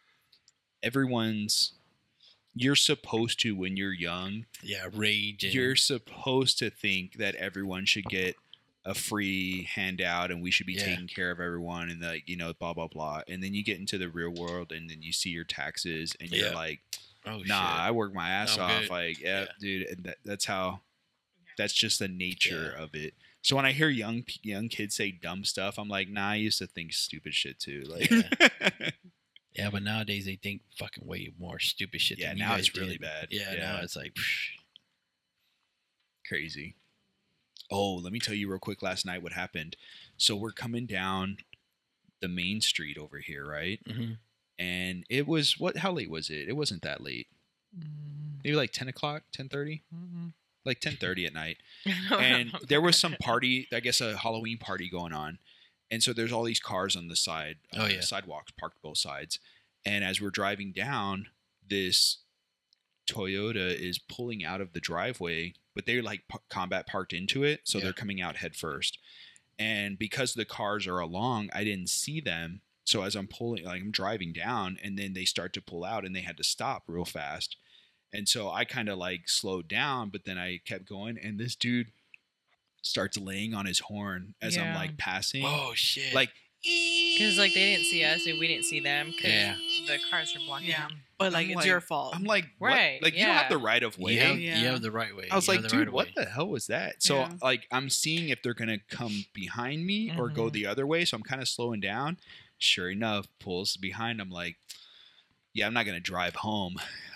you're supposed to, when you're young, rage. You're supposed to think that everyone should get a free handout and we should be taking care of everyone and blah, blah, blah. And then you get into the real world and then you see your taxes and you're like, oh, nah, shit. I work my ass off. Good. Like, dude, and that's just the nature of it. So when I hear young kids say dumb stuff, I'm like, nah, I used to think stupid shit too. Like, yeah, but nowadays they think fucking way more stupid shit. Yeah, than now it's really bad. Yeah, now it's like crazy. Oh, let me tell you real quick last night what happened. So we're coming down the main street over here, right? Mm-hmm. And it was how late was it? It wasn't that late. Maybe like 10 o'clock, 10:30? Mm-hmm. Like 10:30 at night. And there was some party, I guess a Halloween party going on. And so there's all these cars on the side, sidewalks parked both sides. And as we're driving down, this Toyota is pulling out of the driveway, but they're like combat parked into it. So they're coming out head first. And because the cars are along, I didn't see them. So as I'm driving down and then they start to pull out and they had to stop real fast. And so I kind of like slowed down, but then I kept going. And this dude starts laying on his horn as I'm like passing. Oh shit! Like, because like they didn't see us and we didn't see them because the cars were blocking them. But like it's your fault. I'm like, what? Right? Like you don't have the right of way. You have the right way. I was like, dude, what the hell was that? So like I'm seeing if they're gonna come behind me or go the other way. So I'm kind of slowing down. Sure enough, pulls behind. I'm like, yeah, I'm not gonna drive home.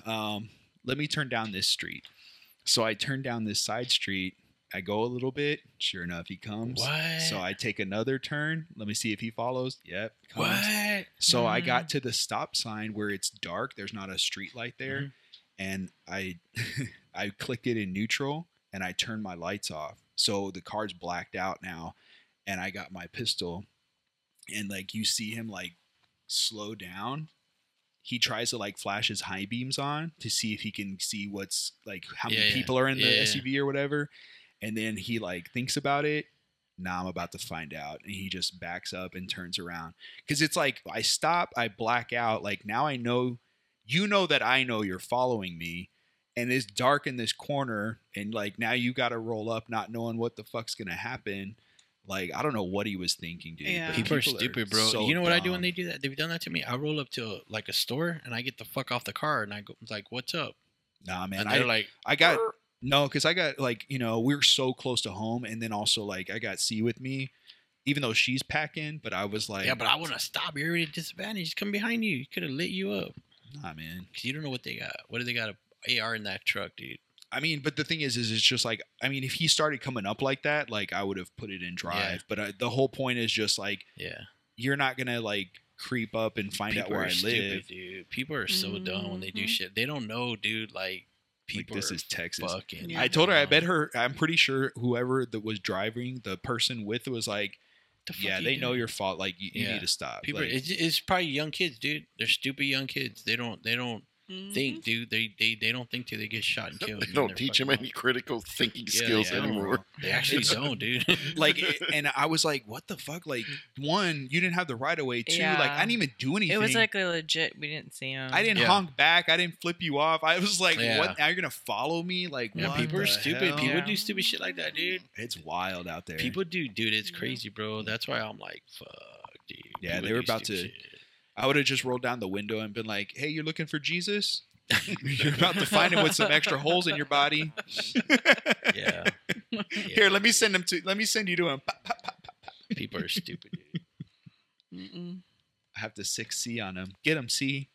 Let me turn down this street. So I turn down this side street. I go a little bit. Sure enough, he comes. What? So I take another turn. Let me see if he follows. Yep. Comes. What? So I got to the stop sign where it's dark. There's not a street light there. And I clicked it in neutral and I turned my lights off. So the car's blacked out now. And I got my pistol. And like you see him like slow down. He tries to like flash his high beams on to see if he can see what's like how many people are in the SUV or whatever. And then he like thinks about it. Nah, I'm about to find out. And he just backs up and turns around. Because it's like I stop, I black out. Like now I know, that I know you're following me. And it's dark in this corner. And like now you got to roll up not knowing what the fuck's going to happen. Like, I don't know what he was thinking, dude. Yeah. People are stupid, bro. So you know what I do when they do that? They've done that to me. I roll up to like a store and I get the fuck off the car and I go like, "What's up?" Nah, man. And they're like, because I got like, we're so close to home, and then also like I got C with me, even though she's packing. But I was like, yeah, but I want to stop. You're already at a disadvantage. Just come behind you. He could have lit you up. Nah, man. Because you don't know what they got. What do they got? A AR in that truck, dude. I mean, but the thing is it's just like, I mean, if he started coming up like that, like I would have put it in drive. Yeah. But the whole point is just like, you're not going to like creep up and find out where I live. Dude. People are so dumb when they do shit. They don't know, dude. Like, people this is Texas. Fucking I told her, I'm pretty sure whoever that was driving, the person with was like, they know your fault. Like, you need to stop. People, like, it's probably young kids, dude. They're stupid young kids. They don't think, dude. They don't think till they get shot and killed. They don't teach them any critical thinking skills anymore. They actually don't, dude. Like, and I was like, what the fuck? Like, one, you didn't have the right of way. Two, like, I didn't even do anything. It was like a legit. We didn't see him. I didn't honk back. I didn't flip you off. I was like, what? Now you're gonna follow me? Like, what? People are stupid. Hell? People do stupid shit like that, dude. It's wild out there. People do, dude. It's crazy, bro. That's why I'm like, fuck, dude. Yeah, People they were do about to. shit. I would have just rolled down the window and been like, "Hey, you're looking for Jesus? You're about to find him with some extra holes in your body." Yeah. Here, let me send you to him. Pop, pop, pop, pop. People are stupid, dude. I have the 6C on him. Get him, C.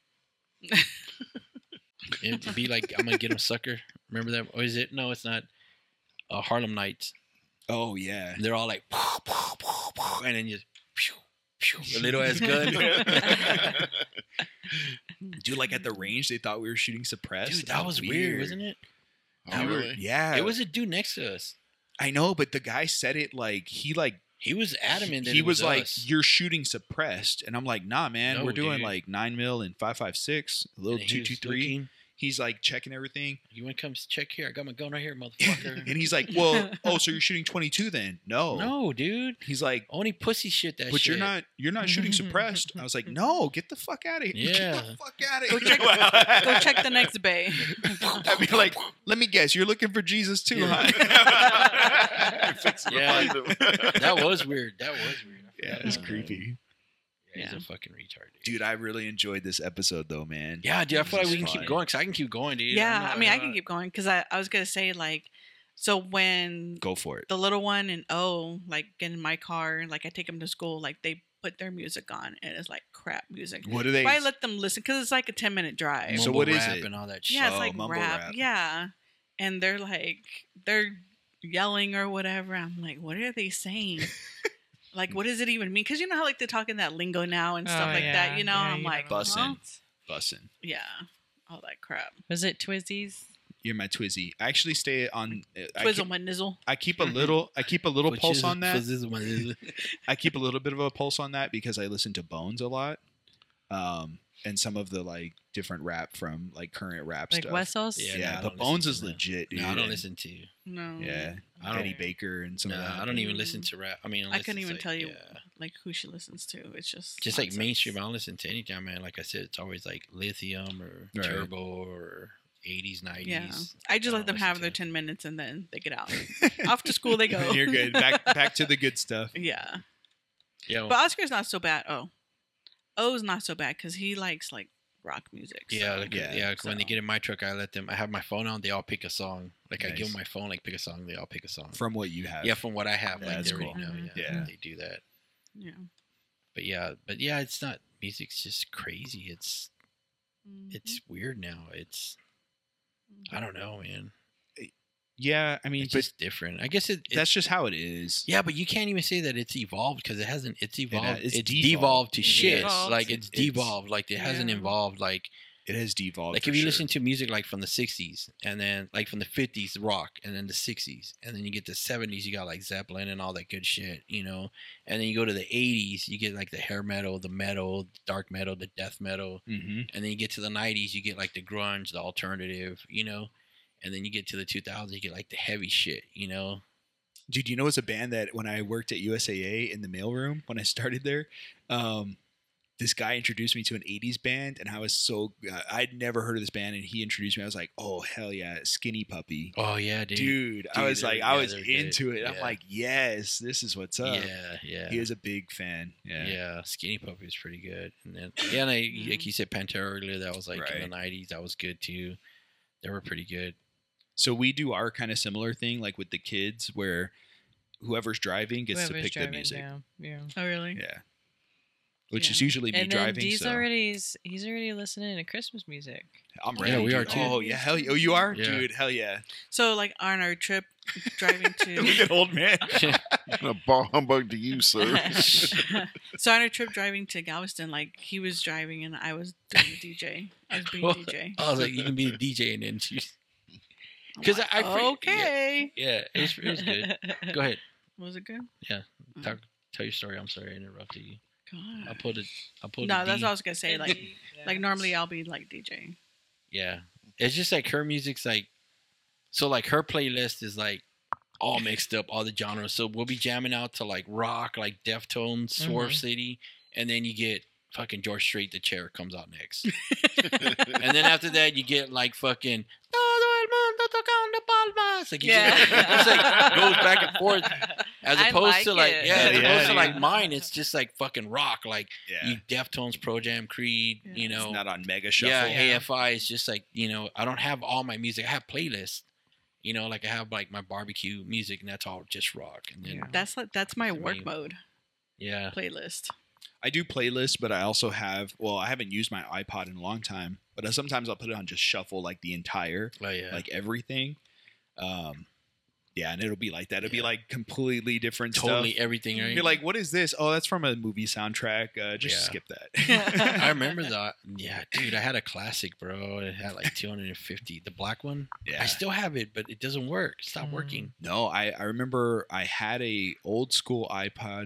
It'd be like, I'm gonna get him, sucker. Remember that? Or is it? No, it's not. Harlem Nights. Oh yeah. And they're all like, and then just a little ass gun. Dude, like at the range, they thought we were shooting suppressed. Dude, that was weird, wasn't it? Oh, really? Yeah. It was a dude next to us. I know, but the guy said it like he was adamant that he was like, us. "You're shooting suppressed," and I'm like, "Nah, man, No, we're doing dude. like 9mm and 5.56, a little And he was 2.23." looking. He's like checking everything, You want to come check here? I got my gun right here, motherfucker. and he's like, "Well, oh, so you're shooting 22 then?" No, dude. He's like, Only pussy shit that "But shit. you're not shooting suppressed." I was like, "No, get the fuck out of here! Yeah. Get the fuck out of Go here!" check the next bay. I'd be like, "Let me guess, you're looking for Jesus too, huh?" Yeah. That was weird. That was weird. Yeah, it's creepy. Yeah, he's Yeah. a fucking retard, Dude, I really enjoyed this episode though, man. Yeah, dude, I feel like we can This is keep fun. going because I can keep going, dude. Yeah, I mean, I can keep going because I was gonna say like, so when Go for it. the little one and like get in my car, like I take them to school, like they put their music on and it's like crap music. What do they? But I let them listen because it's like a 10-minute drive. So Mumble what is rap it? and all that shit. Yeah, it's Oh, like mumble rap. rap. Yeah, and they're yelling or whatever. I'm like, what are they saying? Like, what does it even mean? Because you know how like they talk in that lingo now and stuff like that. You know, Yeah, I'm like, Bussin'. huh? Bussin'. Yeah, all that crap. Was it Twizzies? You're my Twizzy. I actually stay on. Twizzle my nizzle. I keep a little pulse on that. that. I keep a little bit of a pulse on that because I listen to Bones a lot, and some of the like different rap from like current rap Like stuff. Wessos? Yeah. Yeah, no, I but don't Bones listen is to that. legit, dude. No, I don't and- listen to you. No. Yeah, I don't- Eddie Baker and some of that. I don't even listen to rap. I mean, I unless couldn't it's even like, tell you yeah. like who she listens to. It's just Just like nonsense. mainstream, I don't listen to anything, man. Like I said, it's always like Lithium or Right. Turbo or 80s, 90s. Yeah, I just I let don't them have listen their to. 10 minutes and then they get out. Off to school they go. And you're good. Back to the good stuff. Yeah, Yeah, but Oscar's not so bad. O's not so bad because he likes like rock music. yeah, so- like, yeah. When they so- get in my truck, I have my phone on. They all pick a song. Like I give Nice. them my phone, like pick a song. They all pick a song. From what you have. Yeah, from what I have, Yeah, like that's they already cool. know. Yeah, Yeah. they do that. Yeah. But yeah, it's not. Music's just crazy. It's weird now. I don't know, man. Yeah, I mean, It's but just different. I guess that's just how it is. yeah, but you can't even say that it's evolved because it hasn't. It's evolved. it's It's devolved. devolved to shit. Devolved. Like it's devolved. Like it hasn't Yeah. evolved. Like It has devolved. if for you sure. listen to music like from the 60s and then like from the 50s rock and then the 60s and then you get the 70s you got like Zeppelin and all that good shit, you know, and then you go to the 80s you get like the hair metal, the dark metal, the death metal, Mhm. and then you get to the 90s you get like the grunge, the alternative, you know, and then you get to the 2000s you get like the heavy shit, you know. Dude, you know, it's a band that when I worked at USAA in the mailroom when I started there, this guy introduced me to an 80s band, and I was so I'd never heard of this band, and he introduced me. I was like, oh hell yeah, Skinny Puppy. Oh yeah, dude. Dude, I was they're- like, yeah, I was they're good. into it. I'm Yeah. like, yes, this is what's up. Yeah. He was a big fan. Yeah. Yeah, Skinny Puppy was pretty good. And then like you said, Pantera earlier, that was like in the 90s. That was good too. They were pretty good. So we do our kind of similar thing, like with the kids, where whoever's driving gets to pick the music. Yeah. Oh really? Yeah. Which Yeah. is usually me And then driving. he's So he's already listening to Christmas music. I'm Yeah, ready. we are dude. too. Oh yeah, hell yeah. Oh, you are, Yeah. dude. Hell yeah. So like on our trip driving to Look at old man. A ball humbug to you, sir. so on our trip driving to Galveston, like he was driving and I was doing the DJ. I was being DJ. I was like, you can be the DJ and then she's. I'm 'Cause like, I fre- okay. Yeah, it was good. Go ahead. Was it good? Tell your story. I'm sorry I interrupted you. I God. pulled it. No, that's what I was gonna say. Like normally I'll be like DJ. Yeah. It's just like her music's like, so like her playlist is like all mixed up, all the genres. So we'll be jamming out to like rock, like Deftones, Swerve City, and then you get fucking George Strait, The Chair comes out next. And then after that, you get like fucking Todo el mundo tocando palmas. Like, it's like goes back and forth. As opposed to like, as opposed to like mine, it's just like fucking rock. Like you Deftones, Pro Jam, Creed, you know. It's not on Mega Shuffle. Yeah, AFI is just like, you know, I don't have all my music. I have playlists. You know, like I have like my barbecue music, and that's all just rock. And then that's my work mode. Yeah, playlist. I do playlists, but I also have. Well, I haven't used my iPod in a long time, but sometimes I'll put it on just shuffle, like the entire, like everything. Yeah, and it'll be like that. It'll be like completely different totally stuff. Everything, right? You're like, what is this? Oh, that's from a movie soundtrack. Just skip that. I remember that. Yeah, dude, I had a classic, bro. It had like 250. The black one. Yeah. I still have it, but it doesn't work. It stopped working. No, I remember I had a old school iPod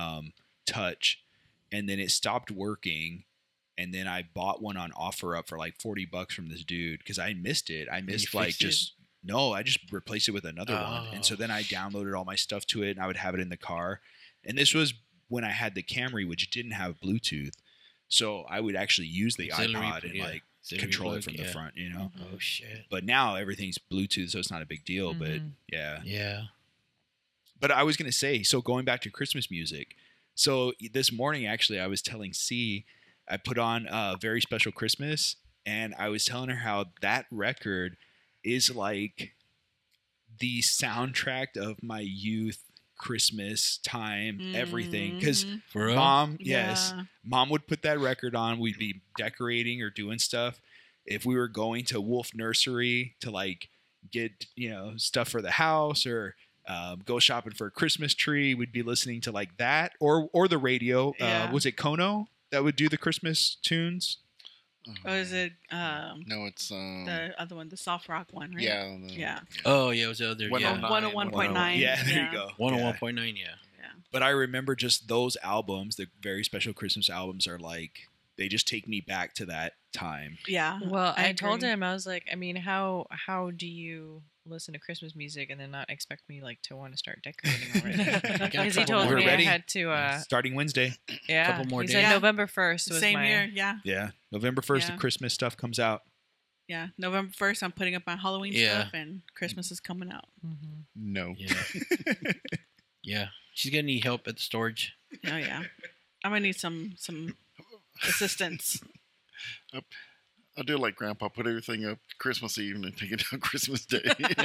Touch, and then it stopped working. And then I bought one on OfferUp for like $40 from this dude because I missed it. I missed like just... No, I just replaced it with another one. And so then I downloaded all my stuff to it, and I would have it in the car. And this was when I had the Camry, which didn't have Bluetooth. So I would actually use the iPod and like control it from the front, you know? Oh, shit. But now everything's Bluetooth, so it's not a big deal. But yeah. Yeah. But I was going to say, so going back to Christmas music. So this morning, actually, I was telling C, I put on a Very Special Christmas, and I was telling her how that record is like the soundtrack of my youth, Christmas time, everything. Because mom, mom would put that record on. We'd be decorating or doing stuff. If we were going to Wolf Nursery to like get, you know, stuff for the house or go shopping for a Christmas tree, we'd be listening to like that or the radio. Was it Kono that would do the Christmas tunes? Or is it? No, it's the other one, the soft rock one, right? Yeah. Yeah. Oh, yeah, it was the other. 101.9. Yeah, there you go. 101.9. Yeah. But I remember just those albums, the Very Special Christmas albums, are like they just take me back to that time. Yeah. Well, I told him, I was like, I mean, how do you listen to Christmas music and then not expect me like to want to start decorating already? Because he told me I had to starting Wednesday. Yeah, couple more he days. said November 1st was same year. Yeah, November 1st, the Christmas stuff comes out. Yeah, November 1st, I'm putting up my Halloween stuff, and Christmas is coming out. No. Yeah. Yeah. She's gonna need help at the storage. Oh yeah, I'm gonna need some assistance. I do like Grandpa. Put everything up Christmas Eve and take it down Christmas Day.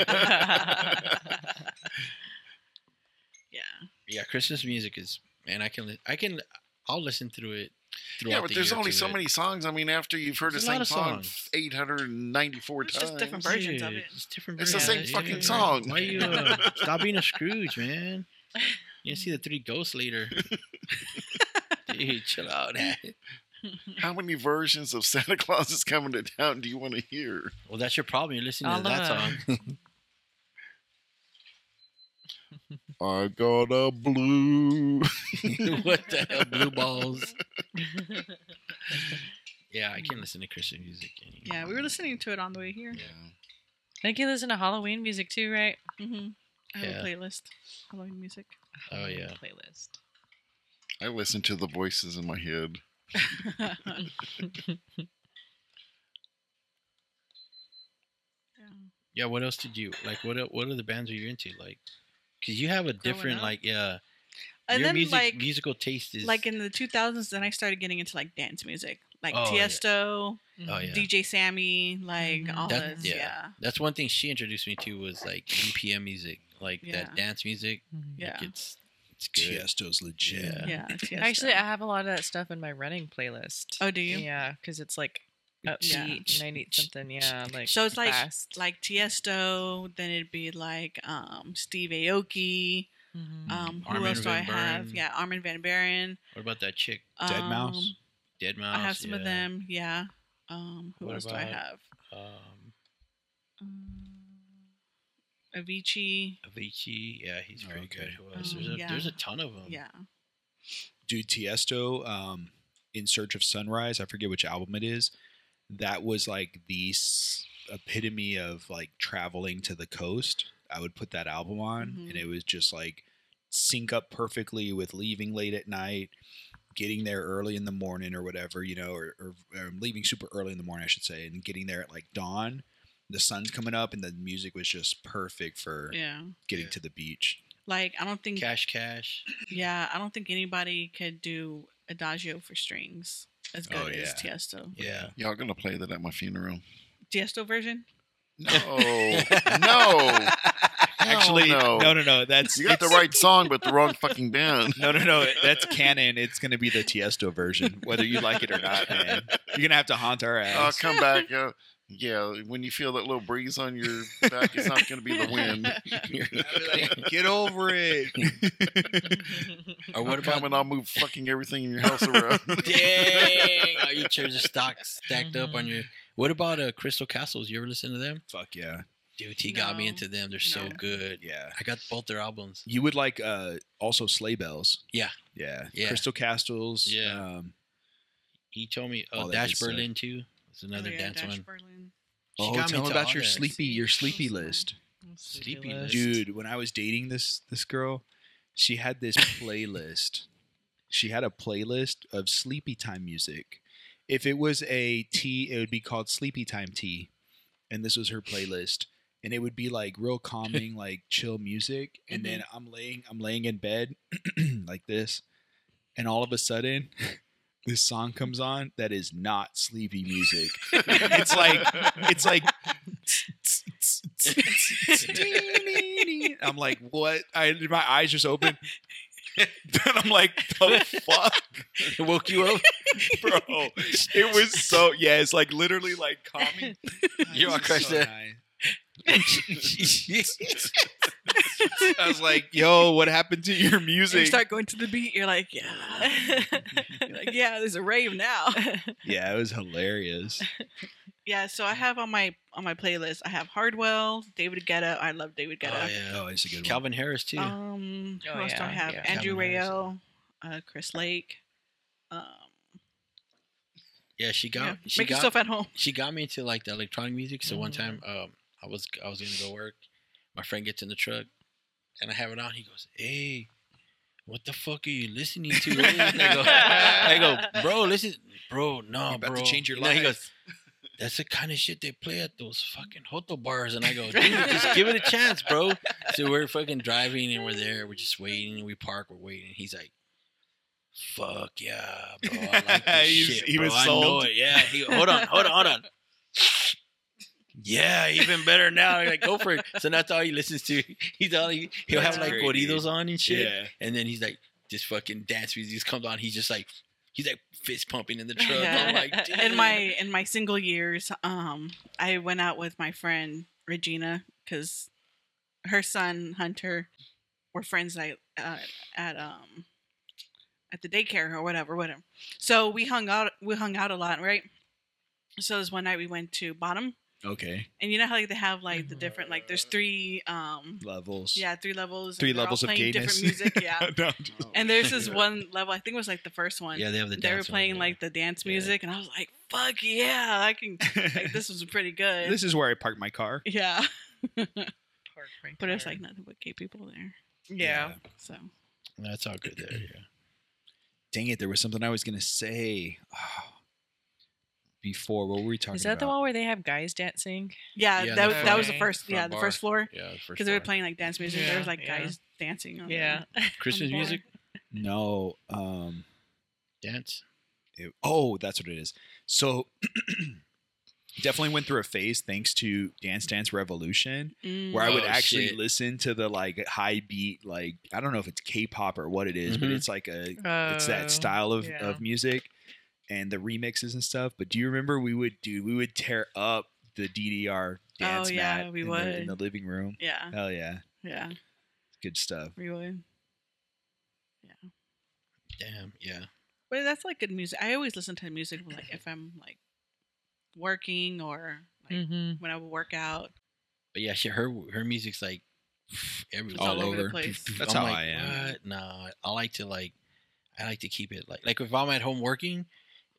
Yeah. Christmas music is, man. I'll listen through it. Yeah, but there's only so many songs. I mean, after you've heard the same song 894 times, just different versions of it. It's the same fucking song. Why you stop being a Scrooge, man? You see the three ghosts later. Dude, chill out. How many versions of Santa Claus is Coming to Town do you want to hear? Well, that's your problem. You're listening to that song. I got a blue. What the hell? Blue balls. Yeah, I can't listen to Christian music anymore. Yeah, we were listening to it on the way here. Yeah. I think you listen to Halloween music too, right? I have a playlist. Halloween music. Oh, yeah. Playlist. I listen to the voices in my head. Yeah, what else did you like? What are the bands are you into? Like, because you have a different and your then musical taste is like in the 2000s. Then I started getting into like dance music, like Tiesto, DJ Sammy, like all this. Yeah, that's one thing she introduced me to was like EPM music, like that dance music. Yeah, like it's good. Tiesto's legit. Yeah, Tiesto. Actually, I have a lot of that stuff in my running playlist. Oh, do you? Yeah, because it's like upbeat, and I need something. Yeah, like so it's fast. like Tiesto. Then it'd be like Steve Aoki. Who Armin else do I van have? Buuren. Yeah, Armin van Buuren. What about that chick? Deadmau5. Deadmau5. I have some of them. Yeah. Who else do I have? Avicii. Yeah, he's very good. Who else? Yeah. There's a ton of them. Yeah. Dude, Tiesto, In Search of Sunrise, I forget which album it is. that was like the epitome of like traveling to the coast. I would put that album on, and it was just like sync up perfectly with leaving late at night, getting there early in the morning or whatever, you know, or leaving super early in the morning, I should say, and getting there at like dawn. The sun's coming up, and the music was just perfect for getting to the beach. Like, I don't think Cash. Yeah, I don't think anybody could do Adagio for strings as good as Tiesto. Yeah, y'all gonna play that at my funeral? Tiesto version? No. Actually, no. That's you got the right song, but the wrong fucking band. No. That's canon. It's gonna be the Tiesto version, whether you like it or not, man. You're gonna have to haunt our ass. I'll come back. Yeah, when you feel that little breeze on your back, it's not gonna be the wind. Get over it. Or what about when I'll move fucking everything in your house around? Dang! All your chairs are stacked up on your. What about Crystal Castles? You ever listen to them? Fuck yeah. Dude, he got me into them. They're so good. Yeah. I got both their albums. You would like also Sleigh Bells. Yeah. Crystal Castles. Yeah. He told me Dash Berlin too. It's another dance one. Berlin. Tell me about your sleepy list. Sleepy list. Dude, when I was dating this girl, she had this playlist. She had a playlist of sleepy time music. If it was a tea, it would be called Sleepy Time Tea. And this was her playlist. And it would be like real calming, like chill music. And then I'm laying in bed like this. And all of a sudden, this song comes on that is not sleepy music. It's like I'm like, what? My eyes just open. And I'm like, the fuck? It woke you up? Bro, it was so, it's like literally like calming. You're all crushed so up. Nice. I was like, yo, what happened to your music? You start going to the beat, you're like, yeah. You're like, yeah, there's a rave now. Yeah, it was hilarious. Yeah, so I have on my playlist, I have Hardwell, David Guetta. I love David Guetta. Oh, yeah. Oh, he's a good Calvin Harris, too. Who else do I have? Andrew Rayel, Chris Lake. Yeah, she got make yourself at home. She got me into like the electronic music. So one time, I was gonna go work. My friend gets in the truck, and I have it on. He goes, "Hey, what the fuck are you listening to?" I go, "Bro, listen, bro, no, You're about bro." to change your life. He goes, "That's the kind of shit they play at those fucking hotel bars." And I go, "Dude, just give it a chance, bro." So we're fucking driving, and we're there. We're just waiting. And we park. We're waiting. He's like, "Fuck yeah, bro! I like this shit, he bro. was I sold. know it. Yeah." Hold on. Yeah, even better now. Like, go for it. So that's all he listens to. He'll have like corridos on and shit. Yeah. And then he's like, this fucking dance music just comes on. He's like fist pumping in the truck. Yeah. I'm like, damn. In my single years, I went out with my friend Regina because her son Hunter were friends at the daycare or whatever. So we hung out a lot, right? So this one night we went to Bottom. Okay. And you know how like they have like the different like there's three levels. Yeah, 3 levels. Three levels of gayness. Different music, yeah. No. And there's this one level, I think it was like the first one. Yeah, they have the dance. They were playing one, like the dance music, and I was like, "Fuck yeah, I can!" Like, this was pretty good. This is where I park my car. Yeah. But there's like nothing but gay people there. Yeah. So. That's all good there. Yeah. Dang it! There was something I was gonna say. Before, what were we talking about? Is that the one where they have guys dancing? Yeah, that was the first. Yeah, the first floor. Yeah, the first. Because they were playing like dance music. There was like guys dancing. On Christmas music. No. Dance. That's what it is. So, definitely went through a phase thanks to Dance Dance Revolution, where I would actually listen to the like high beat, like I don't know if it's K-pop or what it is, but it's like it's that style of music. And the remixes and stuff. But do you remember we would tear up the DDR dance mat in the living room? Yeah. Hell yeah. Yeah. Good stuff. We would. Yeah. Damn, yeah. But that's like good music. I always listen to music like if I'm like working or like when I would work out. But yeah, her music's like everywhere. All over. The place. That's how I am. What? No, I like to keep it like if I'm at home working,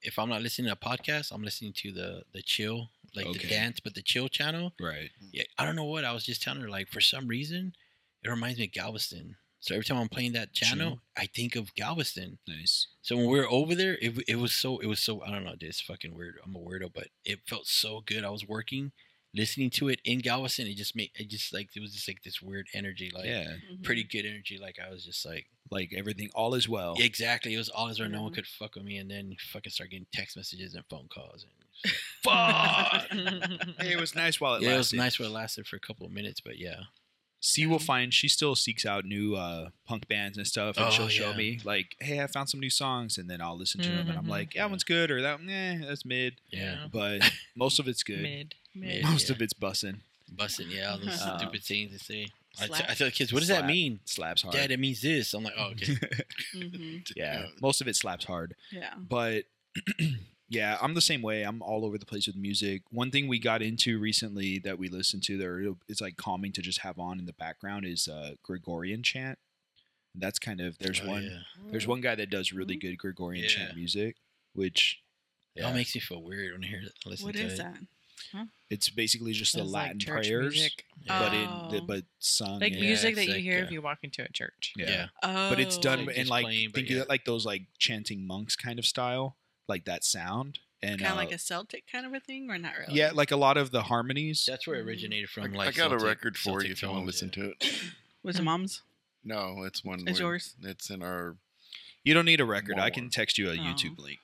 if I'm not listening to a podcast, I'm listening to the chill, like the dance, but the chill channel. Right. Yeah. I don't know what. I was just telling her, like, for some reason, it reminds me of Galveston. So every time I'm playing that channel, I think of Galveston. Nice. So when we were over there, it was so, I don't know, it's fucking weird. I'm a weirdo, but it felt so good. I was working, listening to it in Galveston. It was just like this weird energy, like pretty good energy. Like I was just like everything, all is well. Exactly. It was all is well. No one could fuck with me. And then fucking start getting text messages and phone calls. And fuck. Hey, it was nice while it lasted. Yeah, it was nice while it lasted for a couple of minutes, but yeah. C will find, she still seeks out new punk bands and stuff, and she'll show me like, hey, I found some new songs, and then I'll listen to them, and I'm like, that one's good, or that's mid. Yeah. But most of it's good. Mid. Most of it's bussin'. Bussin', all those stupid things they say. I tell the kids, what does that mean? Slaps hard. Dad, it means this. I'm like, oh, okay. Yeah, most of it slaps hard. Yeah. But yeah, I'm the same way. I'm all over the place with music. One thing we got into recently that we listened to there, it's like calming to just have on in the background, is Gregorian chant. That's kind of, there's one guy that does really good Gregorian chant music, which it all makes me feel weird when I hear it. What is that? Huh? It's basically just the Latin prayers, but sung like music that you hear if you walk into a church. Yeah. But it's done in like think of it like those like chanting monks kind of style, like that sound, and kind of like a Celtic kind of a thing, or not really? Yeah, like a lot of the harmonies. That's where it originated from. I got a record for you if you want to listen to it. Was it Mom's? No, it's one. It's yours. It's in our. You don't need a record. I can text you a YouTube link.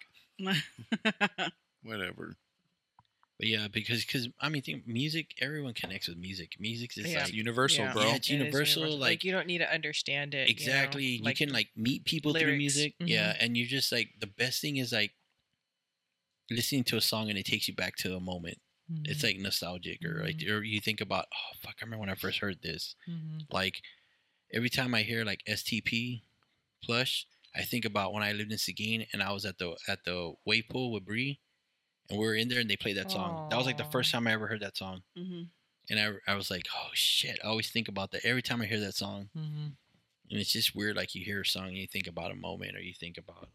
Whatever. But yeah, because I mean, music. Everyone connects with music. Music is like universal, bro. Yeah, it's universal. Like you don't need to understand it. Exactly. You know? You can like meet people through music. Mm-hmm. Yeah, and you're just like, the best thing is like listening to a song and it takes you back to a moment. Mm-hmm. It's like nostalgic, or like, or you think about, oh fuck, I remember when I first heard this. Mm-hmm. Like every time I hear like STP Plush, I think about when I lived in Seguin and I was at the wave pool with Bree. And we were in there and they played that song. That was like the first time I ever heard that song. Mm-hmm. And I was like, oh shit. I always think about that every time I hear that song. Mm-hmm. And it's just weird. Like you hear a song and you think about a moment, or you think about,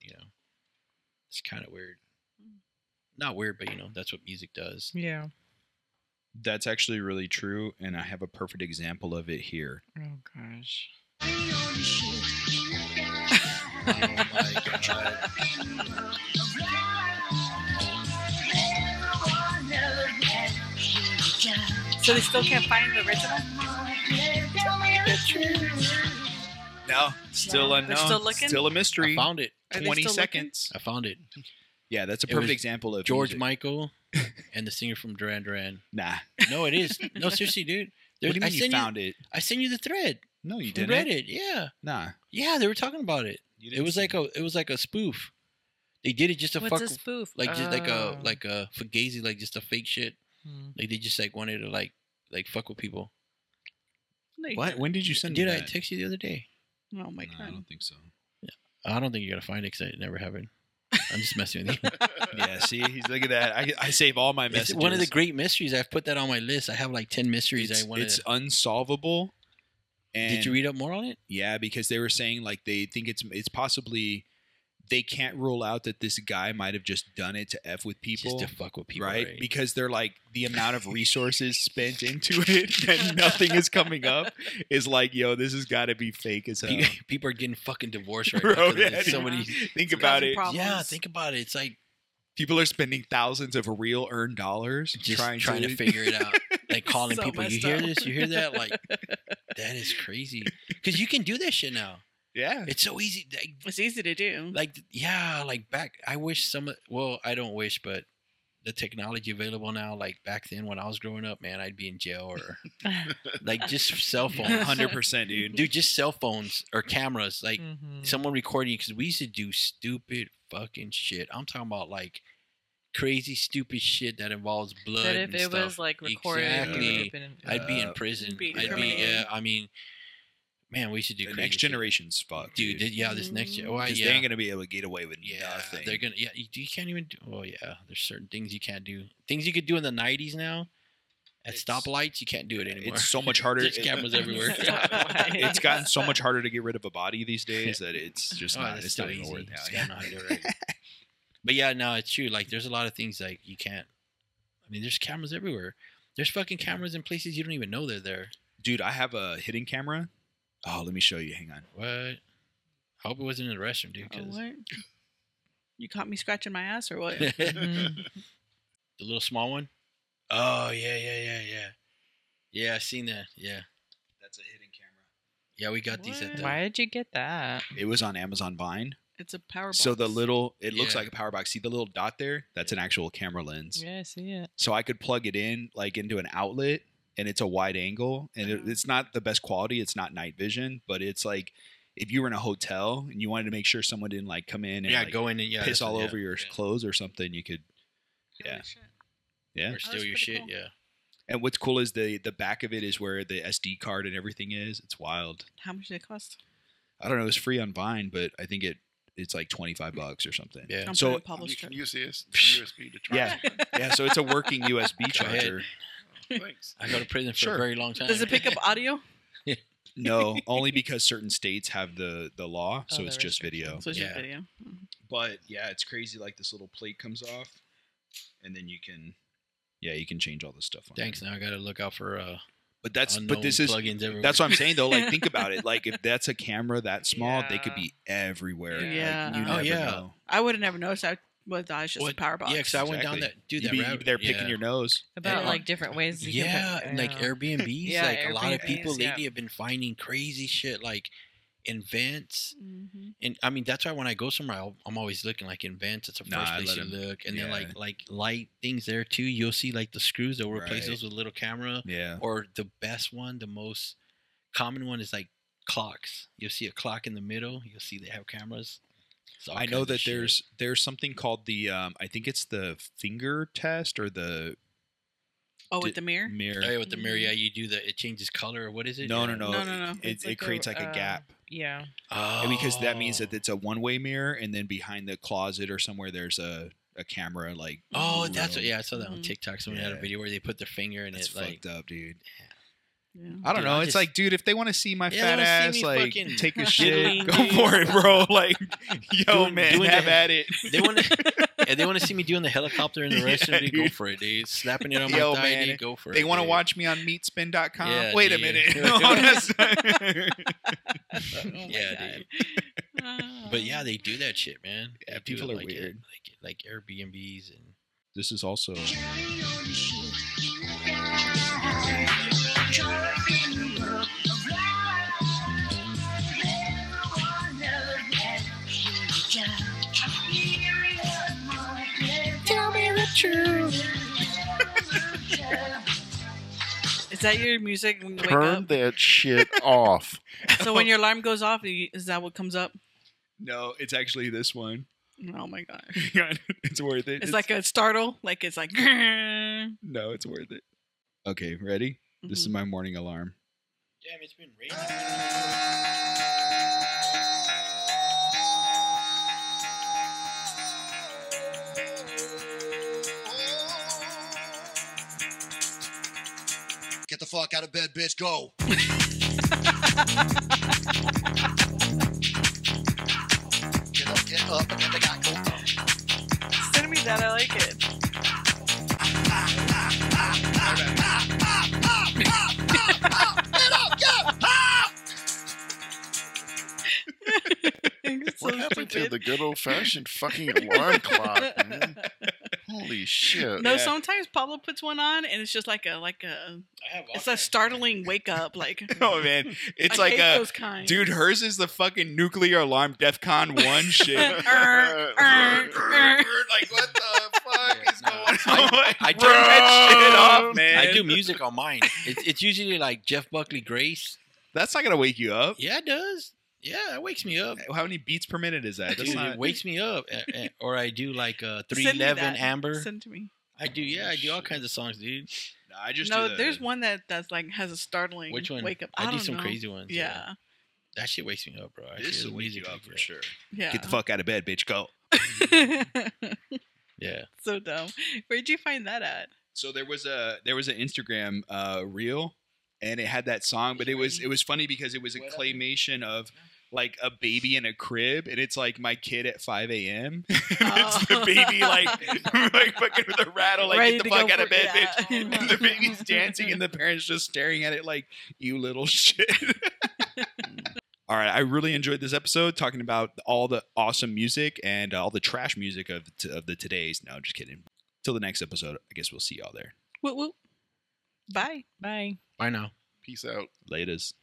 it's kind of weird. Not weird, but that's what music does. Yeah. That's actually really true. And I have a perfect example of it here. Oh gosh. Oh my God. So they still can't find the original? No, still unknown. They're still looking? Still a mystery. I found it. 20 seconds. I found it. Yeah, that's a perfect example of George music. Michael and the singer from Duran Duran. Nah. No, it is. No, seriously, dude. What do you mean you found it? I sent you the thread. No, you didn't. Read it. Yeah. Nah. Yeah, they were talking about it. It was like a spoof. They did it just to fuck. What's a spoof? Like just like a fugazi, like just a fake shit. Like they just like wanted to like fuck with people. What? When did you send me that? Did I text you the other day? Oh my God. I don't think so. Yeah. I don't think you're gonna find it because it never happened. I'm just messing with you. Yeah, see, look at that. I save all my messages. It's one of the great mysteries. I've put that on my list. I have like 10 mysteries. It's unsolvable. And did you read up more on it? Yeah, because they were saying like they think it's possibly, they can't rule out that this guy might have just done it to F with people. Just to fuck with people. Right? Because they're like, the amount of resources spent into it and nothing is coming up is like, yo, this has got to be fake as hell. People are getting fucking divorced right Bro, now. Yeah, somebody think about it. Problems. Yeah, think about it. It's like people are spending thousands of real earned dollars just trying to figure it out. Like calling people, you hear this? You hear that? Like, that is crazy. Because you can do that shit now. Yeah. It's so easy. It's easy to do. Like, yeah, like back, I wish I don't wish, but the technology available now, like back then when I was growing up, man, I'd be in jail or like just cell phones. 100%, dude. Dude, just cell phones or cameras. Like someone recording you, because we used to do stupid fucking shit. I'm talking about like crazy stupid shit that involves blood. That if it was like recorded, exactly, I'd be in prison. I mean, man, we should do the crazy next shit. Generation's fucked, dude. This next year, they ain't gonna be able to get away with nothing. They're gonna, you can't even do. Oh yeah, there's certain things you can't do. Things you could do in the '90s now. At stoplights, you can't do it anymore. It's so much harder. There's cameras everywhere. It's gotten so much harder to get rid of a body these days that it's just not. It's not even worth it. Yeah. But yeah, no, it's true. Like, there's a lot of things like you can't. I mean, there's cameras everywhere. There's fucking cameras in places you don't even know they're there. Dude, I have a hidden camera. Oh, let me show you. Hang on. What? I hope it wasn't in the restroom, dude. Oh, what? You caught me scratching my ass or what? The little small one? Oh, yeah. Yeah, I seen that. Yeah. That's a hidden camera. Yeah, we got these at the... Why did you get that? It was on Amazon Vine. It's a power box. So the little, it looks like a power box. See the little dot there? That's an actual camera lens. Yeah, I see it. So I could plug it in like into an outlet, and it's a wide angle, and it's not the best quality. It's not night vision, but it's like if you were in a hotel and you wanted to make sure someone didn't like come in and like go in and piss all over your clothes or something, you could, or steal your shit, cool. And what's cool is the back of it is where the SD card and everything is. It's wild. How much did it cost? I don't know. It was free on Vine, but I think it's like $25 or something. Yeah. So you can use this USB to charge. Yeah. So it's a working USB charger. Thanks. I go to prison for a very long time. Does it pick up audio? No, only because certain states have the law, so the it's just video. So it's just video. But yeah, it's crazy. Like this little plate comes off, and then you can change all this stuff on Thanks. Now I got to look out for But this is plugins everywhere. that's what I'm saying though. Like think about it. Like if that's a camera that small, they could be everywhere. Yeah. Like, you never know. I would have never noticed. I thought it's just a power box. Yeah, because I went down that. Dude, You'd be there picking your nose. About like different ways. You can and like Airbnbs. Like a lot of people Airbnbs, lately have been finding crazy shit like in vents. Mm-hmm. And I mean, that's why when I go somewhere, I'm always looking like in vents. It's the first place you look. And then like light things there too. You'll see like the screws. They'll replace those with a little camera. Yeah. Or the best one, the most common one is like clocks. You'll see a clock in the middle. You'll see they have cameras. I know that there's something called the I think it's the finger test or the with the mirror. Oh, yeah, with the mirror, yeah, you do it changes color or what is it? No. No. It creates like a gap. Yeah. Oh. Because that means that it's a one-way mirror, and then behind the closet or somewhere there's a camera like. Oh, that's what. Yeah, I saw that on TikTok. Someone had a video where they put their finger in it. Like fucked up, dude. Yeah. I don't know. It's like, dude, if they want to see my fat ass, like, fucking take a shit, go for it, bro. Like, man, have at it. They want to see me doing the helicopter in the restroom. Dude, go for it, dude. Slapping it on my thigh, man, dude, go for it. They want to watch me on meatspin.com. Yeah, wait dude. a minute. Dude. But yeah, they do that shit, man. Yeah, people are weird. Like Airbnbs and. This is also. Is that your music when you wake Turn up? that shit off. So when your alarm goes off, is that what comes up? No, it's actually this one. Oh my god. It's worth it. It's like a startle. Like it's like. No, it's worth it. Okay, ready? Mm-hmm. This is my morning alarm. Damn, it's been raining. Get the fuck out of bed, bitch. Go. Get up, and get the guy. Go. Send me that. I like it. What happened to the good old-fashioned fucking alarm clock, man? Holy shit. No, sometimes Pablo puts one on and it's just like a it's a startling wake up. Like, oh man, it's I like hate those kinds. Dude, hers is the fucking nuclear alarm DEFCON 1 shit. Like what the fuck is going on? I turn that shit off, man. I do music on mine. It's usually like Jeff Buckley Grace. That's not gonna wake you up. Yeah, it does. Yeah, it wakes me up. How many beats per minute is that? Dude, it wakes me up. Or I do like 311 Amber. Send it to me. I do I do all kinds of songs, dude. No, I just there's one that's like has a startling Which one? wake up. I do some crazy ones. Yeah. That shit wakes me up, bro. This will wake you up for sure. Yeah. Get the fuck out of bed, bitch. Go. Yeah. So dumb. Where'd you find that at? So there was an Instagram reel, and it had that song, but it was funny because it was a claymation of like a baby in a crib, and it's like my kid at 5 a.m. It's the baby like fucking with a rattle, like Ready get the fuck out of bed, bitch. And the baby's dancing, and the parents just staring at it like, you little shit. All right, I really enjoyed this episode talking about all the awesome music and all the trash music of the today's. No, just kidding. Till the next episode, I guess we'll see y'all there. Whoop, whoop. Bye. Bye. Bye now. Peace out. Laters.